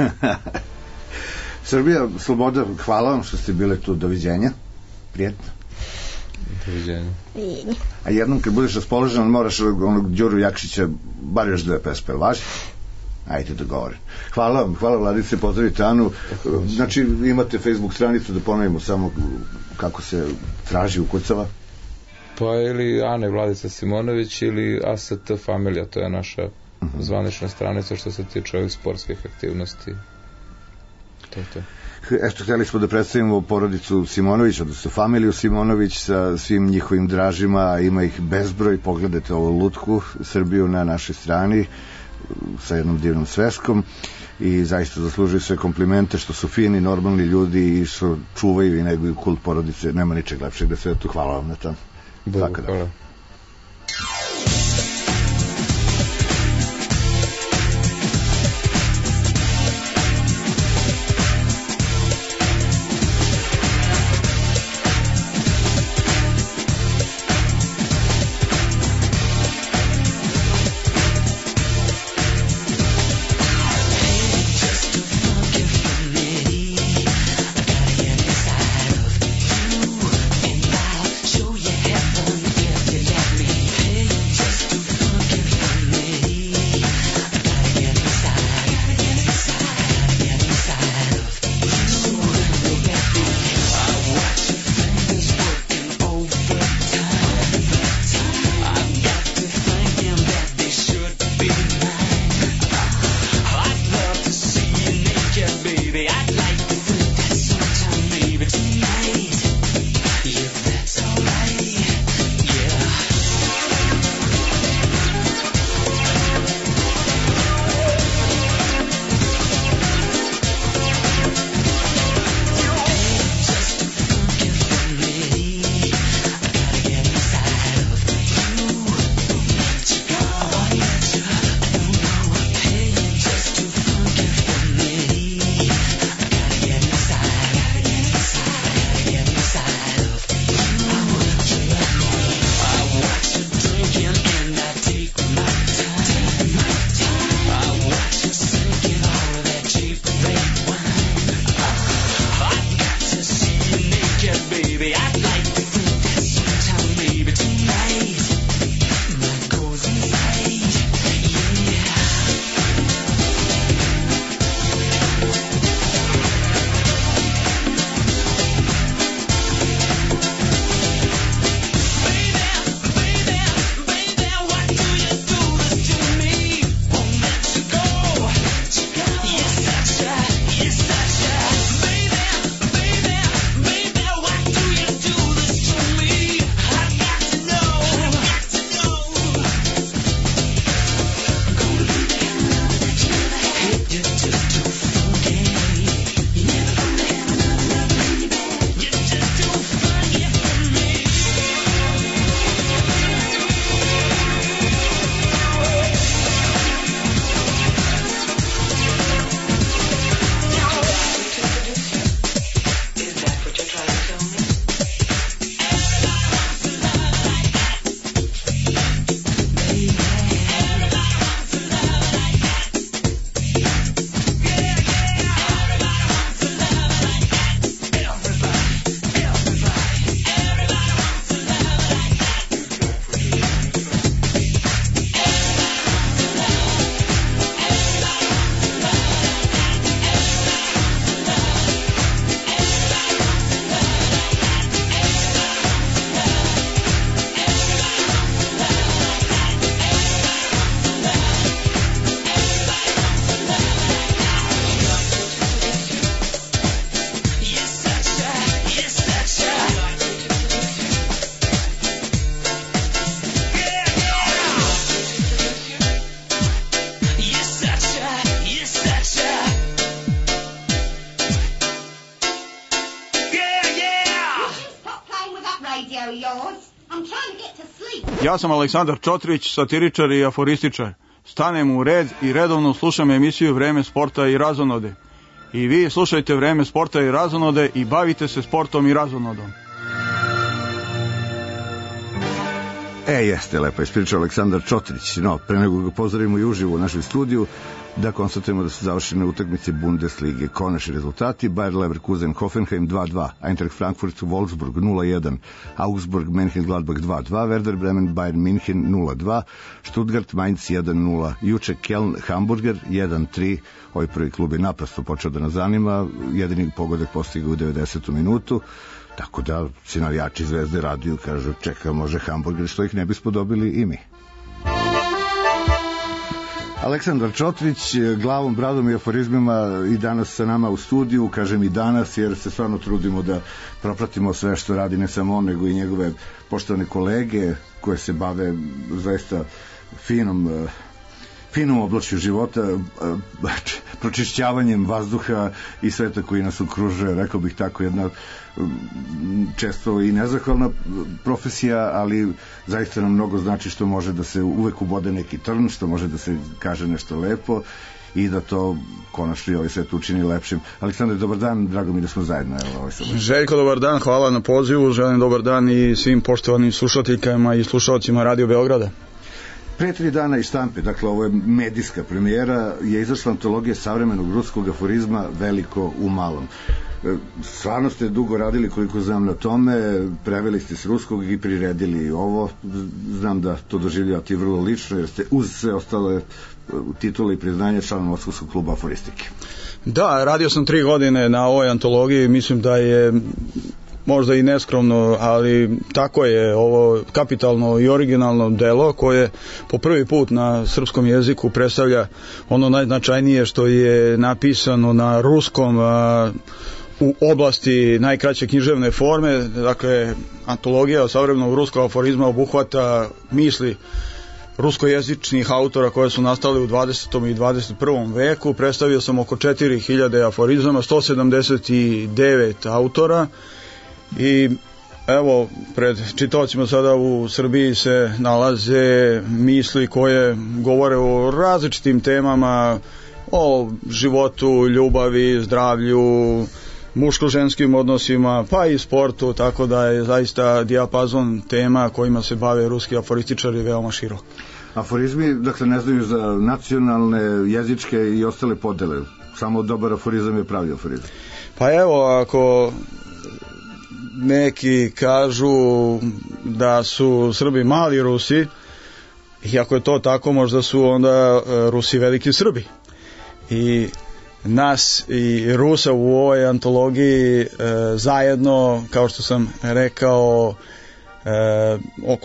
S3: Srbija, Sloboda, hvala vam što ste bile tu, doviđenja, prijetno.
S11: Doviđenja.
S3: A jednom kad budeš raspoložen, moraš onog Đuru Jakšića bar još 2 pesme, važi? Ajde, dogovorim. Hvala vam, hvala Vladice, pozdravite Anu. Znači, imate Facebook stranicu, da ponovimo samo kako se traži, ukucava?
S11: Pa ili Ana i Vladica Simonović ili AST Familija, to je naša zvanična stranica što se tiče ovih sportskih aktivnosti. To je to.
S3: Eto, htjeli smo da predstavimo porodicu Simonović, odnosno familiju Simonović sa svim njihovim dražima, ima ih bezbroj, pogledajte ovu lutku, Srbiju na našoj strani, sa jednom divnom sveskom i zaista zaslužuju sve komplimente što su fini, normalni ljudi i što čuvaju i neguju kult porodice, nema ničeg lepšeg na svetu, hvala vam na tom.
S11: Hvala.
S14: Ja sam Aleksandar Čotrić, satiričar i aforističar. Stanem u red i redovno slušam emisiju Vreme sporta i razonode. i vi slušajte Vreme sporta i razonode i bavite se sportom i razonodom.
S3: Jeste, lepo je ispričao Aleksandar Čotrić. No, pre nego ga pozdravimo i uživo u našem studiju, da konstatujemo da su završene utakmice Bundeslige. Konačni rezultati: Bayer Leverkusen Hoffenheim 2-2, Eintracht Frankfurt Wolfsburg 0-1, Augsburg Mönchengladbach 2-2, Werder Bremen Bayern München 0-2, Stuttgart Mainz 1-0, juče Köln Hamburger 1-3. Ovaj prvi klub je naprosto počeo da nas zanima, jedini pogodak postigao u 90. minutu. Tako da se navijači Zvezde raduju, kažu čeka može Hamburger, što ih ne bismo dobili i mi. Aleksandar Čotrić, glavom, bradom i aforizmima i danas sa nama u studiju, kažem i danas jer se stvarno trudimo da propratimo sve što radi ne samo on, nego i njegove poštovane kolege koje se bave zaista finom oblačju života, pročišćavanjem vazduha i sveta koji nas okružuje, rekao bih tako, jedna često i nezahvalna profesija, ali zaista nam mnogo znači što može da se uvek ubode neki trn, što može da se kaže nešto lepo i da to konačno i ovaj svet učini lepšim. Aleksandar, dobar dan, drago mi da smo zajedno.
S14: Željko, dobar dan, hvala na pozivu, želim dobar dan i svim poštovanim slušateljkama i slušalcima Radio Beograda.
S3: Pre 3 dana iz štampe, dakle ovo je medijska premijera, je izašla antologija savremenog ruskog aforizma Veliko u malom. Stvarno ste dugo radili, koliko znam, na tome, preveli ste s ruskog i priredili ovo. Znam da to doživljavate vrlo lično, jer ste uz sve ostale titule i priznanje član Moskovskog kluba aforistike.
S14: Da, radio sam 3 godine na ovoj antologiji, mislim da je možda i neskromno, ali tako je ovo kapitalno i originalno delo koje po prvi put na srpskom jeziku predstavlja ono najznačajnije što je napisano na ruskom u oblasti najkraće književne forme. Dakle, antologija savremenog ruskog aforizma obuhvata misli ruskojezičnih autora koje su nastale u 20. i 21. veku. Predstavio sam oko 4000 aforizama, 179 autora. I evo, pred čitaocima sada u Srbiji se nalaze misli koje govore o različitim temama, o životu, ljubavi, zdravlju, muško-ženskim odnosima, pa i sportu, tako da je zaista dijapazon tema kojima se bave ruski aforističari veoma širok.
S3: Aforizmi, dakle, ne znaju za nacionalne, jezičke i ostale podele. Samo dobar aforizam je pravi aforizam.
S14: Pa evo, ako neki kažu da su Srbi mali Rusi, i ako je to tako, možda su onda Rusi veliki Srbi. I nas i Rusa u ovoj antologiji zajedno, kao što sam rekao, oko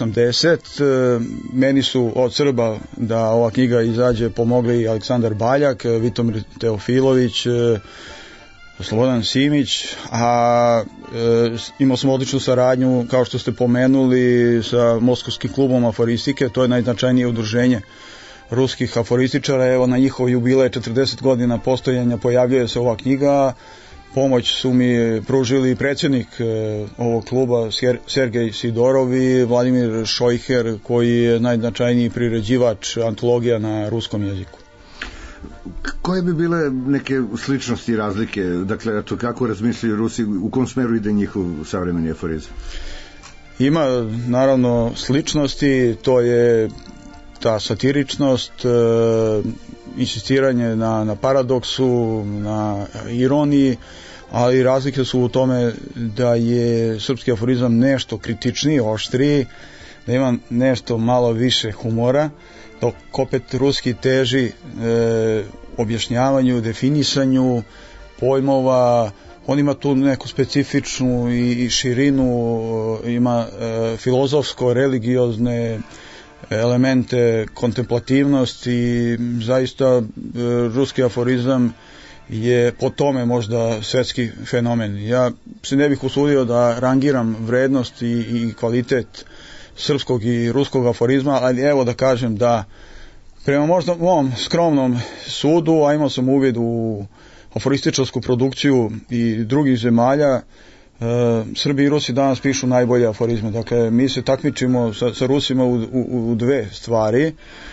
S14: 180. Meni su od Srba da ova knjiga izađe pomogli Aleksandar Baljak, Vitomir Teofilović, Slobodan Simić, a imao smo odličnu saradnju, kao što ste pomenuli, sa Moskovskim klubom aforistike. To je najznačajnije udruženje ruskih aforističara. Evo, na njihov jubilej 40 godina postojanja pojavljuje se ova knjiga. Pomoć su mi pružili predsjednik ovog kluba Sergej Sidorov i Vladimir Šojher, koji je najznačajniji priređivač antologija na ruskom jeziku.
S3: Koje bi bile neke sličnosti i razlike? Dakle, to kako razmišljaju Rusi, u kom smeru ide njihov savremeni aforizam?
S14: Ima, naravno, sličnosti, to je ta satiričnost, insistiranje na paradoksu, na ironiji, ali razlike su u tome da je srpski aforizam nešto kritičniji, oštriji, da ima nešto malo više humora, dok opet ruski teži objašnjavanju, definisanju pojmova. On ima tu neku specifičnu i širinu, ima filozofsko-religiozne elemente, kontemplativnost i zaista ruski aforizam je po tome možda svetski fenomen. Ja se ne bih usudio da rangiram vrednost i kvalitet srpskog i ruskog aforizma, ali evo da kažem da prema možda mom skromnom sudu, a imao sam uvid u aforističarsku produkciju i drugih zemalja, Srbi i Rusi danas pišu najbolje aforizme. Dakle, mi se takmičimo sa Rusima u dve stvari.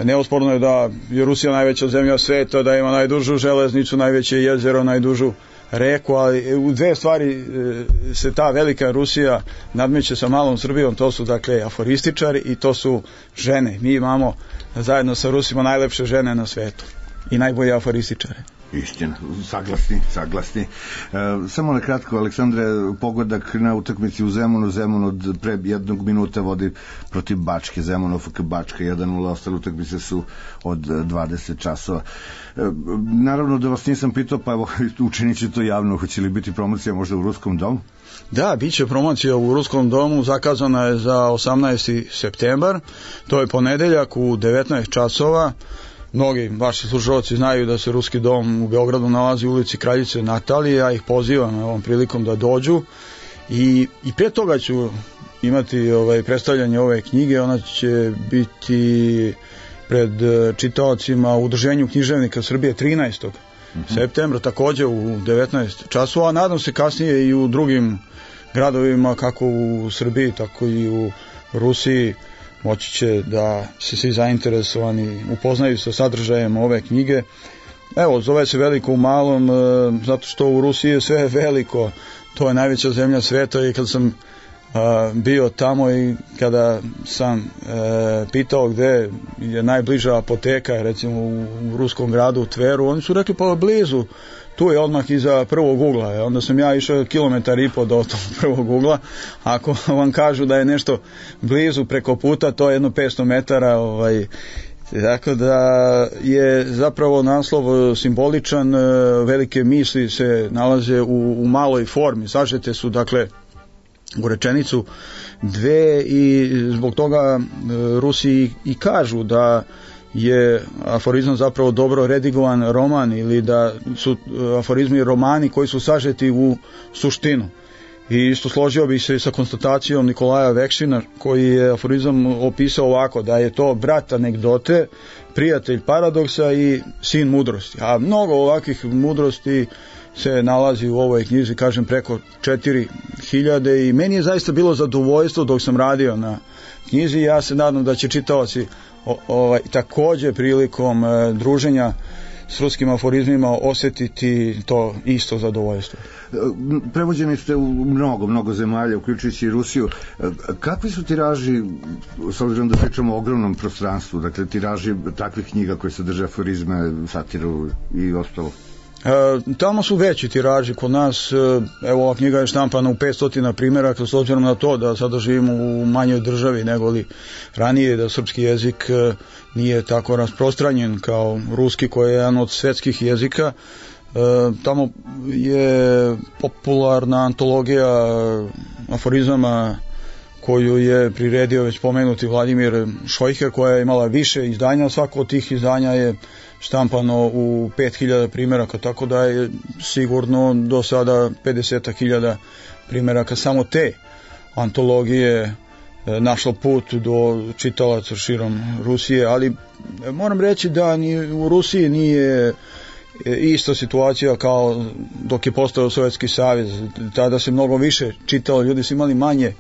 S14: Neosporno je da je Rusija najveća zemlja sveta, da ima najdužu železnicu, najveće jezero, najdužu reku, ali u dve stvari se ta velika Rusija nadmeće sa malom Srbijom, to su dakle aforističari i to su žene. Mi imamo zajedno sa Rusima najlepše žene na svetu i najbolje aforističare.
S3: Istina, saglasni. Samo na kratko, Aleksandre, pogodak na utakmici u Zemunu. Zemun od pre 1 minuta vodi protiv Bačke. Zemun OFK Bačka 1-0, ostale utakmice su od 20 časova. Naravno da vas nisam pitao, pa evo, učinit ću to javno, hoće li biti promocija možda u Ruskom domu?
S14: Da, bit će promocija u Ruskom domu, zakazana je za 18. septembar, to je ponedeljak u 19 časova. Mnogi vaši slušalci znaju da se Ruski dom u Beogradu nalazi u ulici Kraljice Natalije, ja ih pozivam ovom prilikom da dođu i pre toga ću imati predstavljanje ove knjige. Ona će biti pred čitaocima u Udruženju književnika Srbije 13. septembra, takođe u 19 časova, a nadam se kasnije i u drugim gradovima, kako u Srbiji, tako i u Rusiji. Moći će da se svi zainteresovani upoznaju sa sadržajem ove knjige. Evo, zove se Veliko u malom, zato što u Rusiji je sve veliko, to je najveća zemlja sveta i kad sam bio tamo i kada sam pitao gde je najbliža apoteka, recimo u ruskom gradu u Tveru, oni su rekli pa blizu, tu je odmah iza prvog ugla. Onda sam ja išao 1,5 kilometra do tog prvog ugla. Ako vam kažu da je nešto blizu preko puta, to je jedno 500 metara. Tako da je zapravo naslov simboličan, velike misli se nalaze u maloj formi. Sažete su, dakle, u rečenicu dve i zbog toga Rusi i kažu da je aforizam zapravo dobro redigovan roman ili da su aforizmi romani koji su sažeti u suštinu. I isto složio bih se sa konstatacijom Nikolaja Vekšina koji je aforizam opisao ovako, da je to brat anegdote, prijatelj paradoksa i sin mudrosti. A mnogo ovakvih mudrosti se nalazi u ovoj knjizi, kažem preko 4000 i meni je zaista bilo zadovoljstvo dok sam radio na knjizi. Ja se nadam da će čitaoci takođe prilikom druženja s ruskim aforizmima osetiti to isto zadovoljstvo.
S3: Prevođeni ste u mnogo zemalja, uključujući i Rusiju. Kakvi su tiraži, s obzirom da pričamo o ogromnom prostranstvu, dakle tiraži takvih knjiga koje sadrže aforizme, satiru i ostalo?
S14: Tamo su veći tiraži, kod nas evo ova knjiga je štampana u 500 primjeraka, s obzirom na to da sada živimo u manjoj državi nego li ranije, da srpski jezik nije tako rasprostranjen kao ruski koji je jedan od svetskih jezika. Tamo je popularna antologija aforizama koju je priredio već pomenuti Vladimir Šojher, koja je imala više izdanja, svako od tih izdanja je štampano u 5000 primjeraka, tako da je sigurno do sada 50.000 primjeraka samo te antologije našlo put do čitalaca širom Rusije, ali moram reći da ni u Rusiji nije ista situacija kao dok je postao Sovjetski savez. Tada se mnogo više čitalo, ljudi su imali manje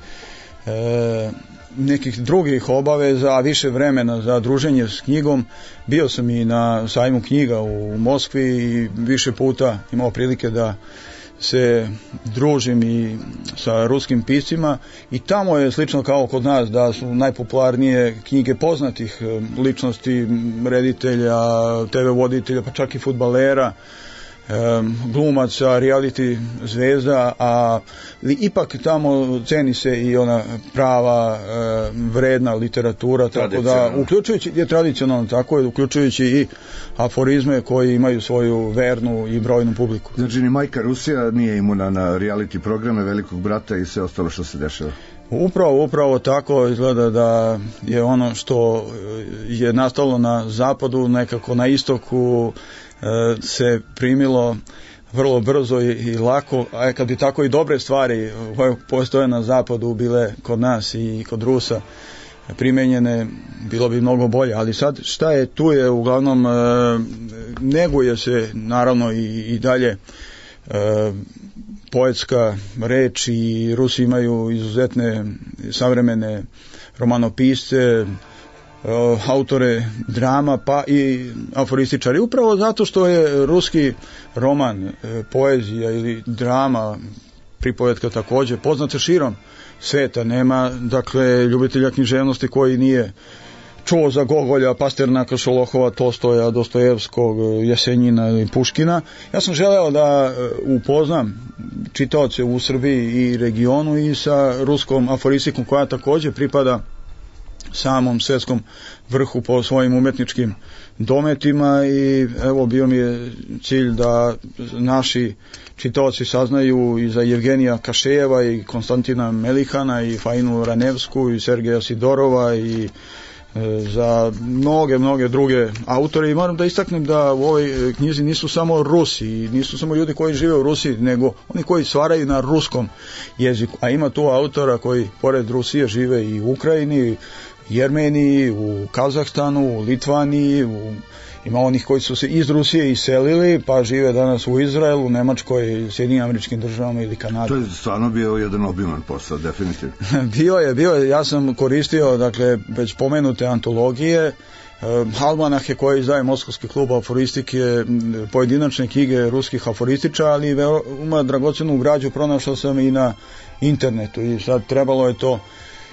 S14: nekih drugih obaveza, a više vremena za druženje s knjigom. Bio sam i na sajmu knjiga u Moskvi i više puta imao prilike da se družim i sa ruskim piscima i tamo je slično kao kod nas, da su najpopularnije knjige poznatih ličnosti, reditelja, TV voditelja, pa čak i fudbalera, glumaca, reality zvezda, a ipak tamo ceni se i ona prava vredna literatura, tako da uključujući je tradicionalno, tako je, uključujući i aforizme koji imaju svoju vernu i brojnu publiku.
S3: Znači ni majka Rusija nije imuna na reality programe Velikog brata i sve ostalo što se dešava.
S14: Upravo tako izgleda da je ono što je nastalo na zapadu, nekako na istoku se primilo vrlo brzo i lako, a kad bi tako i dobre stvari koje postoje na zapadu bile kod nas i kod Rusa primenjene, bilo bi mnogo bolje, ali sad šta je tu je uglavnom neguje se naravno i dalje poetska reč i Rusi imaju izuzetne savremene romanopisce, autore drama pa i aforističari. Upravo zato što je ruski roman, poezija ili drama, pripovetka također, poznate širom sveta. Nema, dakle, ljubitelja književnosti koji nije čuo za Gogolja, Pasternaka, Šolohova, Tolstoja, Dostojevskog, Jesenjina ili Puškina. Ja sam želeo da upoznam čitaoce u Srbiji i regionu i sa ruskom aforistikom koja također pripada samom svetskom vrhu po svojim umetničkim dometima i evo bio mi je cilj da naši čitaoci saznaju i za Evgenija Kašejeva i Konstantina Melihana i Fainu Ranevsku i Sergeja Sidorova i za mnoge druge autore i moram da istaknem da u ovoj knjizi nisu samo Rusi, nisu samo ljudi koji žive u Rusiji, nego oni koji stvaraju na ruskom jeziku, a ima tu autora koji pored Rusije žive i u Ukrajini, Jermeniji, u Kazahstanu, u Litvaniji, ima onih koji su se iz Rusije iselili pa žive danas u Izraelu, Nemačkoj, Sjedinjenim Američkim Državama ili Kanadi.
S3: To je stvarno bio jedan obiman posao, definitivno.
S14: Bio je, ja sam koristio, dakle, već pomenute antologije, almanahe koje izdaje Moskovski klub aforistike, pojedinačne knjige ruskih aforističa, ali veoma dragocenu građu pronašao sam i na internetu i sad trebalo je to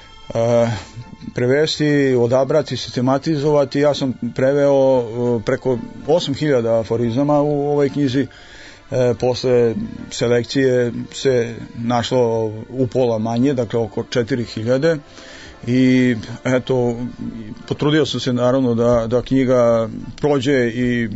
S14: prevesti, odabrati, sistematizovati. Ja sam preveo preko 8000 aforizama u ovoj knjizi. Posle selekcije se našlo upola manje, dakle oko 4000 i eto, potrudio sam se naravno da knjiga prođe i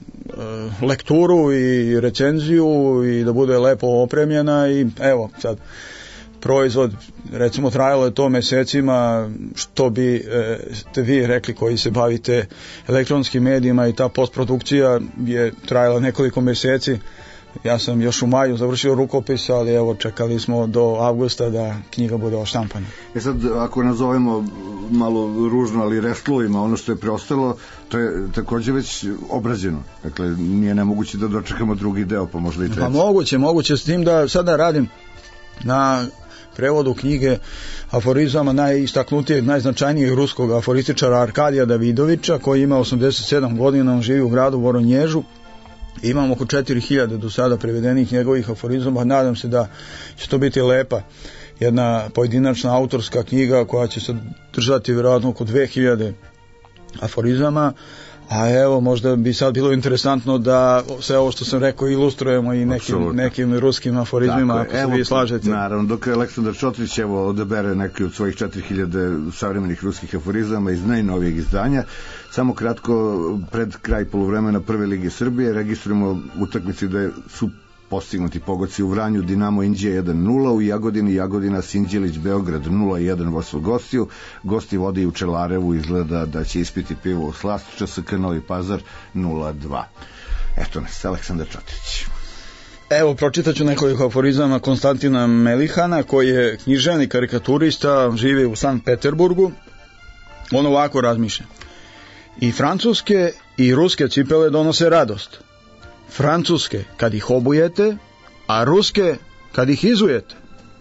S14: lekturu i recenziju i da bude lepo opremljena i evo sad proizvod, recimo trajalo je to mesecima, što bi ste vi rekli koji se bavite elektronskim medijima i ta postprodukcija je trajala nekoliko meseci. Ja sam još u maju završio rukopis, ali evo čekali smo do avgusta da knjiga bude oštampana.
S3: Sad, ako nazovemo malo ružno, ali restlujima, ono što je preostalo, to je također već obrađeno. Dakle, nije nemoguće da dočekamo drugi deo, pa možda i treći.
S14: Pa moguće s tim da sada radim na prevodu knjige aforizama najistaknutijeg, najznačajnijeg ruskog aforističara Arkadija Davidovića, koji ima 87 godina, on živi u gradu Voronježu. Imam oko 4000 do sada prevedenih njegovih aforizama, nadam se da će to biti lepa jedna pojedinačna autorska knjiga koja će se držati vjerojatno oko 2000 aforizama. A evo, možda bi sad bilo interesantno da sve ovo što sam rekao ilustrujemo i nekim ruskim aforizmima, ako se vi slažete.
S3: Naravno, dok Aleksandar Čotrić evo odabere neki od svojih 4000 savremenih ruskih aforizama iz najnovijeg izdanja, samo kratko pred kraj poluvremena Prve lige Srbije registrujemo utakmice da su postignuti pogoci u Vranju, Dinamo Inđija 1-0, u Jagodini Jagodina Sinđelić Beograd 0-1 vodstvo gostiju, gosti vode i u Čelarevu, izgleda da će ispiti pivo u slast, ČSK Novi Pazar 0-2. Eto nas, Aleksandar Čotrić.
S14: Evo, pročitat ću nekoliko aforizama Konstantina Melihana, koji je književni karikaturista, živi u Sankt Peterburgu. On ovako razmišlja: i francuske i ruske cipele donose radost. Francuske kad ih obujete, a ruske kad ih izujete.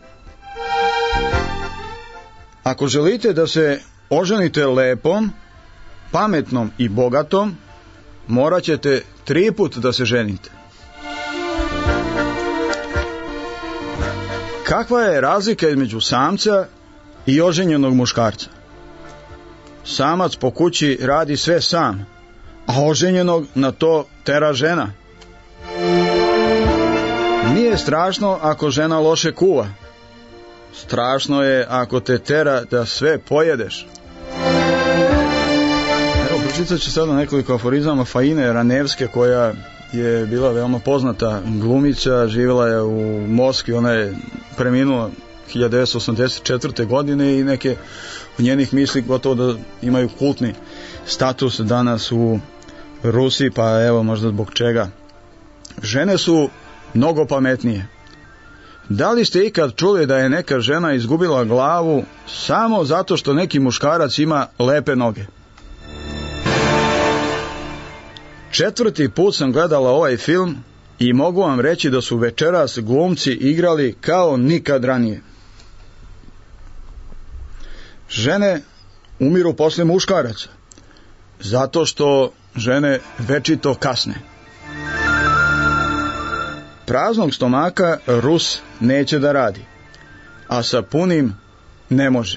S14: Ako želite da se oženite lepom, pametnom i bogatom, morat ćete 3 put da se ženite. Kakva je razlika između samca i oženjenog muškarca? Samac po kući radi sve sam, a oženjenog na to tera žena. Nije strašno ako žena loše kuva. Strašno je ako te tera da sve pojedeš. Evo, pročitat ću sada nekoliko aforizama Faine Ranevske, koja je bila veoma poznata glumica, živjela je u Moskvi, ona je preminula 1984. godine i neke od njenih misli gotovo da imaju kultni status danas u Rusiji, pa evo možda zbog čega. Žene su mnogo pametnije. Da li ste ikad čuli da je neka žena izgubila glavu samo zato što neki muškarac ima lepe noge? 4. put sam gledala ovaj film i mogu vam reći da su večeras glumci igrali kao nikad ranije. Žene umiru posle muškaraca, zato što žene večito kasne. Praznog stomaka Rus neće da radi, a sa punim ne može.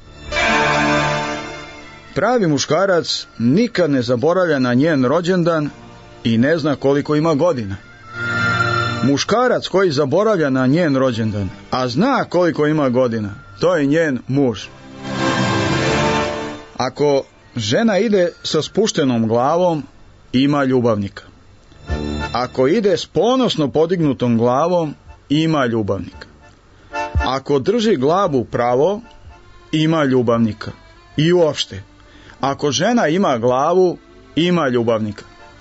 S14: Pravi muškarac nikad ne zaboravlja na njen rođendan i ne zna koliko ima godina. Muškarac koji zaboravlja na njen rođendan, a zna koliko ima godina, to je njen muž. Ako žena ide sa spuštenom glavom, ima ljubavnika. Ako ide s ponosno podignutom glavom, ima ljubavnika. Ako drži glavu pravo, ima ljubavnika. I uopšte, ako žena ima glavu, ima ljubavnika.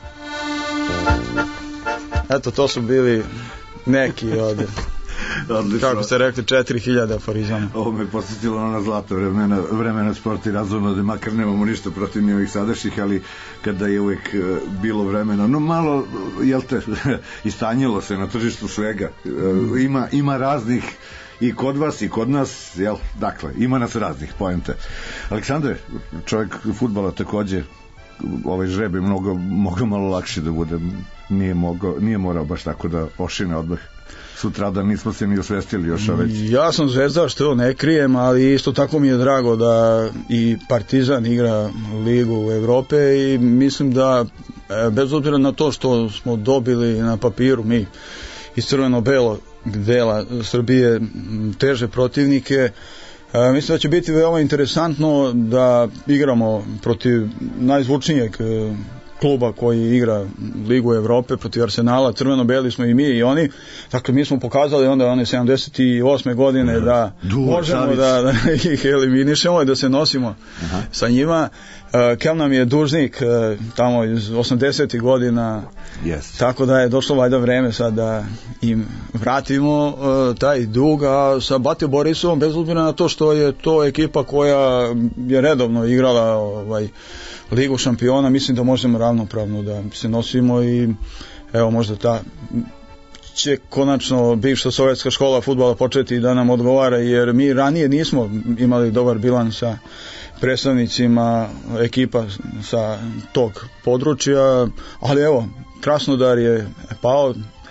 S14: Eto, to su bili neki od, kako ste rekli, 4000 aforizama.
S3: Ovo me posjetilo na zlato vremena sporta i razonode, makar nemamo ništa protiv ni ovih sadašnjih, ali kada je uvek bilo vremena, no malo, jel te, istanjilo se na tržištu svega. Ima raznih i kod vas i kod nas, jel, dakle, ima nas raznih poente. Aleksandre, čovjek fudbala takođe, ovaj žreb je mnogo malo lakše da bude, nije morao baš tako da ošine odmah sutra, da nismo se ni osvestili još već. Ja sam zvezda, što ne krijem, ali isto tako mi je drago da i Partizan igra Ligu Evrope i mislim da bez obzira na to što smo dobili na papiru mi iz crveno-belog dela Srbije teže protivnike, mislim da će biti veoma interesantno da igramo protiv najzvučnijeg kluba koji igra Ligu Evrope, protiv Arsenala. Crveno-beli smo i mi i oni, dakle mi smo pokazali onda one 78. godine da možemo da ih eliminišemo i da se nosimo sa njima. Kel nam je dužnik tamo iz 80. godina, tako da je došlo valjda vreme sad da im vratimo taj dug, a sa Bate Borisovom, bez obzira na to što je to ekipa koja je redovno igrala Ligu šampiona, mislim da možemo ravnopravno da se nosimo i evo možda ta će konačno bivša sovjetska škola fudbala početi da nam odgovara, jer mi ranije nismo imali dobar bilans sa predstavnicima ekipa sa tog područja, ali evo, Krasnodar je pao,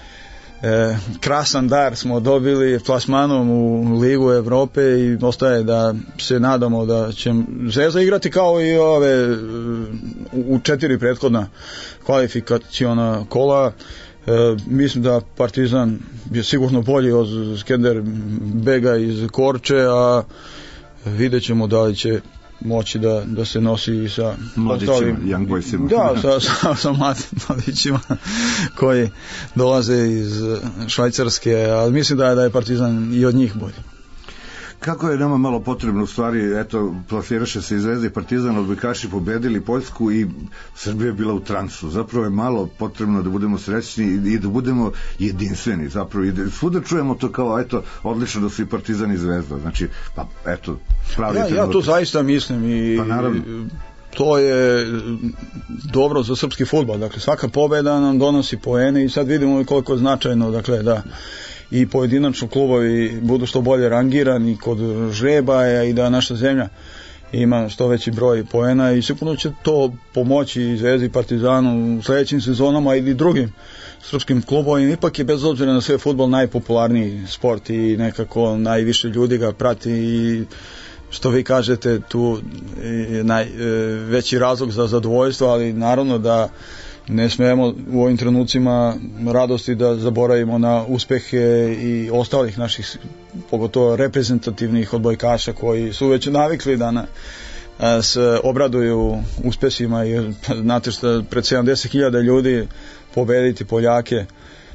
S3: krasan dar smo dobili plasmanom u Ligu Evrope i ostaje da se nadamo da će Zvezda igrati kao i ove u 4 prethodna kvalifikaciona kola. Mislim da Partizan je sigurno bolji od Skenderbega iz Korče, a vidjet ćemo da li će moći da se nosi i sa mladićima, young boysima. Da, sa mladićima koji dolaze iz Švajcarske, ali mislim da je Partizan i od njih bolji. Kako je nama malo potrebno u stvari, eto, plasiraše se i Zvezda i Partizan, odbojkaši pobedili Poljsku i Srbija je bila u transu. Zapravo je malo potrebno da budemo srećni i da budemo jedinstveni. Zapravo, svuda čujemo to kao, eto, odlično da su i Partizan i Zvezda. Znači, pa, eto, pravite... Ja to zaista mislim i... Pa naravno. To je dobro za srpski fudbal. Dakle, svaka pobeda nam donosi poene i sad vidimo koliko je značajno, dakle, da i pojedinačno klubovi budu što bolje rangirani kod žreba i da naša zemlja ima što veći broj poena i sigurno će to pomoći i Zvezdi i Partizanu u sledećim sezonama i drugim srpskim klubovima. Ipak je bez obzira na sve fudbal najpopularniji sport i nekako najviše ljudi ga prati i što vi kažete tu je najveći razlog za zadovoljstvo, ali naravno da ne smijemo u ovim trenucima radosti da zaboravimo na uspehe i ostalih naših, pogotovo reprezentativnih odbojkaša koji su već navikli da se obraduju uspesima, jer znate što pred 70.000 ljudi pobediti Poljake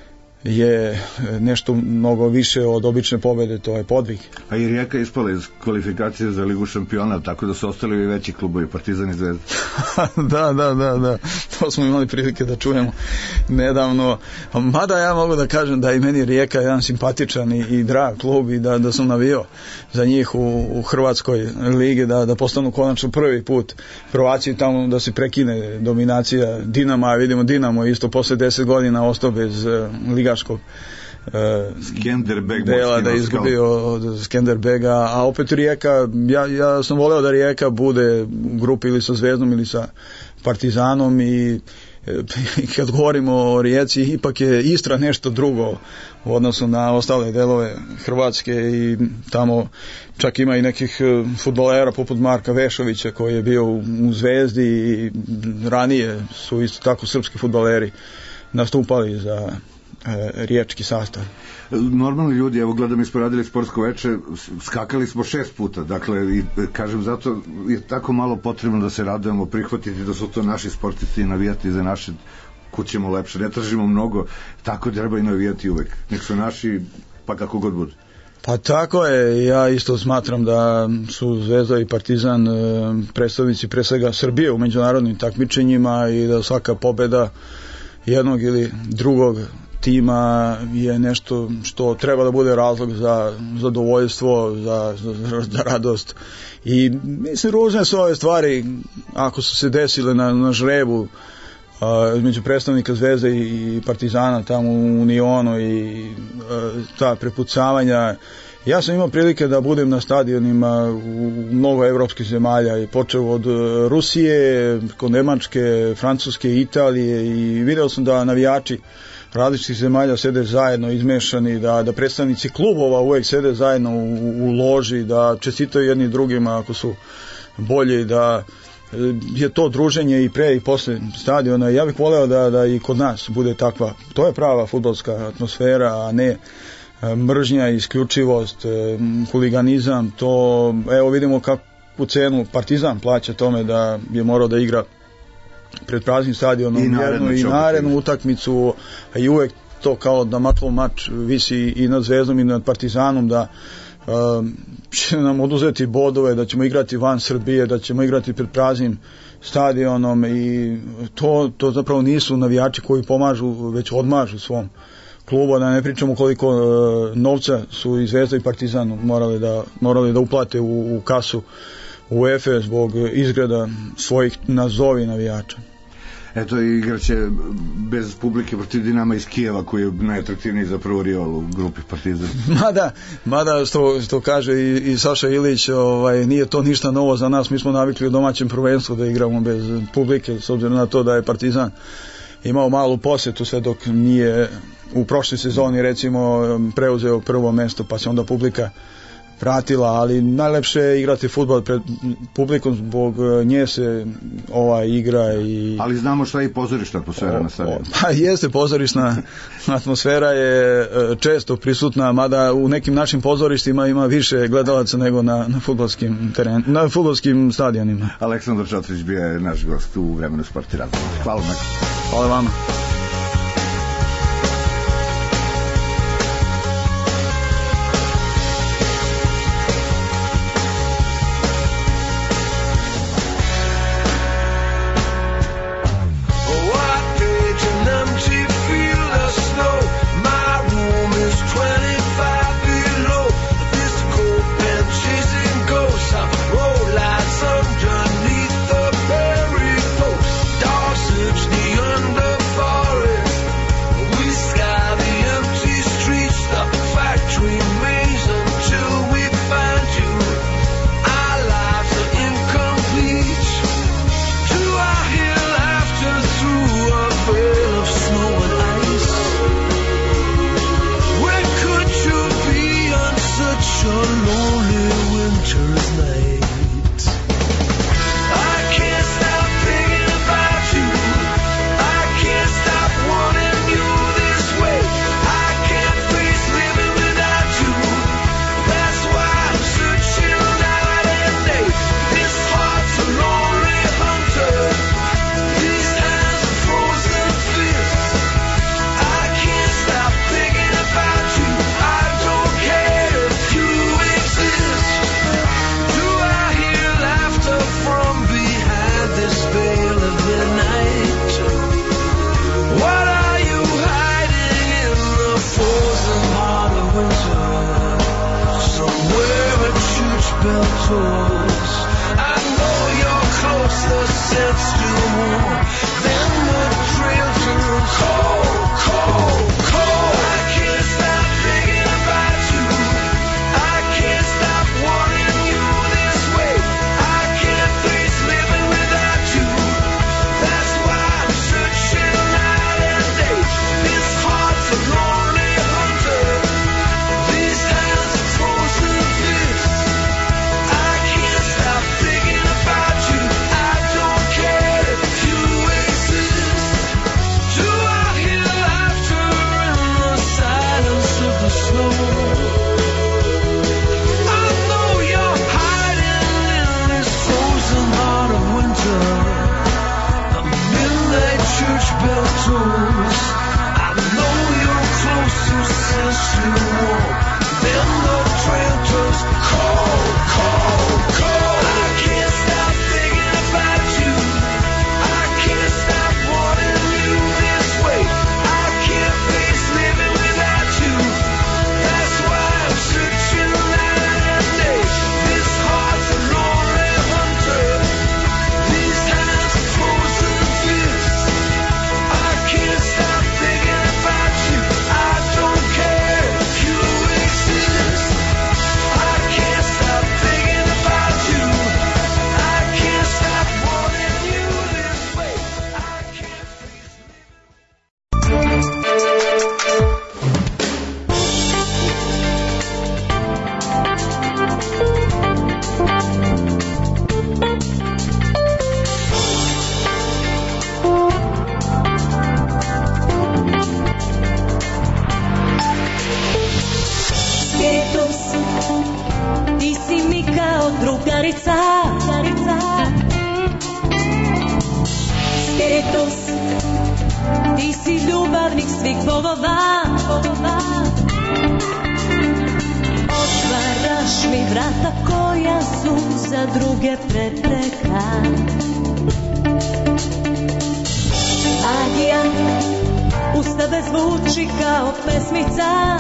S3: je nešto mnogo više od obične pobede, to je podvig. A i Rijeka je ispala iz kvalifikacije za Ligu šampiona, tako da su ostali i veći klubovi, Partizan i Zvezda. Da, to smo imali prilike da čujemo nedavno, mada ja mogu da kažem da i meni Rijeka je jedan simpatičan i drag klub i da sam navio za njih u Hrvatskoj ligi, da postanu konačno prvi put prvaci tamo, da se prekine dominacija Dinama, a vidimo Dinamo isto posle 10 godina ostao bez ligaškog
S14: dela da izgubi od Skenderbega, a opet Rijeka, ja sam voleo da Rijeka bude u grupi ili sa Zvezdom ili sa Partizanom i kad govorimo o Rijeci, ipak je Istra nešto drugo u odnosu na ostale delove Hrvatske i tamo čak ima i nekih fudbalera poput Marka Vešovića koji je bio u Zvezdi i ranije su isto tako srpski fudbaleri nastupali za riječki sastav.
S3: Normalni ljudi, evo gledam, isporadili sportsko veče, skakali smo 6 puta, dakle, i kažem, zato je tako malo potrebno da se radujemo, prihvatiti da su to naši sportisti i navijati za naše, kud ćemo lepše, ne tražimo mnogo, tako treba i navijati uvek, nek su naši, pa kako god bude.
S14: Pa tako je, ja isto smatram da su Zvezda i Partizan predstavnici pre svega Srbije u međunarodnim takmičenjima i da svaka pobeda jednog ili drugog tima je nešto što treba da bude razlog za zadovoljstvo, za radost. I mislim, ružne su ove stvari ako su se desile na žrebu među predstavnika Zvezde i Partizana tamo u Unionu i ta prepucavanja. Ja sam imao prilike da budem na stadionima u mnogo evropskih zemalja i počeo od Rusije, kod Nemačke, Francuske, Italije i video sam da navijači različitih zemalja sede zajedno izmešani, da predstavnici klubova uvek sede zajedno u loži, da čestitaju jedni drugima ako su bolji, da je to druženje i pre i posle stadiona. Ja bih voleo da i kod nas bude takva, to je prava fudbalska atmosfera, a ne mržnja, isključivost, huliganizam. To, evo vidimo kakvu cenu Partizan plaća tome da je morao da igra pred praznim stadionom i narednu utakmicu, a i uvek to kao da matlov mač visi i nad Zvezdom i nad Partizanom, da će nam oduzeti bodove, da ćemo igrati van Srbije, da ćemo igrati pred praznim stadionom i to zapravo nisu navijači koji pomažu, već odmažu svom klubu, da ne pričamo koliko novca su i Zvezda i Partizan morali da uplate u kasu UEFA zbog izgleda svojih nazovi navijača.
S3: Eto, igraće bez publike protiv Dinama iz Kijeva, koji je najatraktivniji za prvo rival u grupi Partizan. Mada što kaže i Saša Ilić, nije to ništa novo za nas, mi smo navikli u domaćem prvenstvu da igramo bez publike, s obzirom na to da je Partizan imao malu posjetu sve dok nije u prošloj sezoni recimo preuzeo prvo mesto, pa se onda publika pratila, ali najlepše je igrati fudbal pred publikom, zbog nje se ova igra ali znamo šta je i pozorišna atmosfera na stadionu.
S14: Pa jeste, pozorišna atmosfera je često prisutna, mada u nekim našim pozorištima ima više gledalaca nego na fudbalskim terenima, na fudbalskim stadionima.
S3: Aleksandar Čotrić bio je naš gost u Vremenu sport i razgovor. Hvala vam.
S14: Hvala vama.
S6: Cold, cold, cold. I can't stop. bogova. Otvaraš mi vrata koja su za druge prepreka. Magija uz tebe zvuči kao pesmica.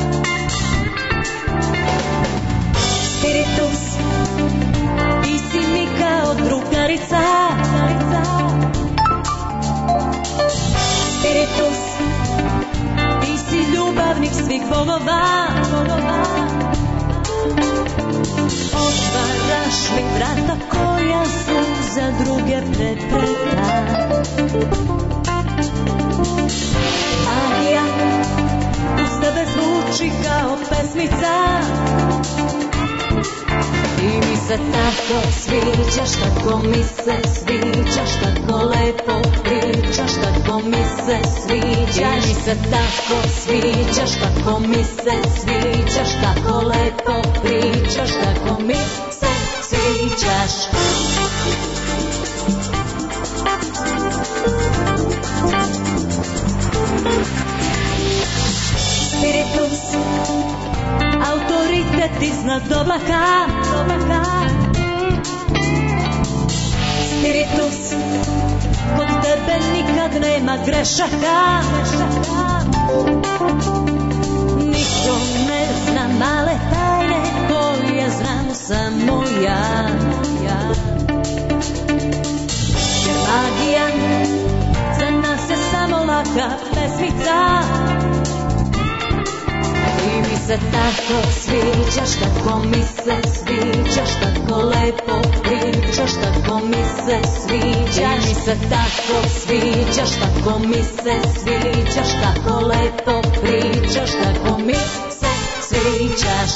S6: Spiritus, ti si mi kao drugarica. Spiritus, ti si ljubavnik svih bogova. Otvaraš mi vrata koja su za druge prepreka. Magija uz tebe zvuči kao pesmica. Ti mi se tako sviđaš, tako mi se sviđaš, tako lepo pričaš, tako mi se sviđaš. Ti mi se tako sviđaš, tako mi se sviđaš, tako lepo pričaš, tako mi se sviđaš. Spiritus, autoritet iznad oblaka. Spiritus, kod tebe nikad nema grešaka. Niko ne zna male tajne koje znam samo ja. Jer magija za nas je samo laka pesmica. Ti mi se tako sviđaš, tako mi se sviđaš, tako lepo pričaš, tako mi se sviđaš. Ti mi se tako sviđaš, tako mi se sviđaš, tako lepo pričaš, tako mi se sviđaš.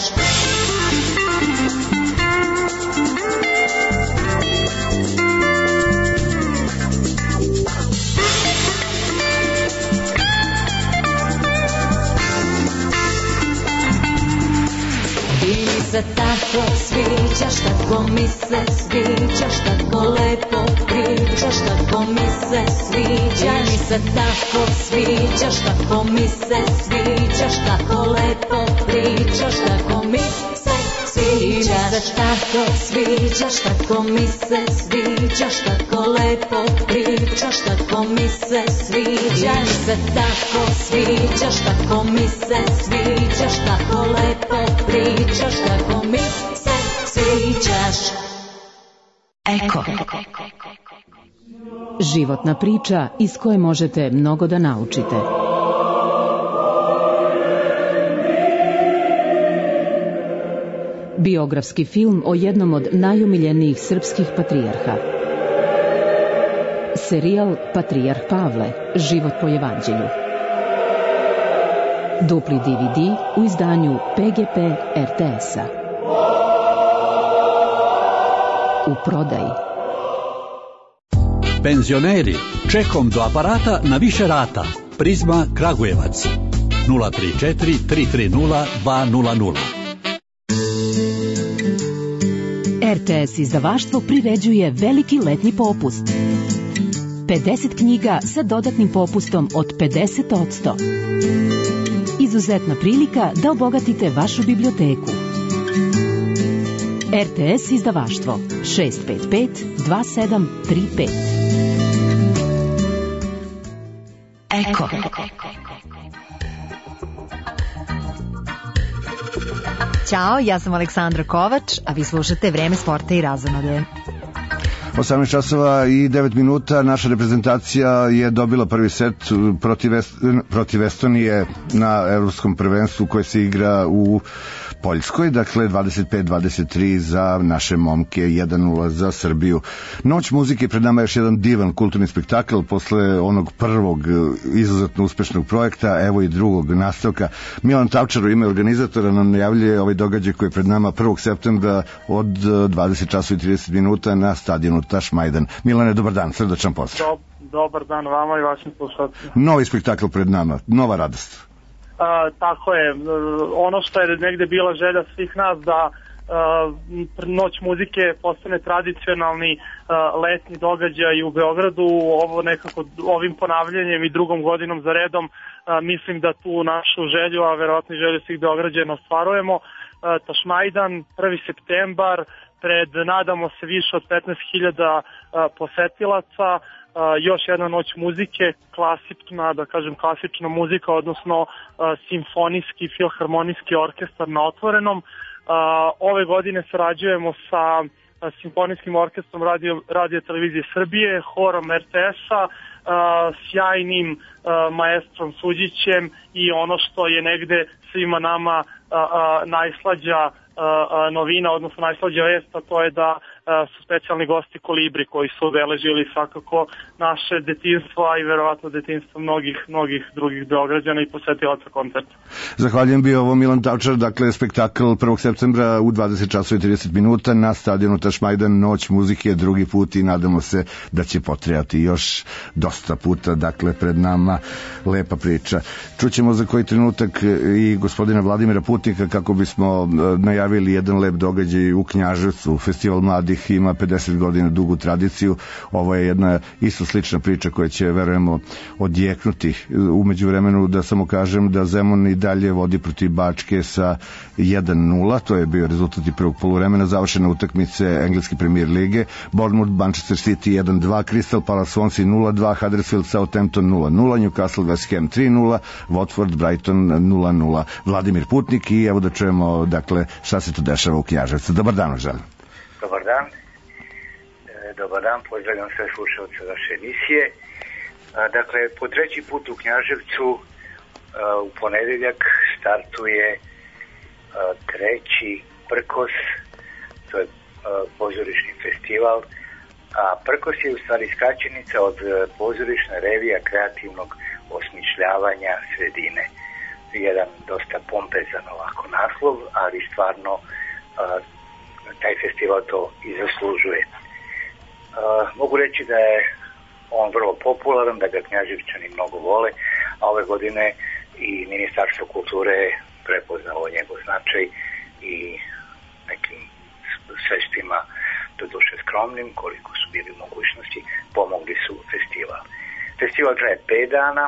S6: Se tako sviđaš, tako mi se sviđaš, tako lepo pričaš, tako mi se sviđaš. Mi se tako sviđaš, tako mi se sviđaš, tako lepo pričaš, tako mi se sviđaš. Mi se tako sviđaš, tako mi se sviđaš, tako lepo pričaš, tako mi se sviđaš. Mi se tako sviđaš, tako mi se sviđaš, tako lepo pričaš, tako mi se sviđaš.
S2: Eko. Životna priča iz koje možete mnogo da naučite. Biografski film o jednom od najomiljenijih srpskih patrijarha. Serijal Patrijarh Pavle, život po evanđelju. Dupli DVD u izdanju PGP RTS-a. U prodaji.
S20: Penzioneri, čekom do aparata na više rata. Prizma Kragujevac. 034 330 200.
S2: RTS izdavaštvo priređuje veliki letnji popust. 50 knjiga sa dodatnim popustom od 50%. Izuzetna prilika da obogatite vašu biblioteku. RTS izdavaštvo 655 2735.
S8: Eko. Ćao, ja sam Aleksandra Kovač, a vi slušate Vreme sporta i razonode.
S3: 18 časova i 9 minuta, naša reprezentacija je dobila prvi set protiv Estonije na evropskom prvenstvu koje se igra u Poljskoj, dakle 25-23 za naše momke, 1-0 za Srbiju. Noć muzike, pred nama je još jedan divan kulturni spektakl posle onog prvog izuzetno uspešnog projekta, evo i drugog nastavka. Milan Tavčar u ime organizatora nam najavljuje ovaj događaj koji je pred nama 1. septembra od 20 časova i 30 minuta na stadionu Tašmajdan. Milane, dobar dan, srdačan pozdrav.
S15: Dobar dan vama i vašim slušalcima.
S3: Novi spektakl pred nama, nova radost.
S15: Tako je, ono što je negde bila želja svih nas da Noć muzike postane tradicionalni letnji događaj u Beogradu. Ovo nekako ovim ponavljanjem i drugom godinom za redom mislim da tu našu želju, a verovatno i želju svih Beograđana ostvarujemo. Tašmajdan, 1. septembar, pred nadamo se više od 15.000 posetilaca, još jedna noć muzike, klasična, da kažem klasična muzika, odnosno simfonijski, filharmonijski orkestar na otvorenom. Ove godine sarađujemo sa simfonijskim orkestrom Radio Televizije Srbije, horom RTS-a, sjajnim maestrom Suđićem i ono što je negde svima nama najslađa novina, odnosno najslađa vest, a to je da su specijalni gosti Kolibri koji su obeležili svakako naše detinjstvo, a i verovatno detinjstvo mnogih drugih Beograđana i posetilaca koncerta.
S3: Zahvaljujem, bio ovo Milan Tavčar, dakle spektakl 1. septembra u 20 časova i 30 minuta na stadionu Tašmajdan, noć muzike, drugi put i nadamo se da će potrajati još dosta puta, dakle pred nama lepa priča. Čućemo za koji trenutak i gospodina Vladimira Putnika kako bismo najavili jedan lep događaj u Knjaževcu. Festival mladih ima 50 godina dugu tradiciju. Ovo je jedna isto slična priča koja će, verujemo, odjeknuti. Umeđu vremenu da samo kažem da Zemun i dalje vodi protiv Bačke sa 1-0. To je bio rezultat i prvog poluvremena. Završene utakmice Engleske premier lige. Bournemouth, Manchester City 1-2, Crystal Palace, Swansea 0-2, Huddersfield, Southampton 0-0, Newcastle, West Ham 3-0, Watford, Brighton 0-0. Vladimir Putnik i evo da čujemo dakle šta se tu dešava u Knjaževcu. Dobar dan, želim.
S16: Dobar dan. Dobar dan, pozdravljam sve slušalce vaše emisije. Dakle, po treći put u Knjaževcu u ponedeljak startuje treći Prkos, to je pozorišni festival, a Prkos je u stvari skraćenica od pozorišna revija kreativnog osmišljavanja sredine. Jedan dosta pompezan ovako naslov, ali stvarno taj festival to i zaslužuje. Mogu reći da je on vrlo popularan, da ga Knjaževčani mnogo vole, a ove godine i Ministarstvo kulture je prepoznalo njegov značaj i nekim sredstvima, doduše skromnim, koliko su bili mogućnosti, pomogli su festival. Festival traje 5 dana,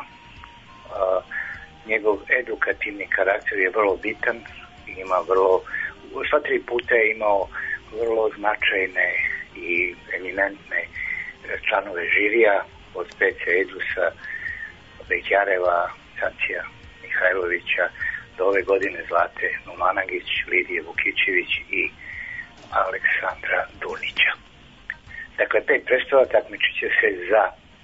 S16: njegov edukativni karakter je vrlo bitan, ima vrlo, sva 3 puta je imao vrlo značajne i eminentne članove žirija, od Peca Edusa, Bećareva, Cacija Mihajlovića, do ove godine Zlate Numanagić, Lidije Vukićević i Aleksandra Dunića. Dakle, 5 predstava takmičit će se za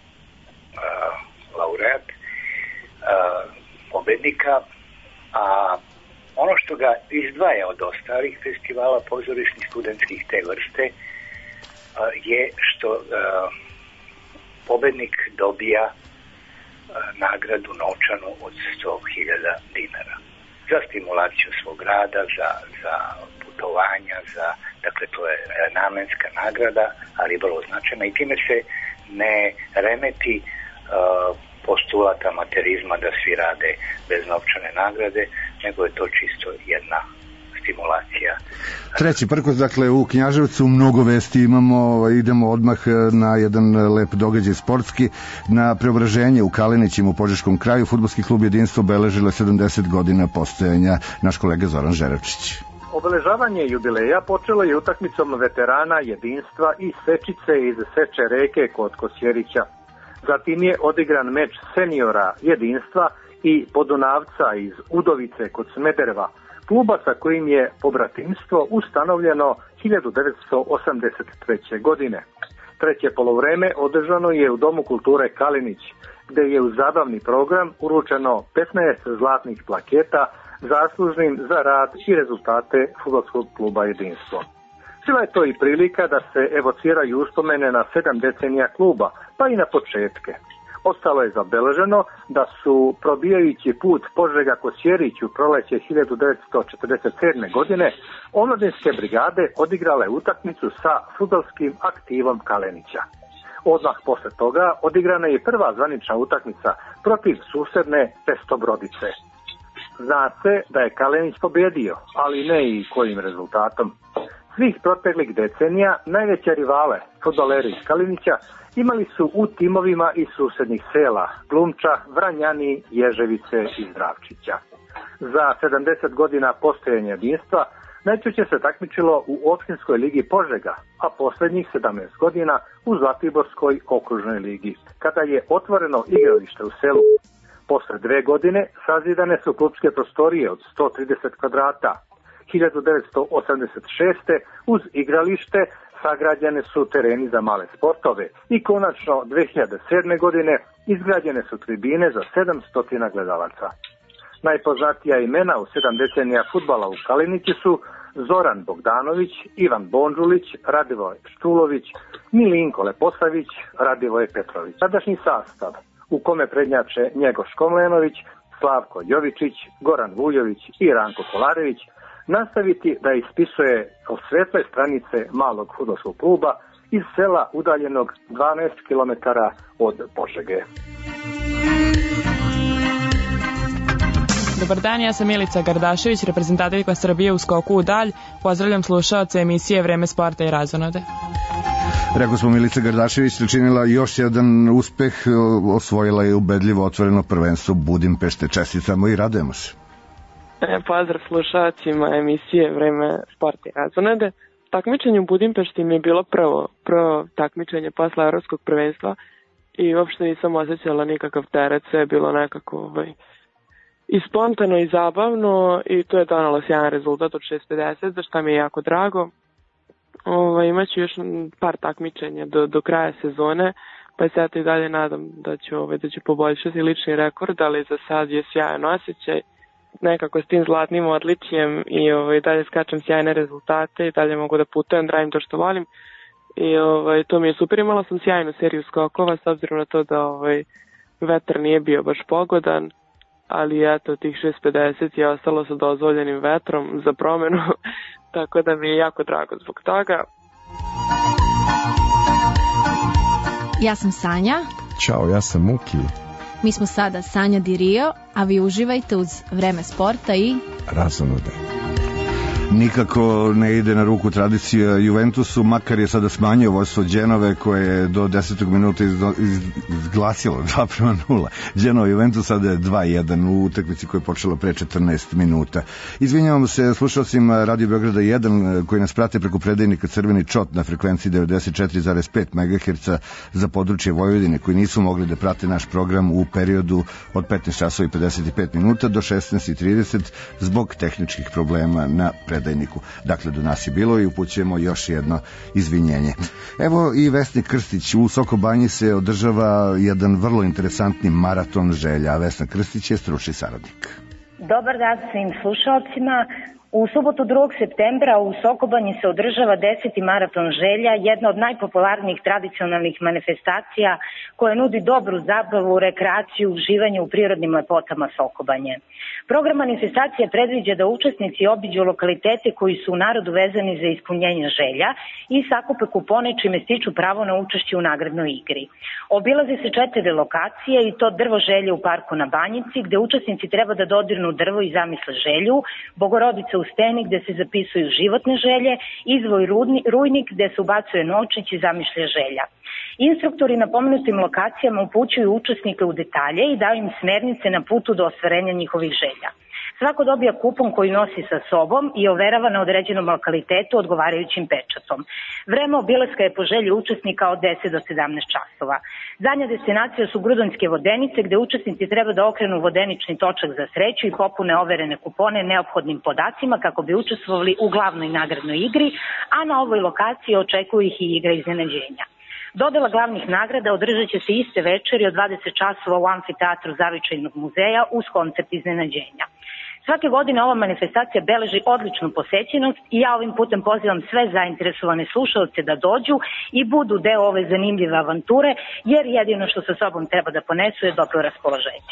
S16: laureat pobednika, a ono što ga izdvaja od ostalih festivala pozorišnih studentskih te vrste je što pobednik dobija nagradu novčanu od 100.000 dinara za stimulaciju svog rada, za putovanja, dakle to je namenska nagrada, ali vrlo značajna i time se ne remeti postulat amaterizma da svi rade bez novčane nagrade, nego je to čisto jedna stimulacija.
S3: Treći Prkos, dakle u Knjaževcu mnogo vesti imamo, idemo odmah na jedan lep događaj sportski, na Preobraženje u Kalenićima u Požeškom kraju. Fudbalski klub Jedinstvo obeležilo 70 godina postojanja, naš kolega Zoran Žerevčić.
S17: Obeležavanje jubileja počelo je utakmicom veterana Jedinstva i Sečice iz Seče reke kod Kosjerića. Zatim je odigran meč seniora Jedinstva i Podunavca iz Udovice kod Smedereva, kluba sa kojim je pobratimstvo ustanovljeno 1983. godine. Treće poluvreme održano je u Domu kulture Kalinić, gde je u zabavni program uručeno 15 zlatnih plaketa zaslužnim za rad i rezultate fudbalskog kluba Jedinstvo. Bila je to i prilika da se evociraju uspomene na 7 decenija kluba, pa i na početke. Ostalo je zabeleženo da su probijajući put Požega Kosjerić u proleće 1947. godine omladinske brigade odigrale utakmicu sa fudbalskim aktivom Kalenića. Odmah posle toga odigrana je prva zvanična utakmica protiv susedne Pestobrodice. Zna se da je Kalenić pobedio, ali ne i kojim rezultatom. Svih proteklih decenija najveće rivale, fudbaleri iz Kalenića, imali su u timovima iz susednih sela Glumča, Vranjani, Ježevice i Zdravčića. Za 70 godina postojanja jedinstva najčešće se takmičilo u opštinskoj ligi Požega, a poslednjih 17 godina u Zlatiborskoj okružnoj ligi, kada je otvoreno igralište u selu. Posle 2 godine sazidane su klupske prostorije od 130 kvadrata. 1986. uz igralište sagrađene su tereni za male sportove i konačno 2007. godine izgrađene su tribine za 700 gledalaca. Najpoznatija imena u 7 decenija fudbala u Kaleniću su Zoran Bogdanović, Ivan Bondžulić, Radivoj Štulović, Milinko Leposavić, Radivoj Petrović. Sadašnji sastav u kome prednjače Njegoš Komlenović, Slavko Jovičić, Goran Vujović i Ranko Kolarević nastaviti da ispisuje o svetle stranice malog fudbalskog kluba iz sela udaljenog 12 km od Požege.
S18: Dobar dan, ja sam Milica Gardašević, reprezentativka Srbije u skoku u dalj. Pozdravljam slušaoce emisije Vreme sporta i razonode.
S3: Rekao smo, Milica Gardašević učinila još jedan uspeh, osvojila je ubedljivo otvoreno prvenstvo Budimpešte. Čestitamo i radujemo se.
S19: Pozdrav slušalcima emisije Vreme sporta i razonode. Takmičenje u Budimpešti mi je bilo prvo takmičenje posle evropskog prvenstva i uopšte nisam osjećala nikakav teret, sve je bilo nekako i spontano i zabavno i to je donalo sjajan rezultat od 6.50, za šta mi je jako drago. Imaću još par takmičenja do kraja sezone, pa se i dalje nadam da ću poboljšati lični rekord, ali za sad je sjajan osjećaj. Nekako s tim zlatnim odličjem i dalje skačem sjajne rezultate i dalje mogu da putujem, da radim to što volim. I to mi je super, imala sam sjajnu seriju skokova s obzirom na to da vetar nije bio baš pogodan, ali eto tih 6.50 je ostalo sa dozvoljenim vetrom za promenu, tako da mi je jako drago zbog toga.
S21: Ja sam Sanja.
S22: Ćao, ja sam Muki.
S21: Mi smo sada Sanja Di Rio, a vi uživajte uz Vreme sporta i
S22: razonode.
S3: Nikako ne ide na ruku tradicija Juventusu, makar je sada smanjio vodstvo Dženove koje je do 10. minuta izglasilo 2:0. Dženova Juventus sada je 2:1 u utakmici koja je počela pre 14 minuta. Izvinjavamo se slušalcima Radio Beograda 1 koji nas prate preko predajnika Crveni čot na frekvenciji 94,5 MHz za područje Vojvodine, koji nisu mogli da prate naš program u periodu od 15:55 minuta do 16:30 zbog tehničkih problema na predajniku. Dakle, do nas je bilo i upućujemo još jedno izvinjenje. Evo i Vesni Krstić, u Sokobanji se održava jedan vrlo interesantni maraton želja, a Vesna Krstić je stručni saradnik.
S23: Dobar dan svim slušalcima. U subotu 2. septembra u Sokobanji se održava 10. maraton želja, jedna od najpopularnijih tradicionalnih manifestacija koja nudi dobru zabavu, rekreaciju, uživanje u prirodnim lepotama Sokobanje. Program manifestacije predviđa da učesnici obiđu lokalitete koji su u narodu vezani za ispunjenje želja i sakupe kupone čime stiču pravo na učešće u nagradnoj igri. Obilazi se 4 lokacije i to drvo želje u parku na Banjici gde učesnici treba da dodirnu drvo i zamisle želju, Bogorodica u steni gde se zapisuju životne želje, Izvoj rujnik gde se ubacuje novčić i zamišlja želja. Instruktori na pomenutim lokacijama upućuju učesnike u detalje i daju im smernice na putu do ostvarenja njihovih želja. Svako dobija kupon koji nosi sa sobom i overava na određenom lokalitetu odgovarajućim pečatom. Vreme obilaska je po želji učesnika od 10 do 17 časova. Zadnja destinacija su Grudonjske vodenice gde učesnici treba da okrenu vodenični točak za sreću i popune overene kupone neophodnim podacima kako bi učestvovali u glavnoj nagradnoj igri, a na ovoj lokaciji očekuju ih i igra iznenađenja. Dodela glavnih nagrada održat će se iste večeri od 20 časova u amfiteatru Zavičajnog muzeja uz koncert iznenađenja. Svake godine ova manifestacija beleži odličnu posećenost i ja ovim putem pozivam sve zainteresovane slušalce da dođu i budu deo ove zanimljive avanture, jer jedino što sa sobom treba da ponesu je dobro raspoloženje.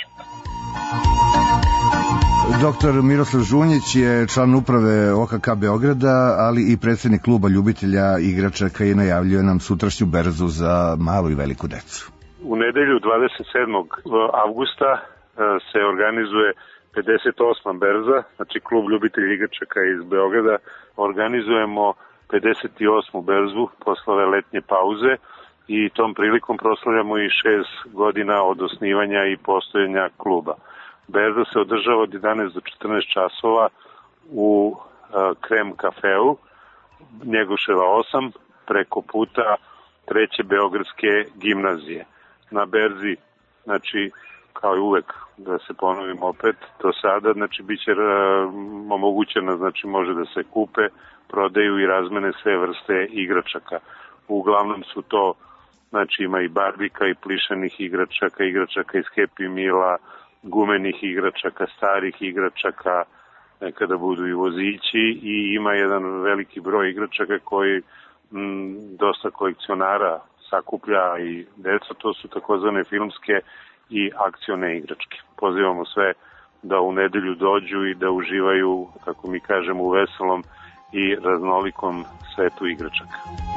S3: Doktor Miroslav Žunjić je član uprave OKK Beograda, ali i predsjednik kluba ljubitelja igračaka i najavljuje nam sutrašnju berzu za malu i veliku decu.
S26: U nedelju 27. avgusta se organizuje
S1: 58. berza, znači klub ljubitelja igračaka iz Beograda, organizujemo 58. berzu posle ove letnje pauze i tom prilikom proslavljamo i 6 godina od osnivanja i postojanja kluba. Berza se održava od 11 do 14 časova u Krem kafeu, Njegoševa 8, preko puta 3. Beogradske gimnazije. Na berzi, znači, kao i uvek, da se ponovim opet, do sada, znači, bit će omogućeno, znači, može da se kupe, prodaju i razmene sve vrste igračaka. Uglavnom su to, znači, ima i barbika i plišanih igračaka, igračaka iz Happy Meala, gumenih igračaka, starih igračaka, nekada budu i vozići i ima jedan veliki broj igračaka koji dosta kolekcionara sakuplja i deca, to su takozvane filmske i akcione igračke. Pozivamo sve da u nedelju dođu i da uživaju, kako mi kažemo, u veselom i raznolikom svetu igračaka.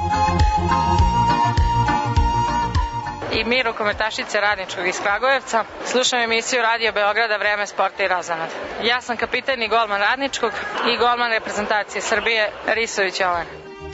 S4: I Miro, komentašice Radničkog iz Kragujevca. Slušam emisiju Radio Beograda Vreme sporta i razonode. Ja sam kapitan i golman Radničkog i golman reprezentacije Srbije Risović Jovan.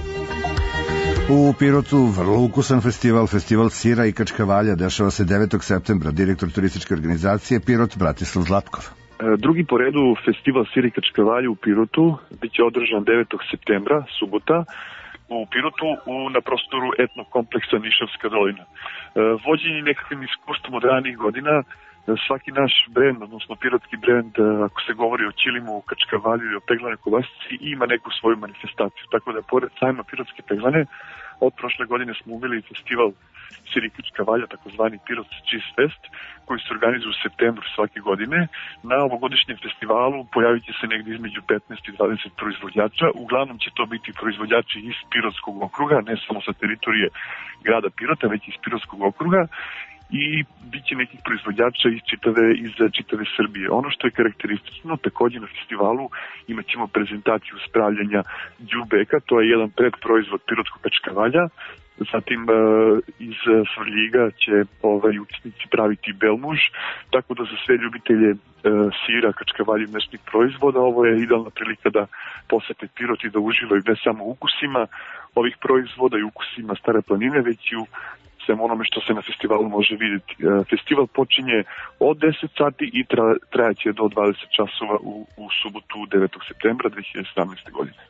S3: U Pirotu vrlo ukusan festival sira i kačkavalja dešava se 9. septembra. Direktor turističke organizacije Pirot Bratislav Zlatkov.
S5: Drugi po redu festival sira i kačkavalja u Pirotu biće održan 9. septembra, subota, u Pirotu na prostoru etnog kompleksa Nišavska dolina. Vođenje nekakvim iskustvom od ranih godina, svaki naš brend, odnosno pirotski brend, ako se govori o ćilimu, kačkavalju i o peglanoj kobasici, ima neku svoju manifestaciju. Tako da, pored sajma pirotske peglane, od prošle godine smo uveli festival sira i kačkavalja, takozvani Pirot Cheese Fest, koji se organizuje u septembru svake godine. Na ovogodišnjem festivalu pojavit će se negdje između 15 i 20 proizvođača. Uglavnom će to biti proizvođači iz Pirotskog okruga, ne samo sa teritorije grada Pirota, već iz Pirotskog okruga, i bit će nekih proizvođača iz čitave Srbije. Ono što je karakteristično, također na festivalu imat ćemo prezentaciju spravljanja đubeka, to je jedan predproizvod pirotskog kačkavalja. Zatim iz Svrljiga će učesnici praviti belmuž, tako da za sve ljubitelje sira, kačkavalja i mlečnih proizvoda ovo je idealna prilika da posete Pirot i da uživaju ne samo ukusima ovih proizvoda i ukusima Stare planine, već i u svem onome što se na festivalu može vidjeti. Festival počinje od 10 sati i trajaće do 20 časova u subotu 9. septembra 2017. godine.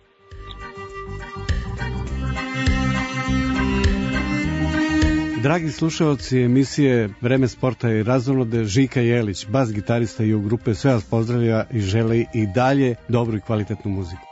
S24: Dragi slušalci emisije Vreme sporta i razonode, Žika Jelić, bas gitarista i u grupe, sve vas pozdravlja i želi i dalje dobru i kvalitetnu muziku.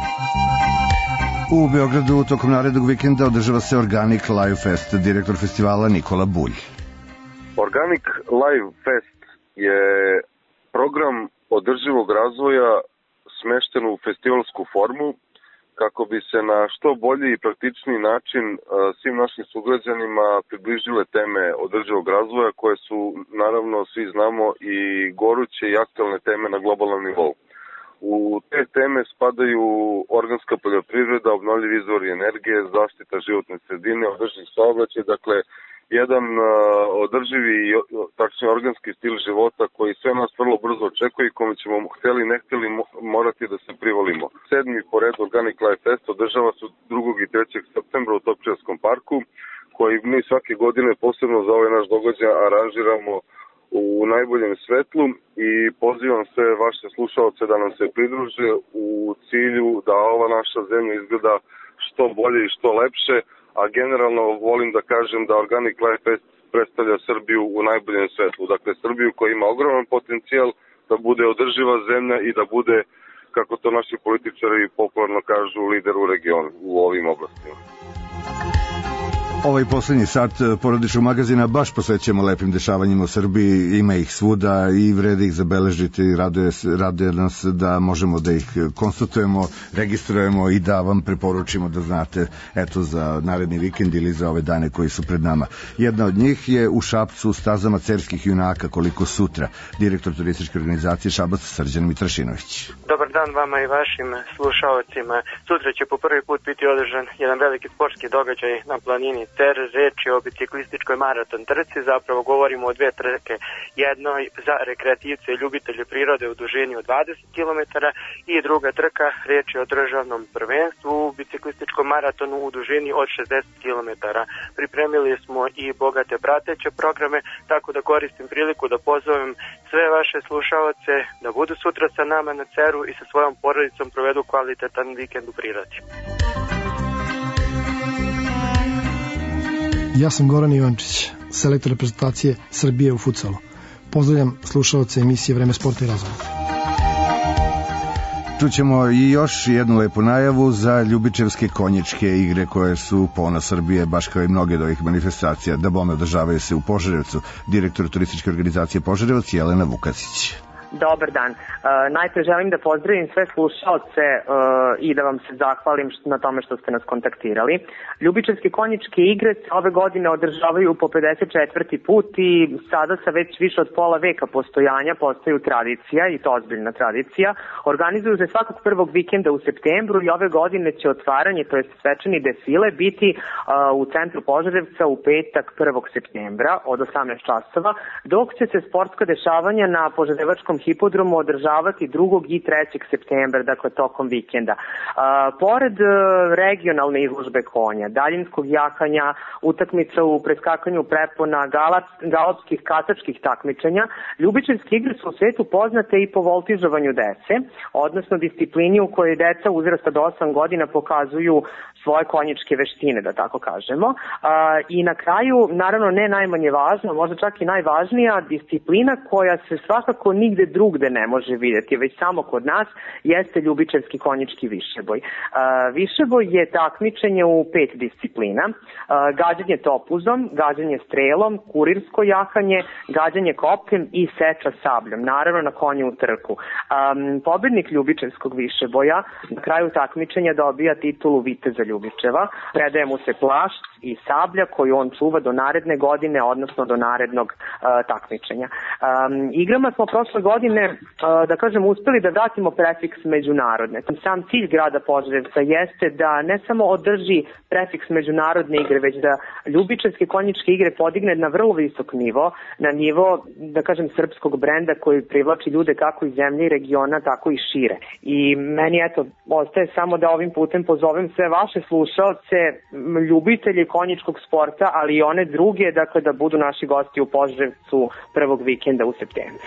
S3: U Beogradu tokom narednog vikenda održava se Organic Live Fest, direktor festivala Nikola Bulj.
S25: Organic Live Fest je program održivog razvoja smešten u festivalsku formu kako bi se na što bolji i praktičniji način svim našim sugrađanima približile teme održivog razvoja koje su, naravno, svi znamo, i goruće i aktualne teme na globalnom nivou. U te teme spadaju organska poljoprivreda, obnovljivi izvori energije, zaštita životne sredine, održiv saobraćaj, dakle jedan održivi, tačnije organski stil života koji sve nas vrlo brzo očekuje i kome ćemo, hteli ne hteli, morati da se privolimo. 7. po redu Organic Life Fest održava se 2. i 3. septembra u Topčiarskom parku, koji mi svake godine posebno za ovaj naš događaj aranžiramo u najboljem svetlu i pozivam sve vaše slušalce da nam se pridruže u cilju da ova naša zemlja izgleda što bolje i što lepše, a generalno volim da kažem da Organic Life Fest predstavlja Srbiju u najboljem svetlu. Dakle, Srbiju koja ima ogroman potencijal da bude održiva zemlja i da bude, kako to naši političari popularno kažu, lider u regionu u ovim oblastima.
S3: Ovaj poslednji sat porodičnog magazina baš posvećujemo lepim dešavanjima u Srbiji, ima ih svuda i vredi ih zabeležiti, raduje nas da možemo da ih konstatujemo, registrujemo i da vam preporučimo da znate, eto, za naredni vikend ili za ove dane koji su pred nama. Jedna od njih je u Šapcu stazama cerskih junaka, koliko sutra, direktor turističke organizacije Šabac Srđan Mitrašinović.
S26: Dobar
S7: dan vama i vašim slušaocima. Sutra će po prvi put biti održan jedan veliki sportski događaj na planini Cer. Reč je o biciklističkoj maraton trci, zapravo govorimo o dve trke. Jednoj za rekreativce i ljubitelje prirode u dužini od 20 km i druga trka, reč je o državnom prvenstvu u biciklističkom maratonu u dužini od 60 km. Pripremili smo i bogate prateće programe, tako da koristim priliku da pozovem sve vaše slušaoce da budu sutra sa nama na Ceru i sa svojom porodicom provedu kvalitetan vikend u prirodi.
S9: Ja sam Goran Ivančić, selektor reprezentacije Srbije u futsalu. Pozdravljam slušaoce emisije Vreme sporta i razvoja.
S3: Čućemo i još jednu lepu najavu za ljubičevske konjičke igre koje su ponos Srbije, baš kao i mnoge od ovih manifestacija. Da bome održavaju se u Požarevcu. Direktor turističke organizacije Požarevac Jelena Vukacić.
S10: Dobar dan. Najpre želim da pozdravim sve slušaoce i da vam se zahvalim na tome što ste nas kontaktirali. Ljubičevske konjičke igre se ove godine održavaju po 54. put i sada sa već više od pola veka postojanja postaju tradicija, i to ozbiljna tradicija. Organizuju se svakog prvog vikenda u septembru i ove godine će otvaranje, to je svečani defile, biti u centru Požarevca u petak 1. septembra od 18 časova, dok će se sportska dešavanja na Požarevačkom hipodromu održavati 2. i 3. septembra, dakle tokom vikenda. Pored regionalne izložbe konja, daljinskog jahanja, utakmica u preskakanju prepona, galopskih kasačkih takmičenja, ljubičevske igre su u svetu poznate i po voltižovanju dece, odnosno disciplini u kojoj deca uzrasta do 8 godina pokazuju svoje konjičke veštine, da tako kažemo. I na kraju, naravno ne najmanje važno, možda čak i najvažnija disciplina koja se svakako nigde drugde ne može vidjeti, već samo kod nas, jeste ljubičevski konjički višeboj. Višeboj je takmičenje u 5 disciplina: gađanje topuzom, gađanje strelom, kurirsko jahanje, gađanje kopkem i seča sabljom, naravno na konju u trku. Pobednik ljubičevskog višeboja na kraju takmičenja dobija titulu viteza Ljubičeva, predaje mu se plašt i sablja koju on čuva do naredne godine, odnosno do narednog takmičenja. Igrama smo prošle godine, da kažem, uspeli da vratimo prefiks međunarodne. Sam cilj grada Požarevca jeste da ne samo održi prefiks međunarodne igre, već da ljubičevske konjičke igre podigne na vrlo visok nivo, na nivo, da kažem, srpskog brenda koji privlači ljude kako iz zemlje i regiona, tako i šire. I meni, eto, ostaje samo da ovim putem pozovem sve vaše slušaoce, ljubitelji konjičkog sporta, ali i one druge, dakle, da budu naši gosti u Požarevcu prvog vikenda u septembru.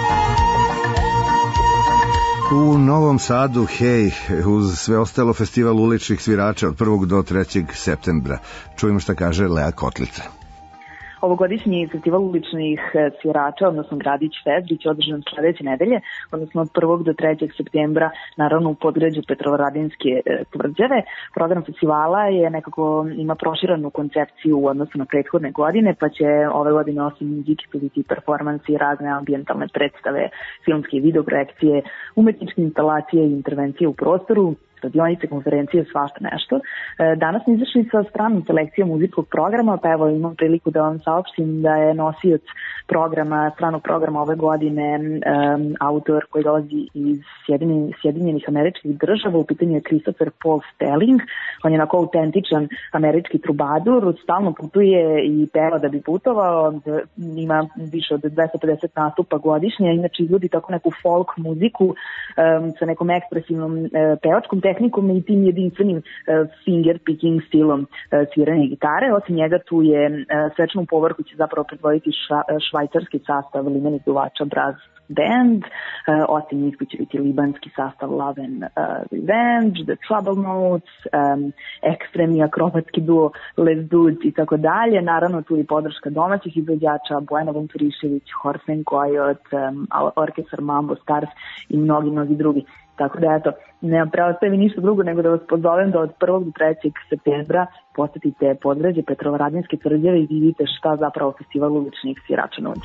S3: U Novom Sadu, hej, uz sve ostalo festival uličnih svirača od 1. do 3. septembra. Čujemo šta kaže Lea Kotlica.
S12: Ovogodišnji festival uličnih svirača, odnosno Gradić Fest, biće održan sledeće nedelje, odnosno od 1. do 3. septembra, naravno u podgrađu Petrovaradinske tvrđave. Program festivala je nekako, ima proširanu koncepciju u odnosu na prethodne godine, pa će ove godine osim muzike biti performansi, razne ambijentalne predstave, filmske i videoprojekcije, umetničke instalacije i intervencije u prostoru, radionice, konferencije, svašta nešto. Danas smo izašli sa stranom selekcijom muzičkog programa, pa evo imam priliku da vam saopštim da je nosioc stranog programa ove godine autor koji dolazi iz Sjedinjenih Američkih Država, u pitanju je Christopher Paul Stelling. On je onako autentičan američki trubadur, stalno putuje i peva da bi putovao, ima više od 250 nastupa godišnje, inače izvodi tako neku folk muziku sa nekom ekspresivnom pevačkom tehnikom i tim jedinstvenim finger picking stilom sviranja gitare. Osim njega tu je svečanu povorku će zapravo predvoditi švajcarski sastav limenih duvača Brass Band, osim njih će biti libanski sastav Love and Revenge, The Trouble Notes, ekstremni akrobatski duo Les Dudes i tako dalje. Naravno tu je podrška domaćih izvođača Bojana Vunturišević, Horse and Coyote, orkestar Mambo Stars i mnogi drugi. Tako da eto, ne preostaje mi ništa drugo nego da vas pozovem da od 1. do 3. septembra posetite podgrađe Petrovaradinske tvrđave i vidite šta zapravo festival uličnih svirača nudi.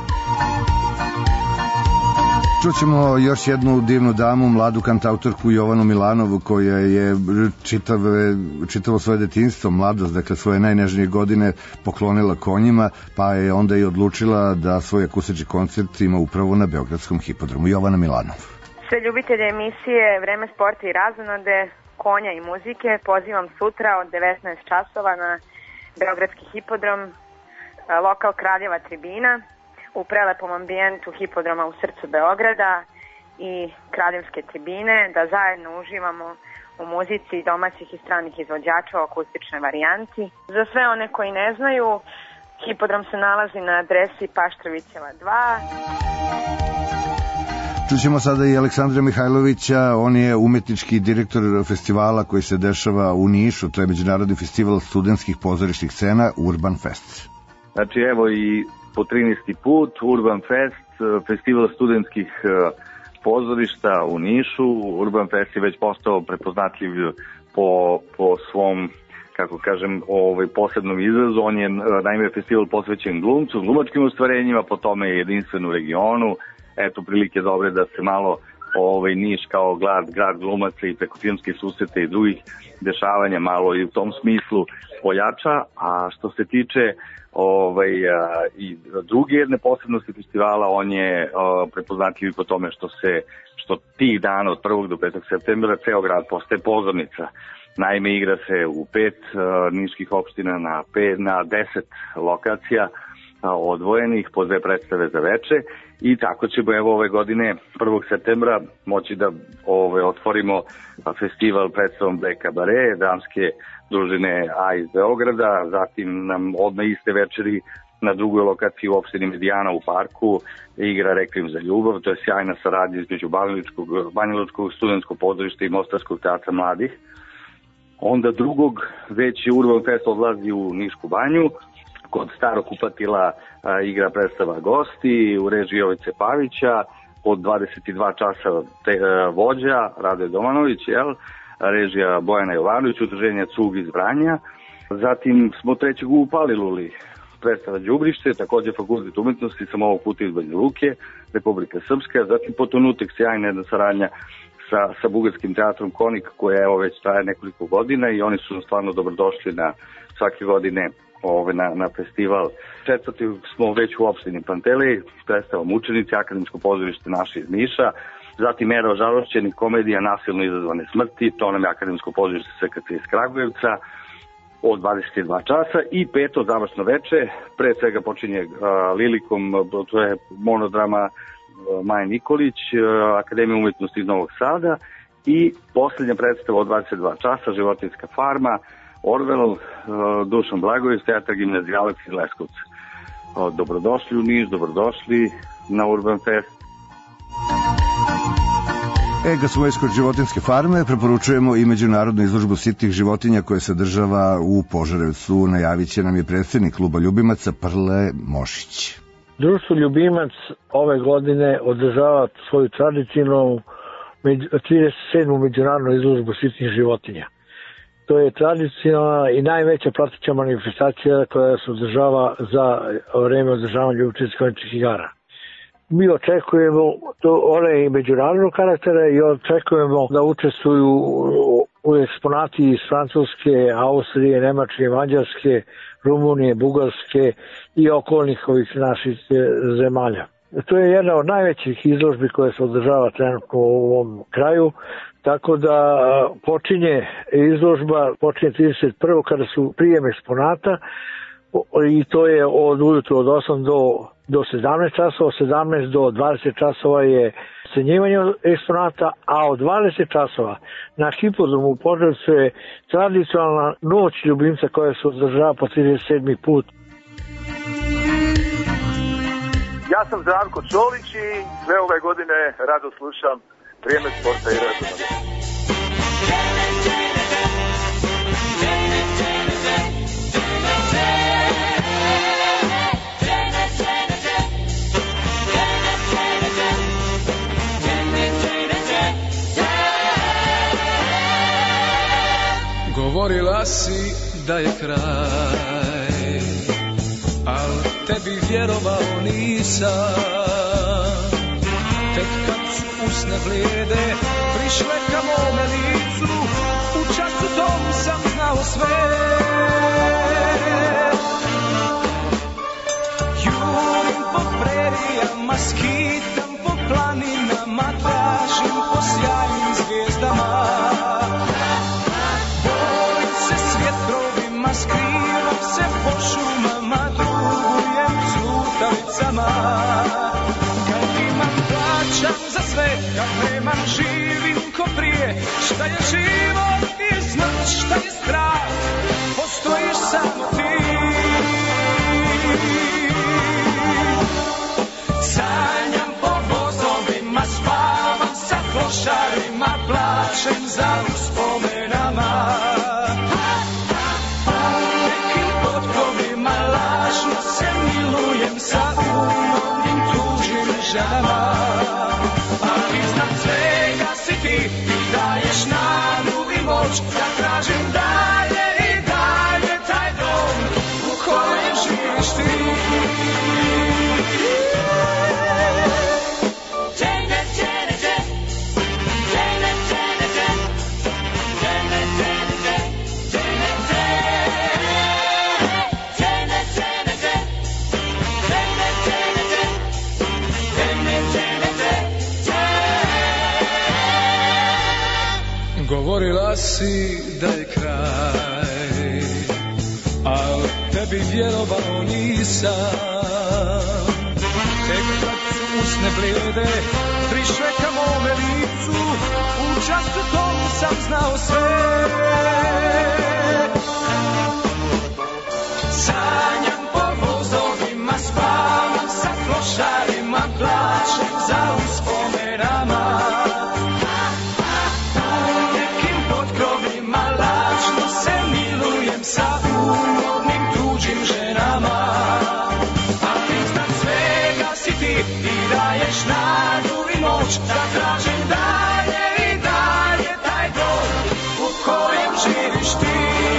S3: Čućemo još jednu divnu damu, mladu kantautorku Jovanu Milanovu, koja je čitavo svoje detinjstvo, mladost, dakle svoje najnežnije godine poklonila konjima, pa je onda i odlučila da svoj akustični koncert ima upravo na Beogradskom hipodromu. Jovana Milanov.
S6: Sve ljubitelje emisije Vreme sporta i razonode, konja i muzike pozivam sutra od 19 časova na Beogradski hipodrom, lokal Kraljeva tribina, u prelepom ambijentu hipodroma u srcu Beograda i Kraljevske tribine, da zajedno uživamo u muzici domaćih i stranih izvođača u akustičnoj varijanti. Za sve one koji ne znaju, hipodrom se nalazi na adresi Paštrevićeva 2.
S3: Čućemo sada i Aleksandra Mihajlovića, on je umetnički direktor festivala koji se dešava u Nišu, to je Međunarodni festival studentskih pozorišnih scena Urban Fest.
S11: Znači evo i po 13. put Urban Fest, festival studentskih pozorišta u Nišu. Urban Fest je već postao prepoznatljiv po svom, kako kažem, posebnom izrazu. On je naime festival posvećen glumcu, glumačkim ostvarenjima, po tome je jedinstven u regionu. Eto prilike dobre da se malo Niš kao grad glumaca i preko filmskih susreta i drugih dešavanja malo i u tom smislu pojača. A što se tiče i druge jedne posebnosti festivala, on je prepoznatljiv po tome što tih dana od 1. do 5. septembra ceo grad postaje pozornica. Naime, igra se u 5 niških opština na 10 lokacija odvojenih po 2 predstave za veče i tako ćemo ove godine 1. septembra moći da otvorimo festival predstavom Black Cabaret, dramske družine A iz Beograda, zatim nam odmah iste večeri na drugoj lokaciji u opštini Medijana u parku igra Rekvijem za ljubav, to je sjajna saradnja između Banjalučkog studentskog pozorišta i Mostarskog teatra mladih. Onda drugog već je Urban Fest odlazi u Nišku banju, kod Starog kupatila igra predstava Gosti u režiji Jovice Pavića, od 22 časa vođa Radoje Domanović, režija Bojana Jovanović, udruženja Cug iz Vranja. Zatim smo 3. u Paliluli, predstava Đubrište, takođe Fakultet umetnosti, sam ovog puta iz Banja Luke, Republika Srpska. Zatim Potonutek, sjajna jedna saradnja sa bugarskim teatrom Konik, koja već traje nekoliko godina i oni su stvarno dobrodošli na svake godine na festival. 4. smo već u opštini Pantelej, predstava Mučenici, akademsko pozorište naše iz Niša. Zatim Era ožalošćeni, komedija Nasilno izazvane smrti, to nam je akademsko pozorište SKC iz Kragujevca od 22 časa. I 5. završno veče, pre svega počinje Lilikom, to je monodrama Maja Nikolić, Akademija umetnosti iz Novog Sada i posljednja predstava od 22 časa, Životinjska farma, Orwell, Dušan Blagojević, teatar Gimnazijalac iz Leskovca. Dobrodošli u Niš, dobrodošli na Urban Fest.
S3: Kad smo već kod Životinjske farme, preporučujemo i međunarodnu izložbu sitnih životinja koja se održava u Požarevcu. Najavit će nam je predsjednik kluba ljubimaca Prle Mošić.
S13: Društvo Ljubimac ove godine održava svoju tradicionalnu 37. međunarodnu izložbu sitnih životinja. To je tradicionalna i najveća prateća manifestacija koja se održava za vreme održavanja Ljubičanskih konjičkih igara. Mi očekujemo one međunarodnog karaktera i očekujemo da učestvuju u eksponati iz Francuske, Austrije, Nemačke, Mađarske, Rumunije, Bugarske i okolnih ovih naših zemalja. To je jedna od najvećih izložbi koja se održava trenutno u ovom kraju, tako da počinje 31. kada su prijem eksponata i to je od ujutru od 8 do 17 časova, 17 do 20 časova je ocenjivanje eksponata, a od 20 časova na hipodromu u Požarevcu je tradicionalna noć ljubimca koja se održava po 37. put.
S14: Ja sam Zdravko Čolić i sve ove godine rado slušam Vrijeme sporta i razonode.
S20: Govorila si da je kraj, al tebi vjerovao nisam. Tek kad su usne blijede prišle ka mome licu, u času tom sam znao sve. Jurim po prerijama, skitam po planinama, tražim skrivam se po šumama, dugujem slutalicama. Kad imam plaćam za sve, kad nemam živim ko prije. Šta je život i smrt, šta je strah, postojiš samo ti. Sanjam po vozovima, spavam sa klošarima, plačem za uspomenama. Nekim potkrovima lažno se milujem sa umovnim tužnim ženama. Ali iznad svega si ti, ti daješ nadu i moć, da tražim dalje i dalje taj dom u kojem živiš ti. Govorila si da je kraj, al tebi vjerovao nisam. Tek kad su usne blijede prišle ka mome licu, u času tomu sam znao sve. Sanjam po vozovima, spavam sa klošarima, plačem za uspomenama. Sa umovnim tuđim ženama. Ali iznad svega si ti, ti daješ nadu i moć, da tražim dalje i dalje taj dom u kojem živiš ti.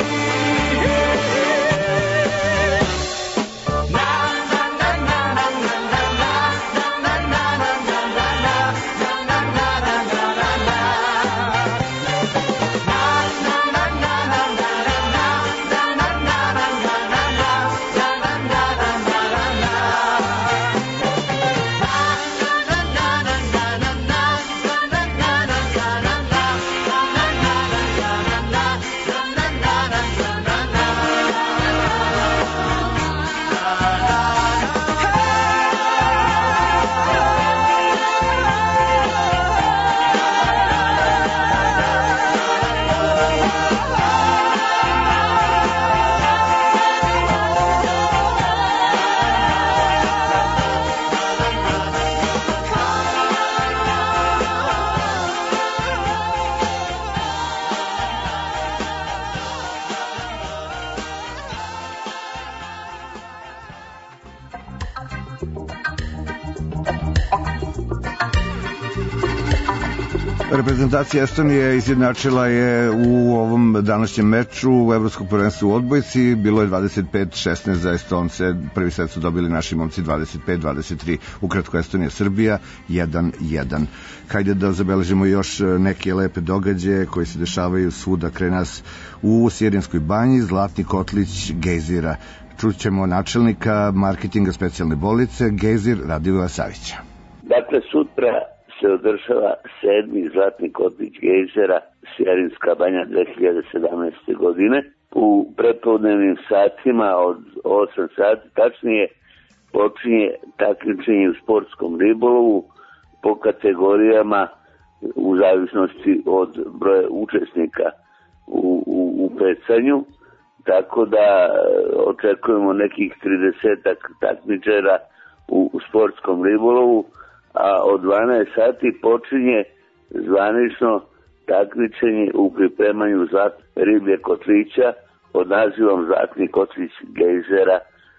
S3: Reprezentacija Estonije izjednačila je u ovom današnjem meču u Evropskog prvenstva u odbojci. Bilo je 25-16 za Estonce. Prvi set su dobili naši momci 25-23. Ukratko Estonija-Srbija 1-1. Hajde da zabeležimo još neke lepe događaje koji se dešavaju svuda kraj nas u Sjerenskoj banji. Zlatni kotlić Gejzira. Čućemo načelnika marketinga specijalne bolnice Gejzir Radivoja Savića.
S2: Dakle, sutra se održava 7. Zlatni kotlić Gejzera Sjerinska banja 2017. godine. U prepodnevnim satima od 8 sati tačnije počinje takmičenje u sportskom ribolovu po kategorijama u zavisnosti od broja učesnika u pecanju, tako da očekujemo nekih 30 takmičara u sportskom ribolovu, a od 12 sati počinje zvanično takmičenje u pripremanju riblje kotlića pod nazivom Zlatni kotlić Gejzera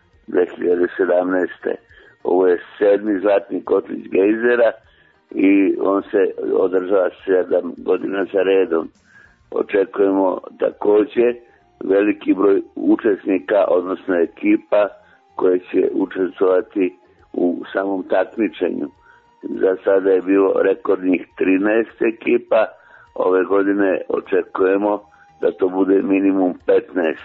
S2: 2017. Ovo je 7. Zlatni kotlić Gejzera i on se održava 7 godina za redom. Očekujemo takođe veliki broj učesnika, odnosno ekipa koje će učestvovati u samom takmičenju. Za sada je bilo rekordnih 13 ekipa, ove godine očekujemo da to bude minimum 15.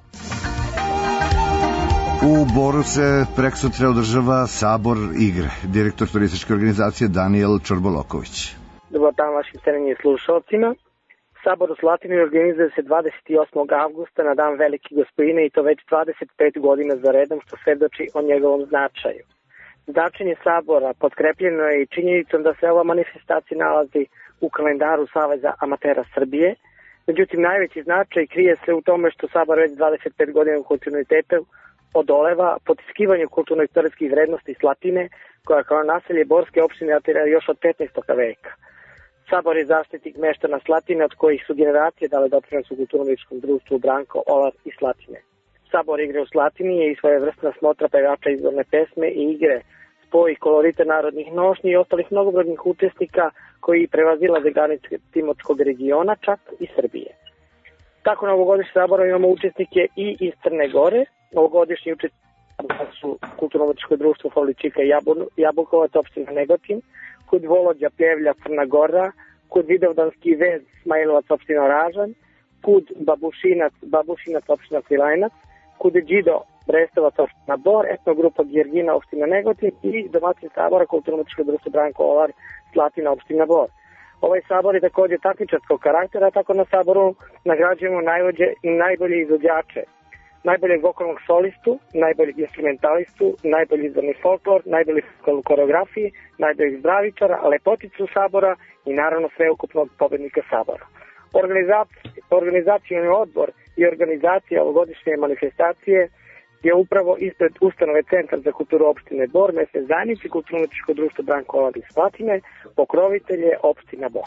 S3: U Boru se preksutra održava Sabor igre. Direktor turističke organizacije Daniel Čorboloković.
S8: Dobar dan vašim cenenim slušalcima. Sabor u Slatini organizuje se 28. avgusta na dan Velike Gospoine i to već 25 godina za redom, što svedoči o njegovom značaju. Značenje sabora potkrepljeno je i činjenicom da se ova manifestacija nalazi u kalendaru Saveza amatera Srbije. Međutim, najveći značaj krije se u tome što sabor već 25 godina u kontinuitetu odoleva potiskivanju kulturno-istorijskih vrednosti Slatine, koja kao naselje Borske opštine datira još od 15. veka. Sabor je zaštitnik meštana Slatine, od kojih su generacije dale doprinos u kulturno-istorijskom društvu Branko, Olar i Slatine. Sabor igre u Slatini je i svoje vrstna smotra pevača izvorne pesme i igre, spoj kolorite narodnih nošnji i ostalih mnogobrojnih učesnika koji prevazilaze granice Timotskog regiona, čak i Srbije. Tako na ovogodišnjem saboru imamo učesnike i iz Crne Gore. Ovogodišnji učesnici su Kulturno-umetničko društvo Pavličika i Jabukovac, opština Negotin, Kud Volođa, Pljevlja, Crna Gora, Kud Vidovdanski vez, Smajlovac, opština Ražanj, Kud Babušinac, opština Svilajnac, Kud Đido, Brestovac, opština Bor, etnogrupa Gjergina, opština Negotin i domaćin sabora Kulturno-umetničko društvo Branko Olar, Slatina, opština Bor. Ovaj sabor je takođe takmičarskog karaktera, tako na saboru nagrađujemo najvođe i najbolje izvođače, najboljeg vokalnog solistu, najboljeg instrumentalistu, najbolji izvorni folklor, najbolji folklor koreografije, najboljeg zdravičara, lepoticu sabora i naravno sveukupnog pobednika sabora. Organizacijni odbor i organizacija ovogodišnje manifestacije je upravo ispred ustanove Centar za kulturu opštine Bor, mesne zajednice, Kulturno-umetničko društvo Branko Olar iz Slatine, pokrovitelje opština Bor.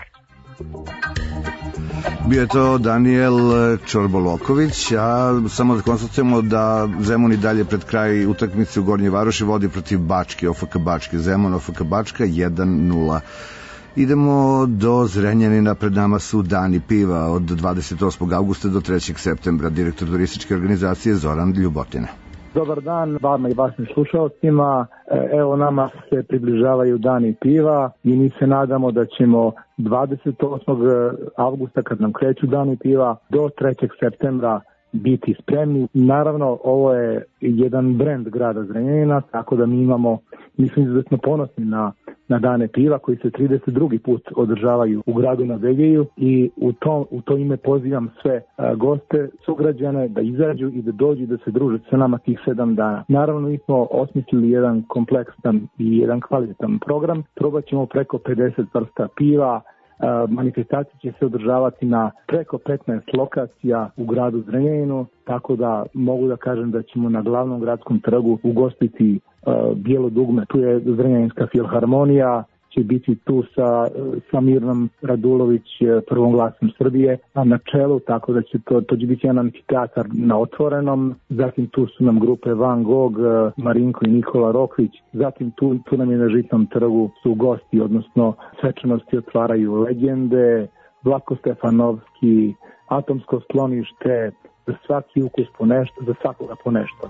S3: Bio je to Daniel Čorboloković, a samo da konstatujemo da Zemun i dalje pred kraj utakmice u Gornjoj Varoši vodi protiv Bačke, OFK Bačke. Zemun, OFK Bačka 1-0. Idemo do Zrenjanina, pred nama su Dani piva od 28. augusta do 3. septembra. Direktor turističke organizacije Zoran Ljubotina.
S15: Dobar dan vama i vašim slušalcima. Evo nama se približavaju Dani piva i mi se nadamo da ćemo 28. avgusta kad nam kreću Dani piva do 3. septembra biti spremni. Naravno, ovo je jedan brend grada Zrenjanina, tako da mi imamo, mislim da smo ponosni na Dane piva koji se 32. put održavaju u gradu na Begeju i u to ime pozivam sve goste, sugrađane da izađu i da dođu da se druže sa nama tih 7 dana. Naravno, mi smo osmislili jedan kompleksan i jedan kvalitetan program. Probat ćemo preko 50 vrsta piva. Manifestacija će se održavati na preko 15 lokacija u gradu Zrenjaninu, tako da mogu da kažem da ćemo na glavnom gradskom trgu ugostiti Bijelo dugme. Tu je Zrenjaninska filharmonija, će biti tu sa Mirnom Radulović, prvom glasom Srbije, a na čelu, tako da će to će biti jedan amfiteatar na otvorenom, zatim tu su nam grupe Van Gogh, Marinko i Nikola Rokvić, zatim tu nam je na Žitnom trgu su gosti, odnosno svečanosti otvaraju Legende, Vlako Stefanovski, Atomsko sklonište, za svaki ukus po nešto, za svakoga po nešto.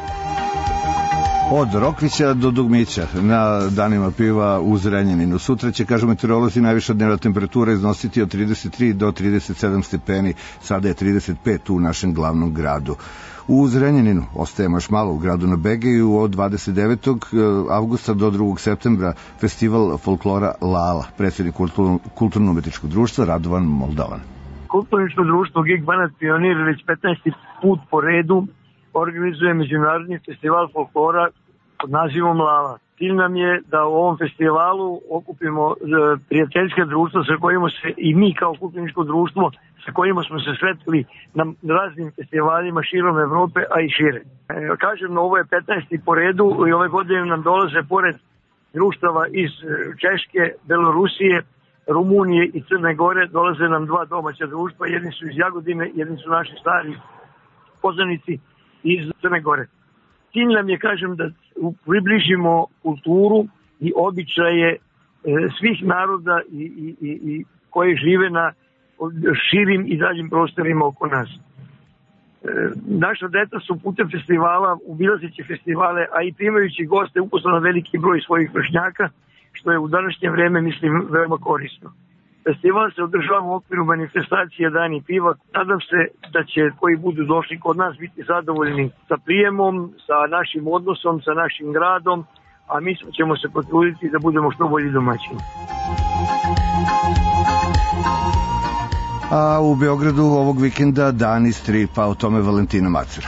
S3: Od Rokvića do Dugmića na danima piva u Zrenjaninu. Sutra će, kažu meteorolozi, najviša dnevna temperatura iznositi od 33 do 37 stepeni, sada je 35 u našem glavnom gradu. U Zrenjaninu ostajemo još malo u gradu na Begeju od 29. avgusta do 2. septembra festival folklora Lala, predsjednik Kulturno-umetničkog društva Radovan Moldovan.
S16: Kulturno društvo Gig Banat Pionir već 15. put po redu organizuje međunarodni festival folklora pod nazivom Lala. Cilj nam je da u ovom festivalu okupimo prijateljska društva sa kojima se i mi kao kulturničko društvo sa kojima smo se sretili na raznim festivalima širom Evrope, a i šire. Kažem, ovo je 15. po redu i ove godine nam dolaze pored društava iz Češke, Belorusije, Rumunije i Crne Gore, dolaze nam 2 domaća društva, jedni su iz Jagodine, jedni su naši stari poznanici iz Crne Gore. Cilj nam je, kažem, da približimo kulturu i običaje svih naroda i koji žive na širim i daljim prostorima oko nas. Naša deca su putem festivala, obilazeći festivale, a i primajući goste, uposlali veliki broj svojih vršnjaka, što je u današnje vreme, mislim, veoma korisno. Festival se održava u okviru manifestacije Dani piva. Nadam se da će koji budu došli kod nas biti zadovoljni sa prijemom, sa našim odnosom, sa našim gradom, a mi ćemo se potruditi da budemo što bolji domaćini.
S3: A u Beogradu ovog vikenda Dani stripa, o tome Valentina Macera.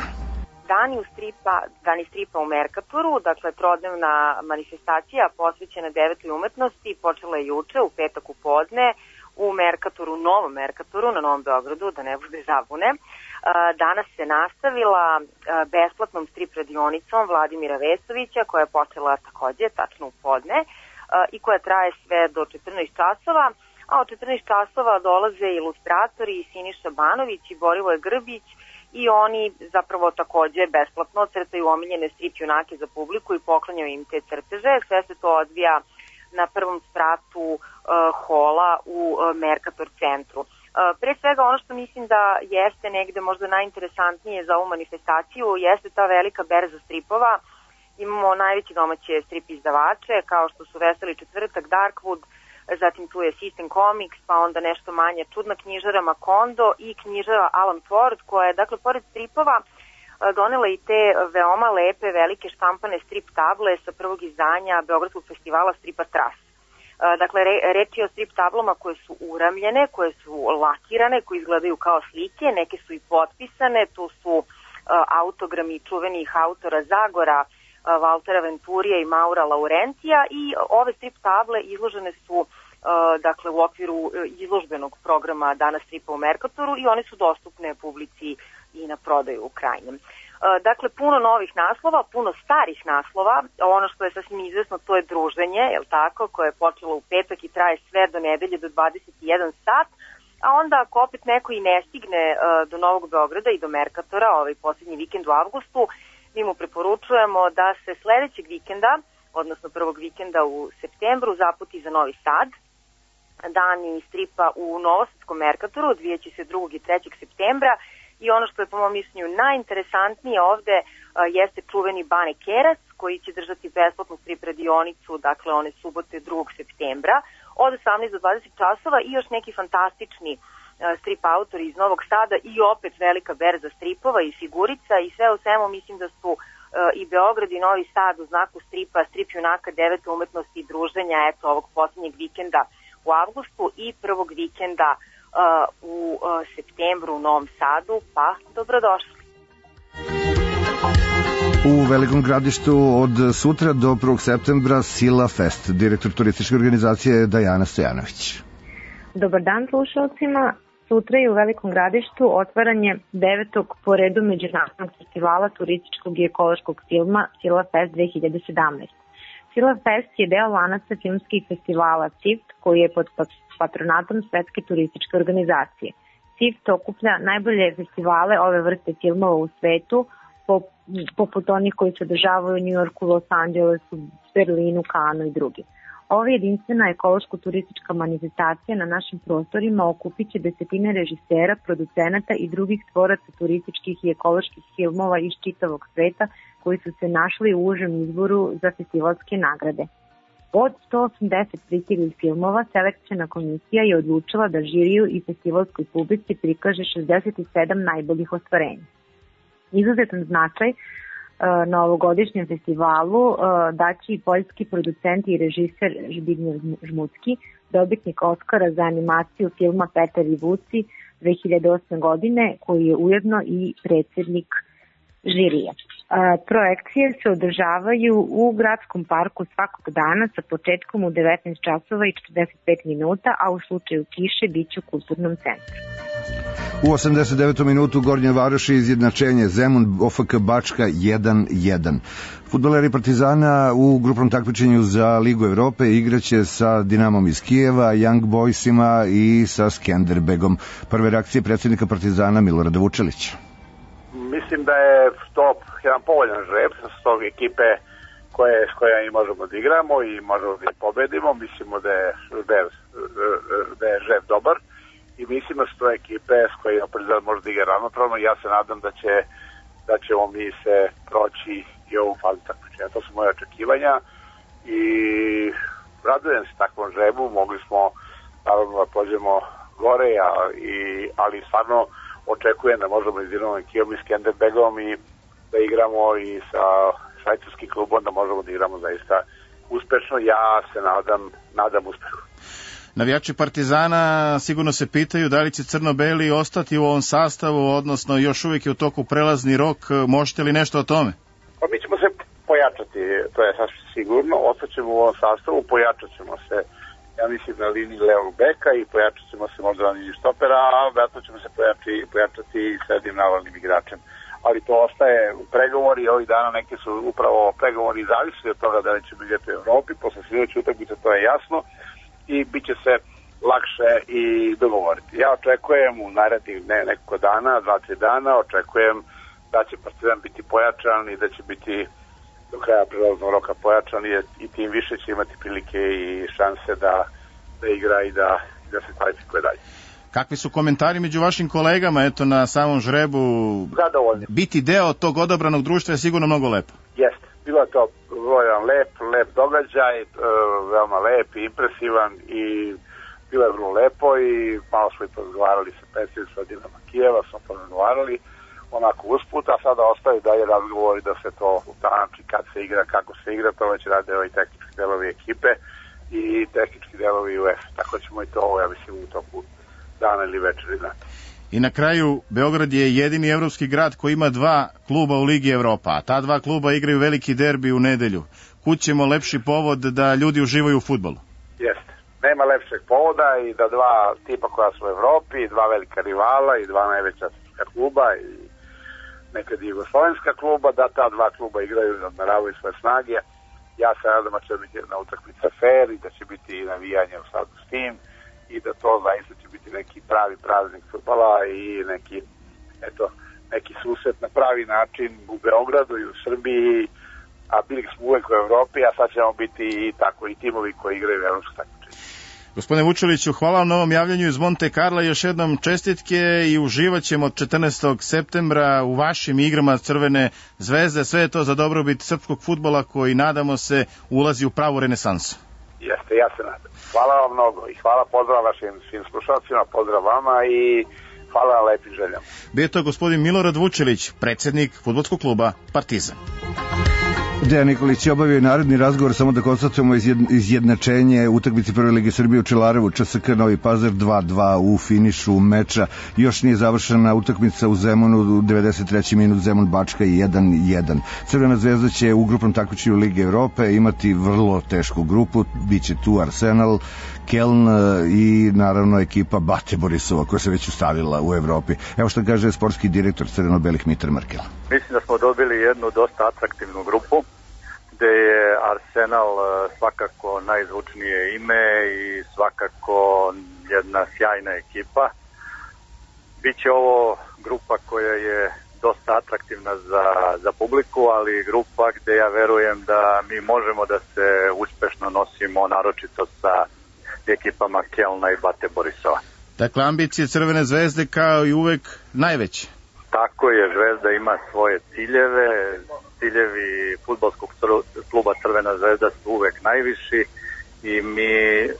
S6: Dani stripa u Merkatoru, dakle trodnevna manifestacija posvećena 9. umetnosti, počela je juče u petak u podne u Merkatoru, Novom Merkatoru na Novom Beogradu, da ne bude zabune. Danas se nastavila besplatnom strip radionicom Vladimira Vesovića, koja je počela takođe tačno u podne i koja traje sve do 14 časova, a od 14 časova dolaze ilustratori Siniša Banović i Borivoje Grbić i oni zapravo takođe besplatno crtaju omiljene strip junake za publiku i poklanjaju im te crteže. Sve se to odvija na prvom spratu hola u Merkator centru. Pre svega ono što mislim da jeste negde možda najinteresantnije za ovu manifestaciju jeste ta velika berza stripova. Imamo najveće domaće strip izdavače kao što su Veseli četvrtak, Darkwood, zatim tu je System Comics, pa onda nešto manje čudna knjižara Macondo i knjižara Alan Ford, koja je, dakle, pored stripova donela i te veoma lepe, velike štampane strip table sa prvog izdanja Beogradskog festivala stripa Tras. Dakle, reč je o strip tablama koje su uramljene, koje su lakirane, koje izgledaju kao slike, neke su i potpisane, tu su autogrami čuvenih autora Zagora, Valtera Venturija i Maura Laurentija i ove strip table izložene su dakle u okviru izložbenog programa Dana stripa u Merkatoru i one su dostupne publici i na prodaju u krajnjem. Dakle, puno novih naslova, puno starih naslova, ono što je sasvim izvesno to je druženje, jel tako, koje je počelo u petak i traje sve do nedelje do 21 sat, a onda ako opet neko i ne stigne do Novog Beograda i do Merkatora, ovaj posljednji vikend u avgustu, mi mu preporučujemo da se sledećeg vikenda, odnosno prvog vikenda u septembru, zaputi za Novi Sad. Dani stripa u Novosadskom Merkatoru odvijeće se 2. i 3. septembra i ono što je po mom mišljenju najinteresantnije ovde jeste čuveni Bane Kerac koji će držati besplatnu strip radionicu, dakle one subote 2. septembra od 18 do 20 časova i još neki fantastični strip autori iz Novog Sada i opet velika berza stripova i figurica i sve u svemu mislim da su i Beograd i Novi Sad u znaku stripa, strip junaka 9. umetnosti i druženja eto ovog posljednjeg vikenda u avgustu i prvog vikenda u septembru u Novom Sadu, pa dobrodošli.
S3: U Velikom Gradištu od sutra do 1. septembra Sila Fest, direktor turističke organizacije Dajana Stojanović.
S23: Dobar dan slušalcima. Sutra je u Velikom Gradištu otvaranje 9. po redu Međunarodnog festivala turističkog i ekološkog filma Sila Fest 2017. Sila Fest je deo lanaca filmskih festivala CIFT koji je pod patronatom Svetske turističke organizacije. CIFT okuplja najbolje festivale ove vrste filmova u svetu, poput onih koji se održavaju u New Yorku, Los Angelesu, Berlinu, Kanu i drugi. Ova jedinstvena ekološko-turistička manifestacija na našim prostorima okupit će desetine režisera, producenata i drugih tvoraca turističkih i ekoloških filmova iz čitavog sveta koji su se našli u užem izboru za festivalske nagrade. Od 180 pristiglih filmova selekciona komisija je odlučila da žiriju i festivalskoj publici prikaže 67 najboljih ostvarenja. Izuzetan značaj na ovogodišnjem festivalu daći i poljski producent i režiser Zbigniew Żmudzki, dobitnik Oskara za animaciju filma Petar i Vuci 2008. godine, koji je ujedno i predsjednik žirija. Projekcije se održavaju u Gradskom parku svakog dana sa početkom u 19 časova i 45 minuta, a u slučaju kiše biće u kulturnom centru.
S3: U 89. minutu Gornje Varoši izjednačenje Zemun OFK Bačka 1-1. Fudbaleri Partizana u grupnom takmičenju za Ligu Evrope igraće sa Dinamom iz Kijeva, Young Boysima i sa Skenderbegom. Prve reakcije predsjednika Partizana Milorada Vučelića.
S14: Mislim da je to jedan povoljan žreb s tog ekipe s koja i možemo da igramo i možemo da pobedimo. Mislimo da je žreb dobar i mislim da su to ekipe s kojima Partizan može da igra ravnopravno. Ja se nadam da ćemo mi se proći i ovu fazu takmičenja. To su moje očekivanja i radujem se takvom žrebu. Mogli smo naravno da pođemo gore, ali stvarno očekujem da možemo iz Dinamovom Kijevom i Skenderbegom i da igramo i sa švajcarskim klubom, da možemo da igramo zaista uspešno. Ja se nadam uspehu.
S17: Navijači Partizana sigurno se pitaju da li će crno-beli ostati u ovom sastavu, odnosno još uvijek je u toku prelazni rok. Možete li nešto o tome?
S14: Pa mi ćemo se pojačati, to je sasvim sigurno. Ostaćemo u ovom sastavu, pojačat ćemo se, ja mislim, na liniji levog beka i pojačat ćemo se možda na liniji štopera, a vratno ćemo se pojačati i s jednim navalnim igračem. Ali to ostaje u pregovori, ovih dana neki su upravo pregovori zavisli od toga da li će igrati u Evropi, posle sljedeće utakmice to je jasno i bit će se lakše i dogovoriti. Ja očekujem u narednih nekoliko dana, 2-3 dana, očekujem da će Partizan biti pojačan i da će biti do kraja prelaznog roka pojačan i tim više će imati prilike i šanse da igra i da se kvalifikuje dalje.
S17: Kakvi su komentari među vašim kolegama, eto, na samom žrebu?
S14: Zadovoljni.
S17: Biti deo tog odabranog društva je sigurno mnogo lepo.
S14: Jeste. Bilo je to jedan lep događaj, veoma lep i impresivan i bilo je vrlo lepo i malo smo i porazgovarali sa predsjednicom Dinama Kijeva, smo porazgovarali onako usput, a sada ostaju dalje razgovori da se to utanači kad se igra, kako se igra, to već rade ovi tehnički delovi ekipe i tehnički delovi UEFA. Tako ćemo i to, ja mislim, u toku dana ili večeri znati.
S17: I na kraju, Beograd je jedini evropski grad koji ima 2 kluba u Ligi Evropa, a ta 2 kluba igraju veliki derbi u nedelju. Kud ćemo lepši povod da ljudi uživaju u fudbalu?
S14: Jeste. Nema lepšeg povoda i da 2 tipa koja su u Evropi, 2 velika rivala i 2 najveća srpska kluba i nekad i jugoslovenska kluba, da ta 2 kluba igraju i odmeravaju svoje snage. Ja se nadam da će biti jedna utakmica fair i da će biti i navijanje u skladu s tim i da to zaista će biti neki pravi praznik fudbala i neki susret na pravi način u Beogradu i u Srbiji, a bili smo uvek u Evropi, a sad ćemo biti i tako i timovi koji igraju u evropsku takmičenje.
S17: Gospodine Vučeliću, hvala vam na ovom javljanju iz Monte Carla, još jednom čestitke i uživat ćemo od 14. septembra u vašim igrama Crvene zvezde. Sve je to za dobrobit srpskog fudbala koji, nadamo se, ulazi u pravu renesansu.
S14: Jeste, ja se nadam. Hvala vam mnogo i hvala, pozdrav vašim svim slušalcima, pozdrav vama i hvala na lepim željama.
S17: Bio je to gospodin Milorad Vučelić, predsjednik fudbalskog kluba Partizan.
S3: Dejan Nikolić je obavio naredni razgovor, samo da konstatujemo izjednačenje utakmice Prve lige Srbije u Čelarevu, ČSK Novi Pazar 2-2 u finišu meča. Još nije završena utakmica u Zemunu, 93. minut Zemun Bačka 1-1. Crvena zvezda će u grupnom takmičenju Lige Evrope imati vrlo tešku grupu, biće tu Arsenal, Keln i naravno ekipa Bate Borisova koja se već ustavila u Evropi. Evo što kaže sportski direktor crveno-belih Mitar Markel.
S18: Mislim da smo dobili jednu dosta atraktivnu grupu gde je Arsenal svakako najzvučnije ime i svakako jedna sjajna ekipa. Biće ovo grupa koja je dosta atraktivna za publiku, ali grupa gde ja verujem da mi možemo da se uspešno nosimo, naročito sa ekipama Kelna i Bate Borisova.
S17: Dakle, ambicije Crvene zvezde kao i uvek najveće.
S18: Tako je, Zvezda ima svoje ciljeve, ciljevi fudbalskog kluba Crvena zvezda su uvek najviši i mi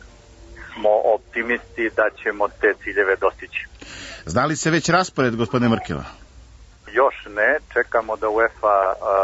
S18: smo optimisti da ćemo te ciljeve dostići.
S17: Zna li se već raspored, gospodine Mrkela?
S18: Još ne, čekamo da UEFA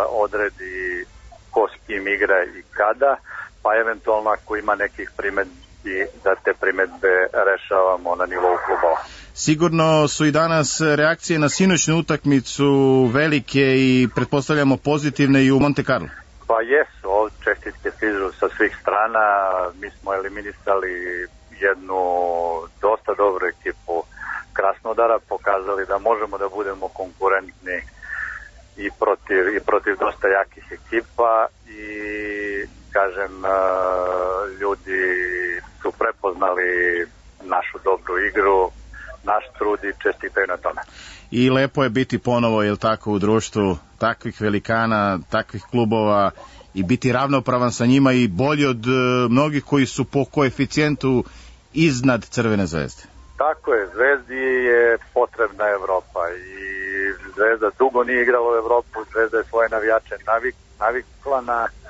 S18: odredi ko s kim igra i kada, pa eventualno ako ima nekih primedbi da te primedbe rešavamo na nivou klubova.
S17: Sigurno su i danas reakcije na sinoćnu utakmicu velike i pretpostavljamo pozitivne i u Monte Carlo.
S18: Pa jesu, ovdje čestitke stižu sa svih strana, mi smo eliminisali jednu dosta dobru ekipu Krasnodara, pokazali da možemo da budemo konkurentni i protiv dosta jakih ekipa i kažem, ljudi su prepoznali našu dobru igru, naš trud i čestitaju na tome.
S17: I lepo je biti ponovo, jel tako, u društvu takvih velikana, takvih klubova i biti ravnopravan sa njima i bolji od mnogih koji su po koeficijentu iznad Crvene zvezde.
S18: Tako je, Zvezdi je potrebna Evropa i Zvezda dugo nije igrala u Evropu, Zvezda je svoje navijače navikla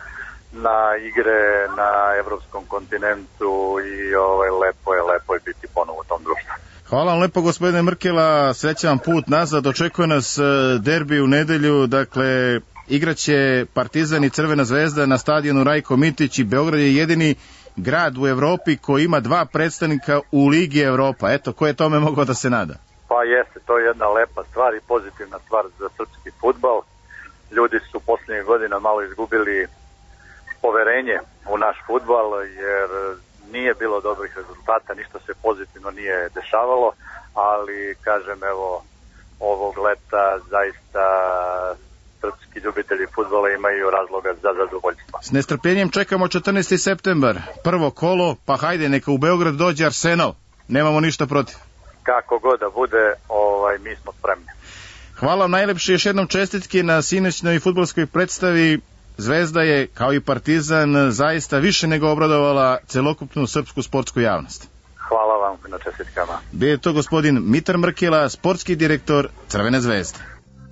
S18: na igre na evropskom kontinentu i lepo je biti ponovo u tom društvu.
S17: Hvala vam lepo, gospodine Mrkela, srećan put nazad, očekuje nas derbi u nedelju, dakle igraće Partizan i Crvena zvezda na stadionu Rajko Mitić i Beograd je jedini grad u Evropi koji ima 2 predstavnika u Ligi Evropa. Eto, ko je tome mogao da se nada?
S18: Pa jeste, to je jedna lepa stvar i pozitivna stvar za srpski fudbal. Ljudi su posljednjih godina malo izgubili poverenje u naš fudbal, jer nije bilo dobrih rezultata, ništa se pozitivno nije dešavalo, ali kažem, evo, ovog leta zaista srpski ljubitelji fudbala imaju razloga za zadovoljstvo.
S17: S nestrpljenjem čekamo 14. septembar, prvo kolo, pa hajde, neka u Beograd dođe Arsenal, nemamo ništa protiv.
S18: Kako god da bude, mi smo spremni.
S17: Hvala vam najlepše, još jednom čestitke na sinoćnoj fudbalskoj predstavi. Zvezda je, kao i Partizan, zaista više nego obradovala celokupnu srpsku sportsku javnost.
S18: Hvala vam na čestitkama.
S17: Bio je to gospodin Mitar Mrkela, sportski direktor Crvene zvezde.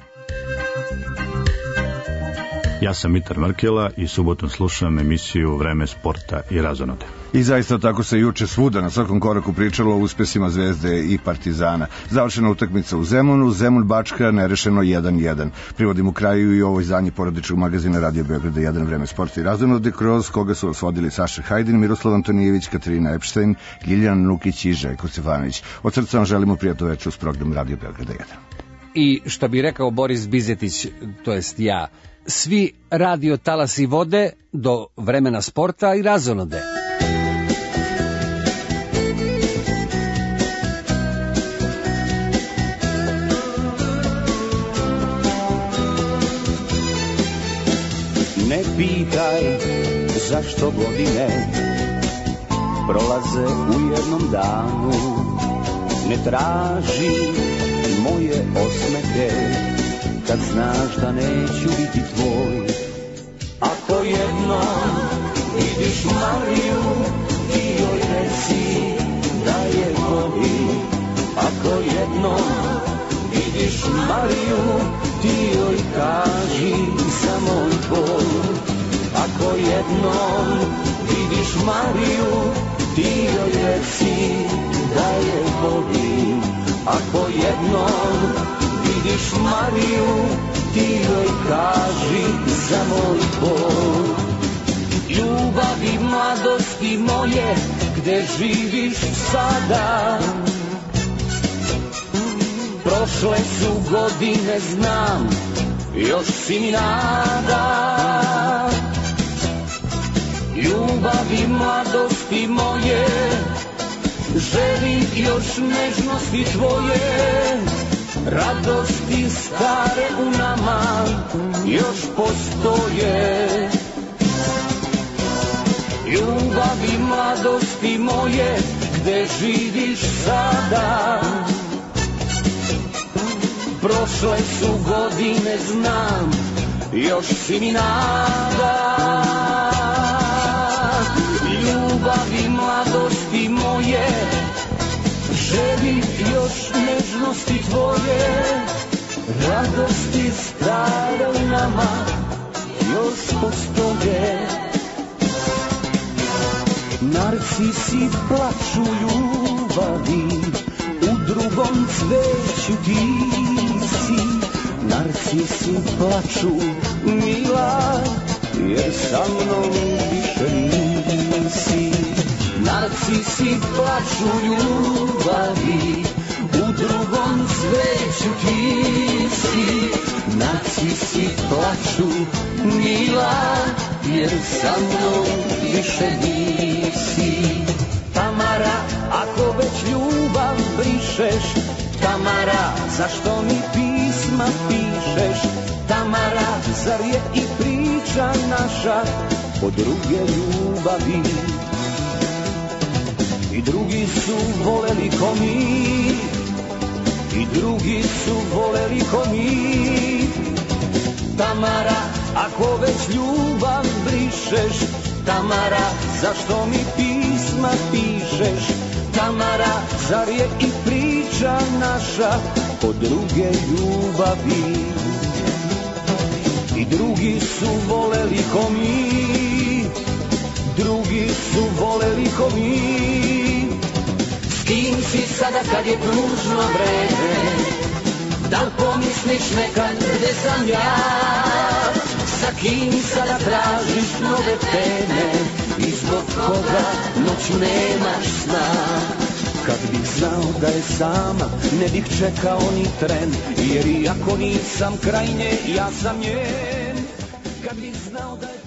S1: Ja sam Mitar Mrkela i subotom slušam emisiju Vreme sporta i razonode.
S3: I zaista tako se juče svuda na svakom koraku pričalo o uspesima Zvezde i Partizana. Završena utakmica u Zemunu, Zemun Bačka nerešeno 1-1. Privodimo kraju i ovo izdanje porodičnog magazina Radio Beograda 1 Vreme sporta i razonode, kroz koga su vas vodili Saša Hajdin, Miroslav Antonijević, Katarina Epštajn, Ljiljana Nukić i Željko Stefanović. Od srca vam želimo prijatno večer uz program Radio Beograda 1.
S4: I što bi rekao Boris Bizetić, to jest ja, svi radio talasi vode do vremena sporta i razonode.
S19: Ne pitaj zašto godine prolaze u jednom danu, ne traži moje osmehe kad znaš da neću biti tvoj. Ako jednom vidiš Mariju, ti joj reci da je volim. Ako jednom vidiš Mariju, ti joj kaži za moj bol. Ako jednom vidiš Mariju, ti joj reci da je volim. Ako jednom vidiš Mariju, ti joj kaži za moj bol. Ljubavi mladosti moje, gde živiš sada? Prošle su godine, znam, još si mi nada. Ljubavi mladosti moje, želim još nežnosti tvoje. Radosti stare u nama još postoje. Ljubavi mladosti moje, gde živiš sada? Prošle su godine, znam, još si mi nada. Ljubavi mladosti moje, želim još nežnosti tvoje. Radosti stare u nama još postoje. Narcisi plaču ljubavi, u drugom cveću ti si. Narcisi plaču, mila, jer sa mnom više nisi. Narcisi plaču ljubavi, u drugom cveću ti si. Narcisi plaču, mila, jer sa mnom više nisi. Tamara, ako već ljubav brišeš, Tamara, zašto mi pisma pišeš? Tamara, zar je i priča naša o druge ljubavi? I drugi su voleli ko mi, i drugi su voleli ko mi. Tamara, ako već ljubav brišeš, Tamara, zašto mi pisma pišeš? Tamara, zar je i priča naša o druge ljubavi? I drugi su voleli ko mi, drugi su voleli ko mi. S kim si sada kad je tužno vreme? Da li pomisliš nekad gde sam ja? Sa kim sada tražiš nove teme? I zbog nikoga, noću nemaš sna. Kad bih znao da je sama, ne bih čekao ni tren, jer iako nisam kraj nje, ja sam njen. Kad bih znao da je